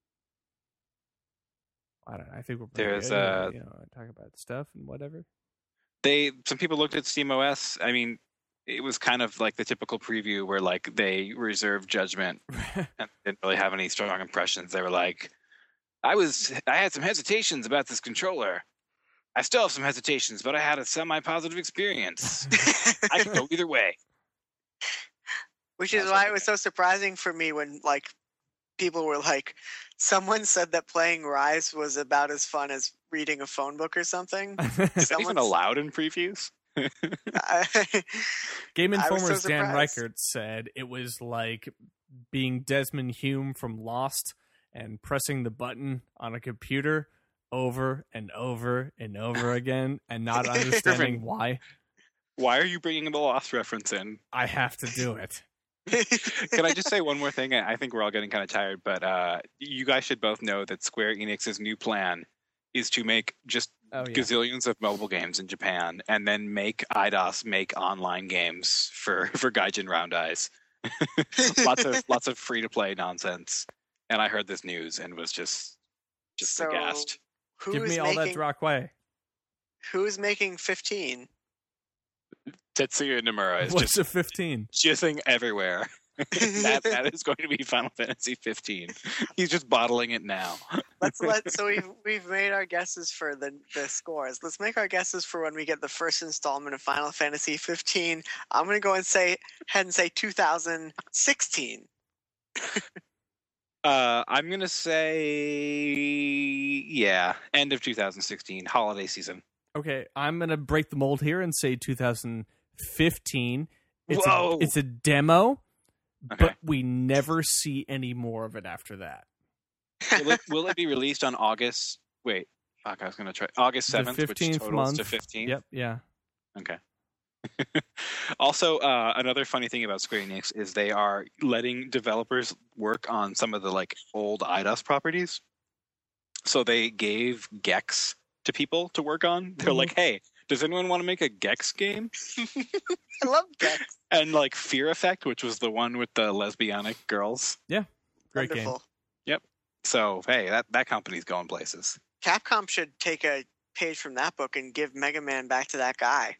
I don't know. I think we're pretty There's, good. uh, you know, talk about stuff and whatever. They some people looked at SteamOS. I mean, it was kind of like the typical preview where like they reserved judgment and didn't really have any strong impressions. They were like, I was I had some hesitations about this controller. I still have some hesitations, but I had a semi-positive experience. I could go either way. Which Yeah, is that's why okay. it was so surprising for me when like people were like, someone said that playing Rise was about as fun as reading a phone book or something. Is that even Someone's- allowed in previews? I- Game I was so Informer's Dan surprised. Reichert said it was like being Desmond Hume from Lost and pressing the button on a computer over and over and over again and not understanding Irvin. why. Why are you bringing the Lost reference in? I have to do it. Can I just say one more thing? I I think we're all getting kind of tired, but uh, you guys should both know that Square Enix's new plan is to make just Oh yeah. gazillions of mobile games in Japan, and then make Eidos make online games for for Gaijin Round Eyes. lots of lots of free to play nonsense. And I heard this news and was just just So, aghast. who Give is me all that making, Rock Way. Who is making fifteen? Tetsuya Nomura is What's just a fifteen? jizzing everywhere. that that is going to be Final Fantasy fifteen. He's just bottling it now. Let's let so we've we've made our guesses for the the scores. Let's make our guesses for when we get the first installment of Final Fantasy fifteen. I'm gonna go and say ahead and say two thousand sixteen. Uh, I'm gonna say yeah, end of two thousand sixteen, holiday season. Okay, I'm gonna break the mold here and say two thousand fifteen. It's Whoa. A, it's a demo, Okay. but we never see any more of it after that. will, it, will it be released on August? Wait, fuck, I was gonna try August The seventh, which fifteenth totals month. to fifteen. Yep, yeah. Okay. Also, uh, another funny thing about Square Enix is they are letting developers work on some of the like old Eidos properties. So they gave Gex to people to work on. They're Mhm. like, "Hey, does anyone want to make a Gex game?" I love Gex. And like Fear Effect, which was the one with the lesbianic girls. Great game. Wonderful. So hey, that that company's going places. Capcom should take a page from that book and give Mega Man back to that guy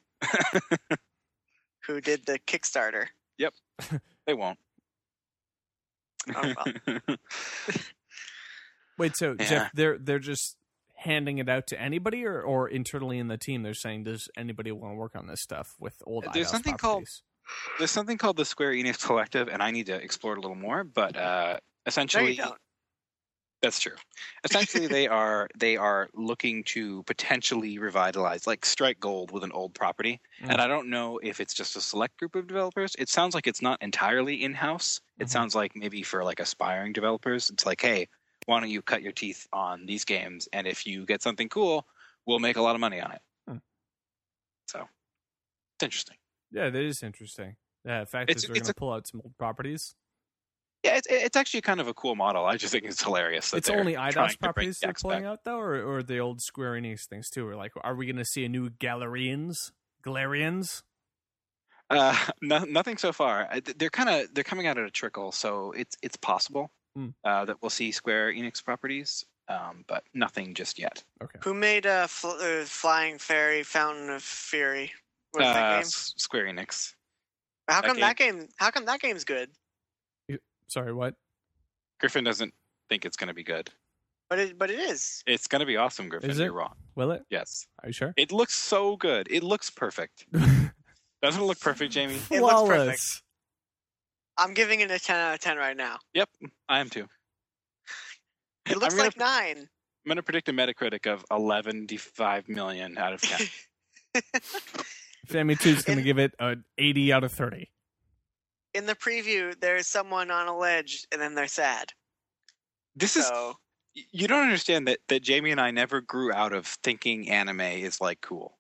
who did the Kickstarter. They won't. Oh, well. Wait, so Yeah. Jeff, they're they're just handing it out to anybody, or, or internally in the team, they're saying, does anybody want to work on this stuff with old There's Eidos something called- properties? There's something called the Square Enix Collective, and I need to explore it a little more. But uh, No, essentially, you don't. that's true. Essentially, they are they are looking to potentially revitalize, like strike gold with an old property. Mm. And I don't know if it's just a select group of developers. It sounds like it's not entirely in house. It Mhm. sounds like maybe for like aspiring developers, it's like, hey, why don't you cut your teeth on these games? And if you get something cool, we'll make a lot of money on it. Hmm. So it's interesting. Yeah, that is interesting. Yeah, the fact It's- that they're it's going to a- pull out some old properties. Yeah, it's it's actually kind of a cool model. I just think it's hilarious. That It's they're only trying Eidos to bring properties they're Gex pulling back. out, though, or, or the old Square Enix things, too? Or like, are we going to see a new Galarians? Galarians? Uh, no, nothing so far. Uh, th- They're kind of they're coming out at a trickle, so it's it's possible Hmm. uh, that we'll see Square Enix properties, um, but nothing just yet. Okay. Who made uh, fl- uh, Flying Fairy Fountain of Fury? What's Uh, that game? S- Square Enix. How that come game- that game? How come that game's good? Sorry, what? Griffin doesn't think it's going to be good. But it, but it is. It's going to be awesome, Griffin. Is it? You're wrong. Will it? Yes, Are you sure? it looks so good. It looks perfect. Doesn't it look perfect, Jamie? It looks perfect. Flawless. I'm giving it a ten out of ten right now. Yep, I am too. It looks I'm gonna, like nine. I'm going to predict a Metacritic of eleven point five million out of ten. Family two's going to In- give it an eighty out of thirty. In the preview, there's someone on a ledge, and then they're sad. This is So you don't understand that that Jamie and I never grew out of thinking anime is like cool.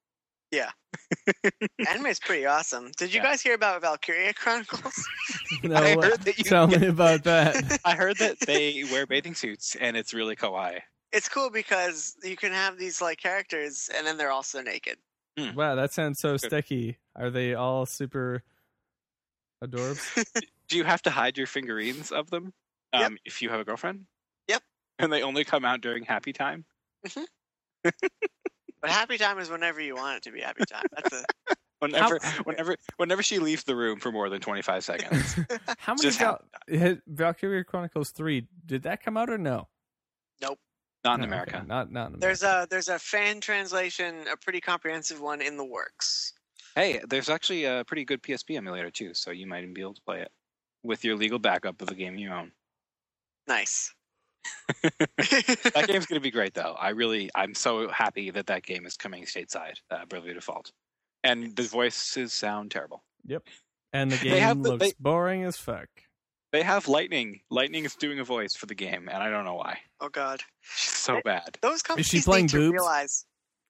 anime is pretty awesome. Did you Yeah. guys hear about Valkyria Chronicles? No, I what- heard that you tell me about that. I heard that they wear bathing suits and it's really kawaii. It's cool because you can have these like characters, and then they're also naked. Wow, that sounds so Good. sticky. Are they all super adorbs? Do you have to hide your figurines of them um, Yep. if you have a girlfriend? Yep. And they only come out during happy time? But happy time is whenever you want it to be happy time. That's a Whenever, whenever, whenever she leaves the room for more than twenty-five seconds. How many Just Val- had Valkyria Chronicles three? Did that come out or no? Not in No, America. okay, Not not in America. there's a there's a fan translation, a pretty comprehensive one in the works. Hey, there's actually a pretty good P S P emulator too, so you might even be able to play it with your legal backup of the game you own. Nice. That game's going to be great, though. I really, I'm so happy that that game is coming stateside, uh, Bravely Default. And the voices sound terrible. and the They game have the- looks they- boring as fuck. They have Lightning. Lightning is doing a voice for the game, and I don't know why. Oh God, She's so bad. those companies she playing need to boobs? realize.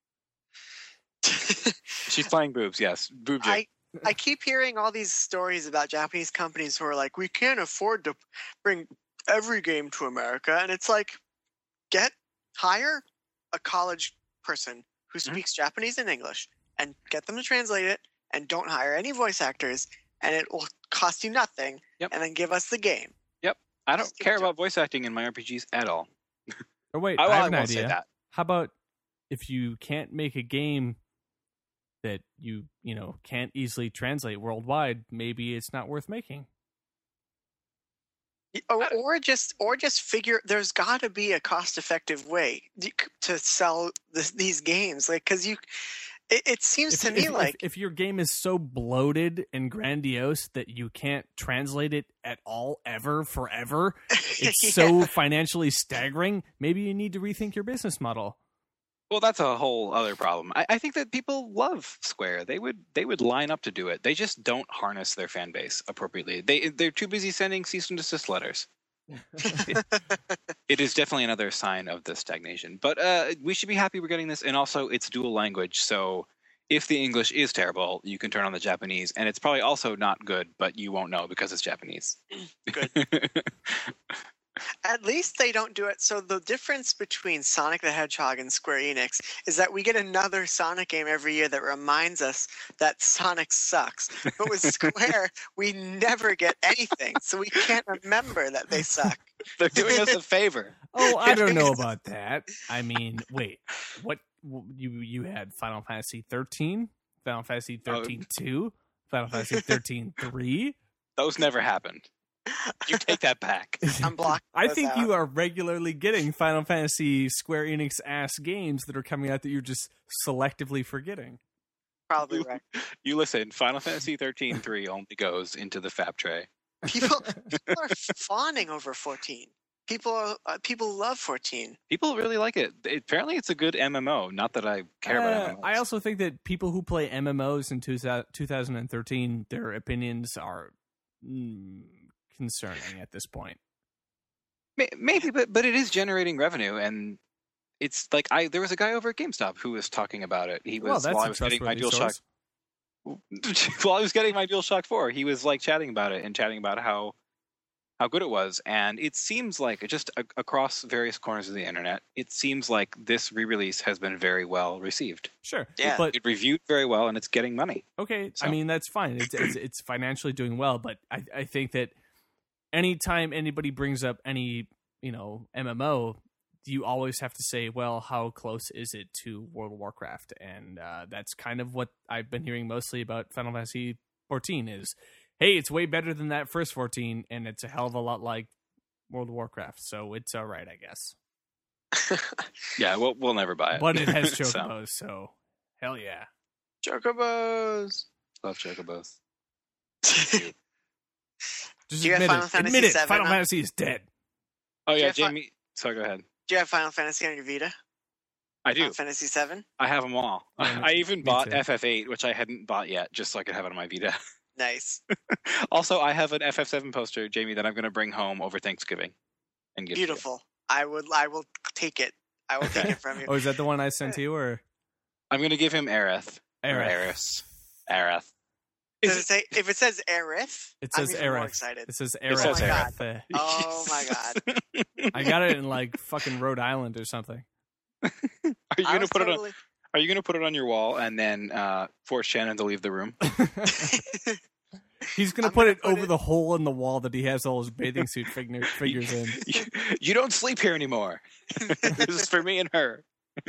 She's playing boobs, yes. Boob jig. I I keep hearing all these stories about Japanese companies who are like, we can't afford to bring every game to America, and it's like, get hire a college person who Mhm. speaks Japanese and English and get them to translate it, and don't hire any voice actors, and it will cost you nothing, Yep. and then give us the game. I don't Just give care it to about voice acting in my R P Gs at all. Or wait, I, I, well, have I an won't idea. say that. How about if you can't make a game that you you know can't easily translate worldwide, maybe it's not worth making. Or, or just or just figure there's got to be a cost-effective way to sell this, these games, like because you it, it seems If, to if- me if- like if your game is so bloated and grandiose that you can't translate it at all ever forever, it's Yeah. so financially staggering, maybe you need to rethink your business model. Well, that's a whole other problem. I, I think that people love Square. They would they would line up to do it. They just don't harness their fan base appropriately. They they're too busy sending cease and desist letters. It is definitely another sign of the stagnation. But uh, we should be happy we're getting this, and also it's dual language. So if the English is terrible, you can turn on the Japanese, and it's probably also not good, but you won't know because it's Japanese. Good. At least they don't do it. So the difference between Sonic the Hedgehog and Square Enix is that we get another Sonic game every year that reminds us that Sonic sucks. But with Square, we never get anything, so we can't remember that they suck. They're doing us a favor. Oh, I don't know about that. I mean, wait, what you you had Final Fantasy thirteen, Final Fantasy thirteen two, Final Fantasy thirteen three. Those never happened. You take that back. I'm blocking. I those think out. you are regularly getting Final Fantasy Square Enix ass games that are coming out that you're just selectively forgetting. Probably right. You listen, Final Fantasy thirteen three only goes into the Fab tray. People, people are fawning over fourteen. People, are, uh, people love fourteen. People really like it. It- Apparently, it's a good M M O. Not that I care Uh, about M M Os. I also think that people who play M M Os in two thousand thirteen, their opinions are mm, concerning at this point. May- Maybe, but but it is generating revenue, and it's like I there was a guy over at GameStop who was talking about it. He was Well, that's while a I was getting my trustworthy DualShock. source. While I was getting my DualShock four, he was like chatting about it and chatting about how how good it was, and it seems like just a- across various corners of the internet, it seems like this re-release has been very well received. Sure, Yeah. but It reviewed very well, and it's getting money. okay, I So- mean that's fine. It's, it's it's financially doing well, but I I think that anytime anybody brings up any you know M M O, you always have to say, well, how close is it to World of Warcraft? And uh, that's kind of what I've been hearing mostly about Final Fantasy fourteen is, hey, it's way better than that first fourteen, and it's a hell of a lot like World of Warcraft, so it's all right, I guess. Yeah, we'll we'll never buy it. But it has So, chocobos, so hell yeah. Chocobos. love chocobos. Just Do you have admit Final it. Fantasy Admit it. seven Final on- Fantasy is dead. Oh yeah, Jeff, I- Jamie. So go ahead. Do you have Final Fantasy on your Vita? I do. Final Fantasy seven? I have them all. Yeah, I even me bought too. F F eight, which I hadn't bought yet, just so I could have it on my Vita. Nice. Also, I have an F F seven poster, Jamie, that I'm going to bring home over Thanksgiving and give to you. Beautiful. I would I will take it. I will take Okay. it from you. Oh, is that the one I sent to you, or I'm going to give him Aerith. Or Aerith? Aeris. Aerith. Does Is it it- say if it says Aerith? It I'm says even more Aerith. excited. It says It Aerith. says Aerith. Uh, Oh my god. I got it in like fucking Rhode Island or something. Are you I going to was put it on? totally... Are you going to put it on your wall and then uh, force Shannon to leave the room? He's gonna I'm put gonna it put over it- the hole in the wall that he has all his bathing suit figure, figures in. you, you don't sleep here anymore. This is for me and her.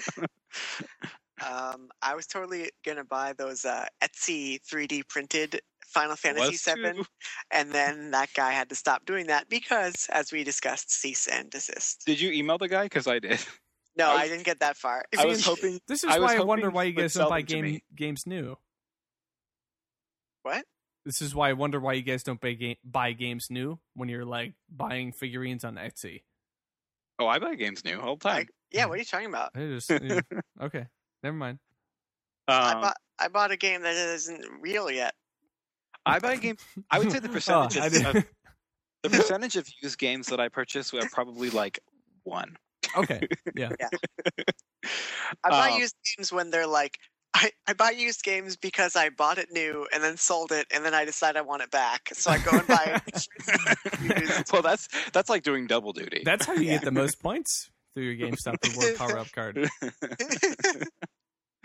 Um, I was totally gonna buy those uh, Etsy three D printed Final Fantasy Was seven, too. and then that guy had to stop doing that because, as we discussed, cease and desist. Did you email the guy? Because I did. No, I I, was- didn't get that far. If I you- was hoping. This is I was why I wonder hoping why you he would guys don't sell buy them to game me. games new. What? This is why I wonder why you guys don't buy, ga- buy games new when you're like buying figurines on Etsy. Oh, I buy games new all the I, time. yeah, what are you talking about? I just yeah. Okay, never mind. I Um, bought I bought a game that isn't real yet. I buy games. I would say the percentage Oh, I of, did- of the percentage of used games that I purchase are probably like one. Okay, yeah. I buy Um, used games when they're like, I, I buy used games because I bought it new and then sold it and then I decide I want it back. So I go and buy it. Well, that's that's like doing double duty. That's how you Yeah. get the most points through your GameStop reward power up card.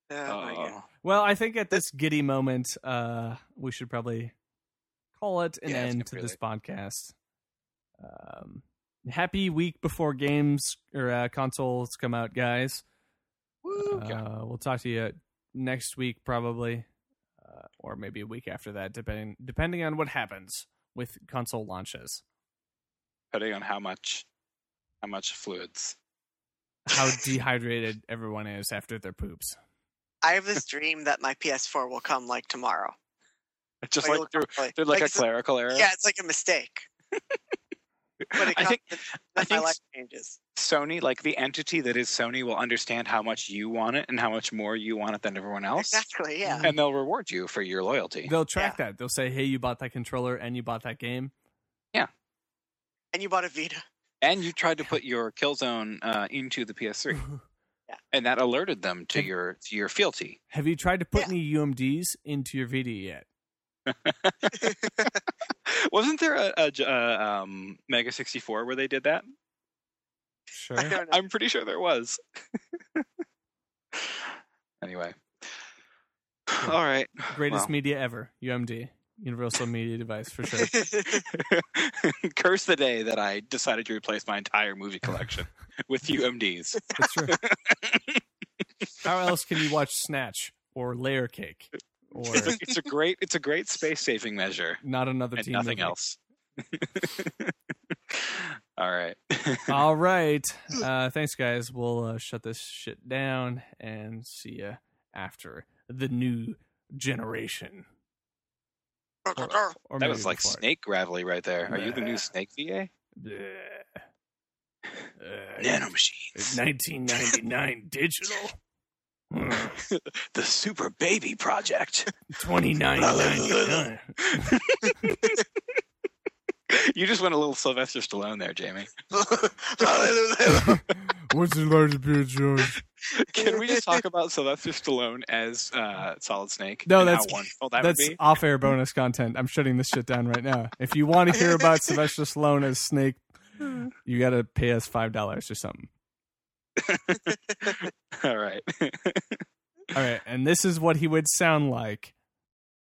Oh, my God. Well, I think at this giddy moment, uh, we should probably call it an Yeah, it's end to really- this podcast. Um, happy week before games or uh, consoles come out, guys. Woo. Uh, we'll talk to you next week, probably, uh, or maybe a week after that, depending depending on what happens with console launches. Depending on how much, how much fluids. How dehydrated everyone is after their poops. I have this dream that my P S four will come like tomorrow. Just Like, like it'll through, come, like, through like, like a it's a- clerical error. Yeah, it's like a mistake. But it I comes think and I my think life changes. Sony, like the entity that is Sony, will understand how much you want it and how much more you want it than everyone else, Exactly, yeah. and they'll reward you for your loyalty. They'll track that. They'll say, "Hey, you bought that controller and you bought that game." And you bought a Vita. And you tried to put your Killzone uh, into the P S three, Yeah. and that alerted them to Have- your to your fealty. Have you tried to put Yeah. any U M Ds into your Vita yet? Wasn't there a, a, j- uh, um, Mega sixty-four where they did that? Sure. I don't know. I'm pretty sure there was. Anyway, all right. Greatest Well. media ever. U M D. Universal Media Device, for sure. Curse the day that I decided to replace my entire movie collection with U M Ds. That's true. How else can you watch Snatch or Layer Cake or It's a great it's a great space saving measure Not Another and Teen nothing Movie? else. All right. All right. Uh, thanks, guys. We'll uh, shut this shit down and see you after the new generation. Or That maybe was like before it. snake gravelly right there. Are you the new Snake V A? Bleh. Uh, Nanomachines. nineteen ninety-nine digital. The Super Baby Project. twenty-nine ninety-nine. You just went a little Sylvester Stallone there, Jamie. What's the largest beer, George? Can we just talk about Sylvester Stallone as uh, Solid Snake? No, and that's- how wonderful that That's would be. off-air bonus content. I'm shutting this shit down right now. If you want to hear about Sylvester Stallone as Snake, you got to pay us five dollars or something. All right. All right, and this is what he would sound like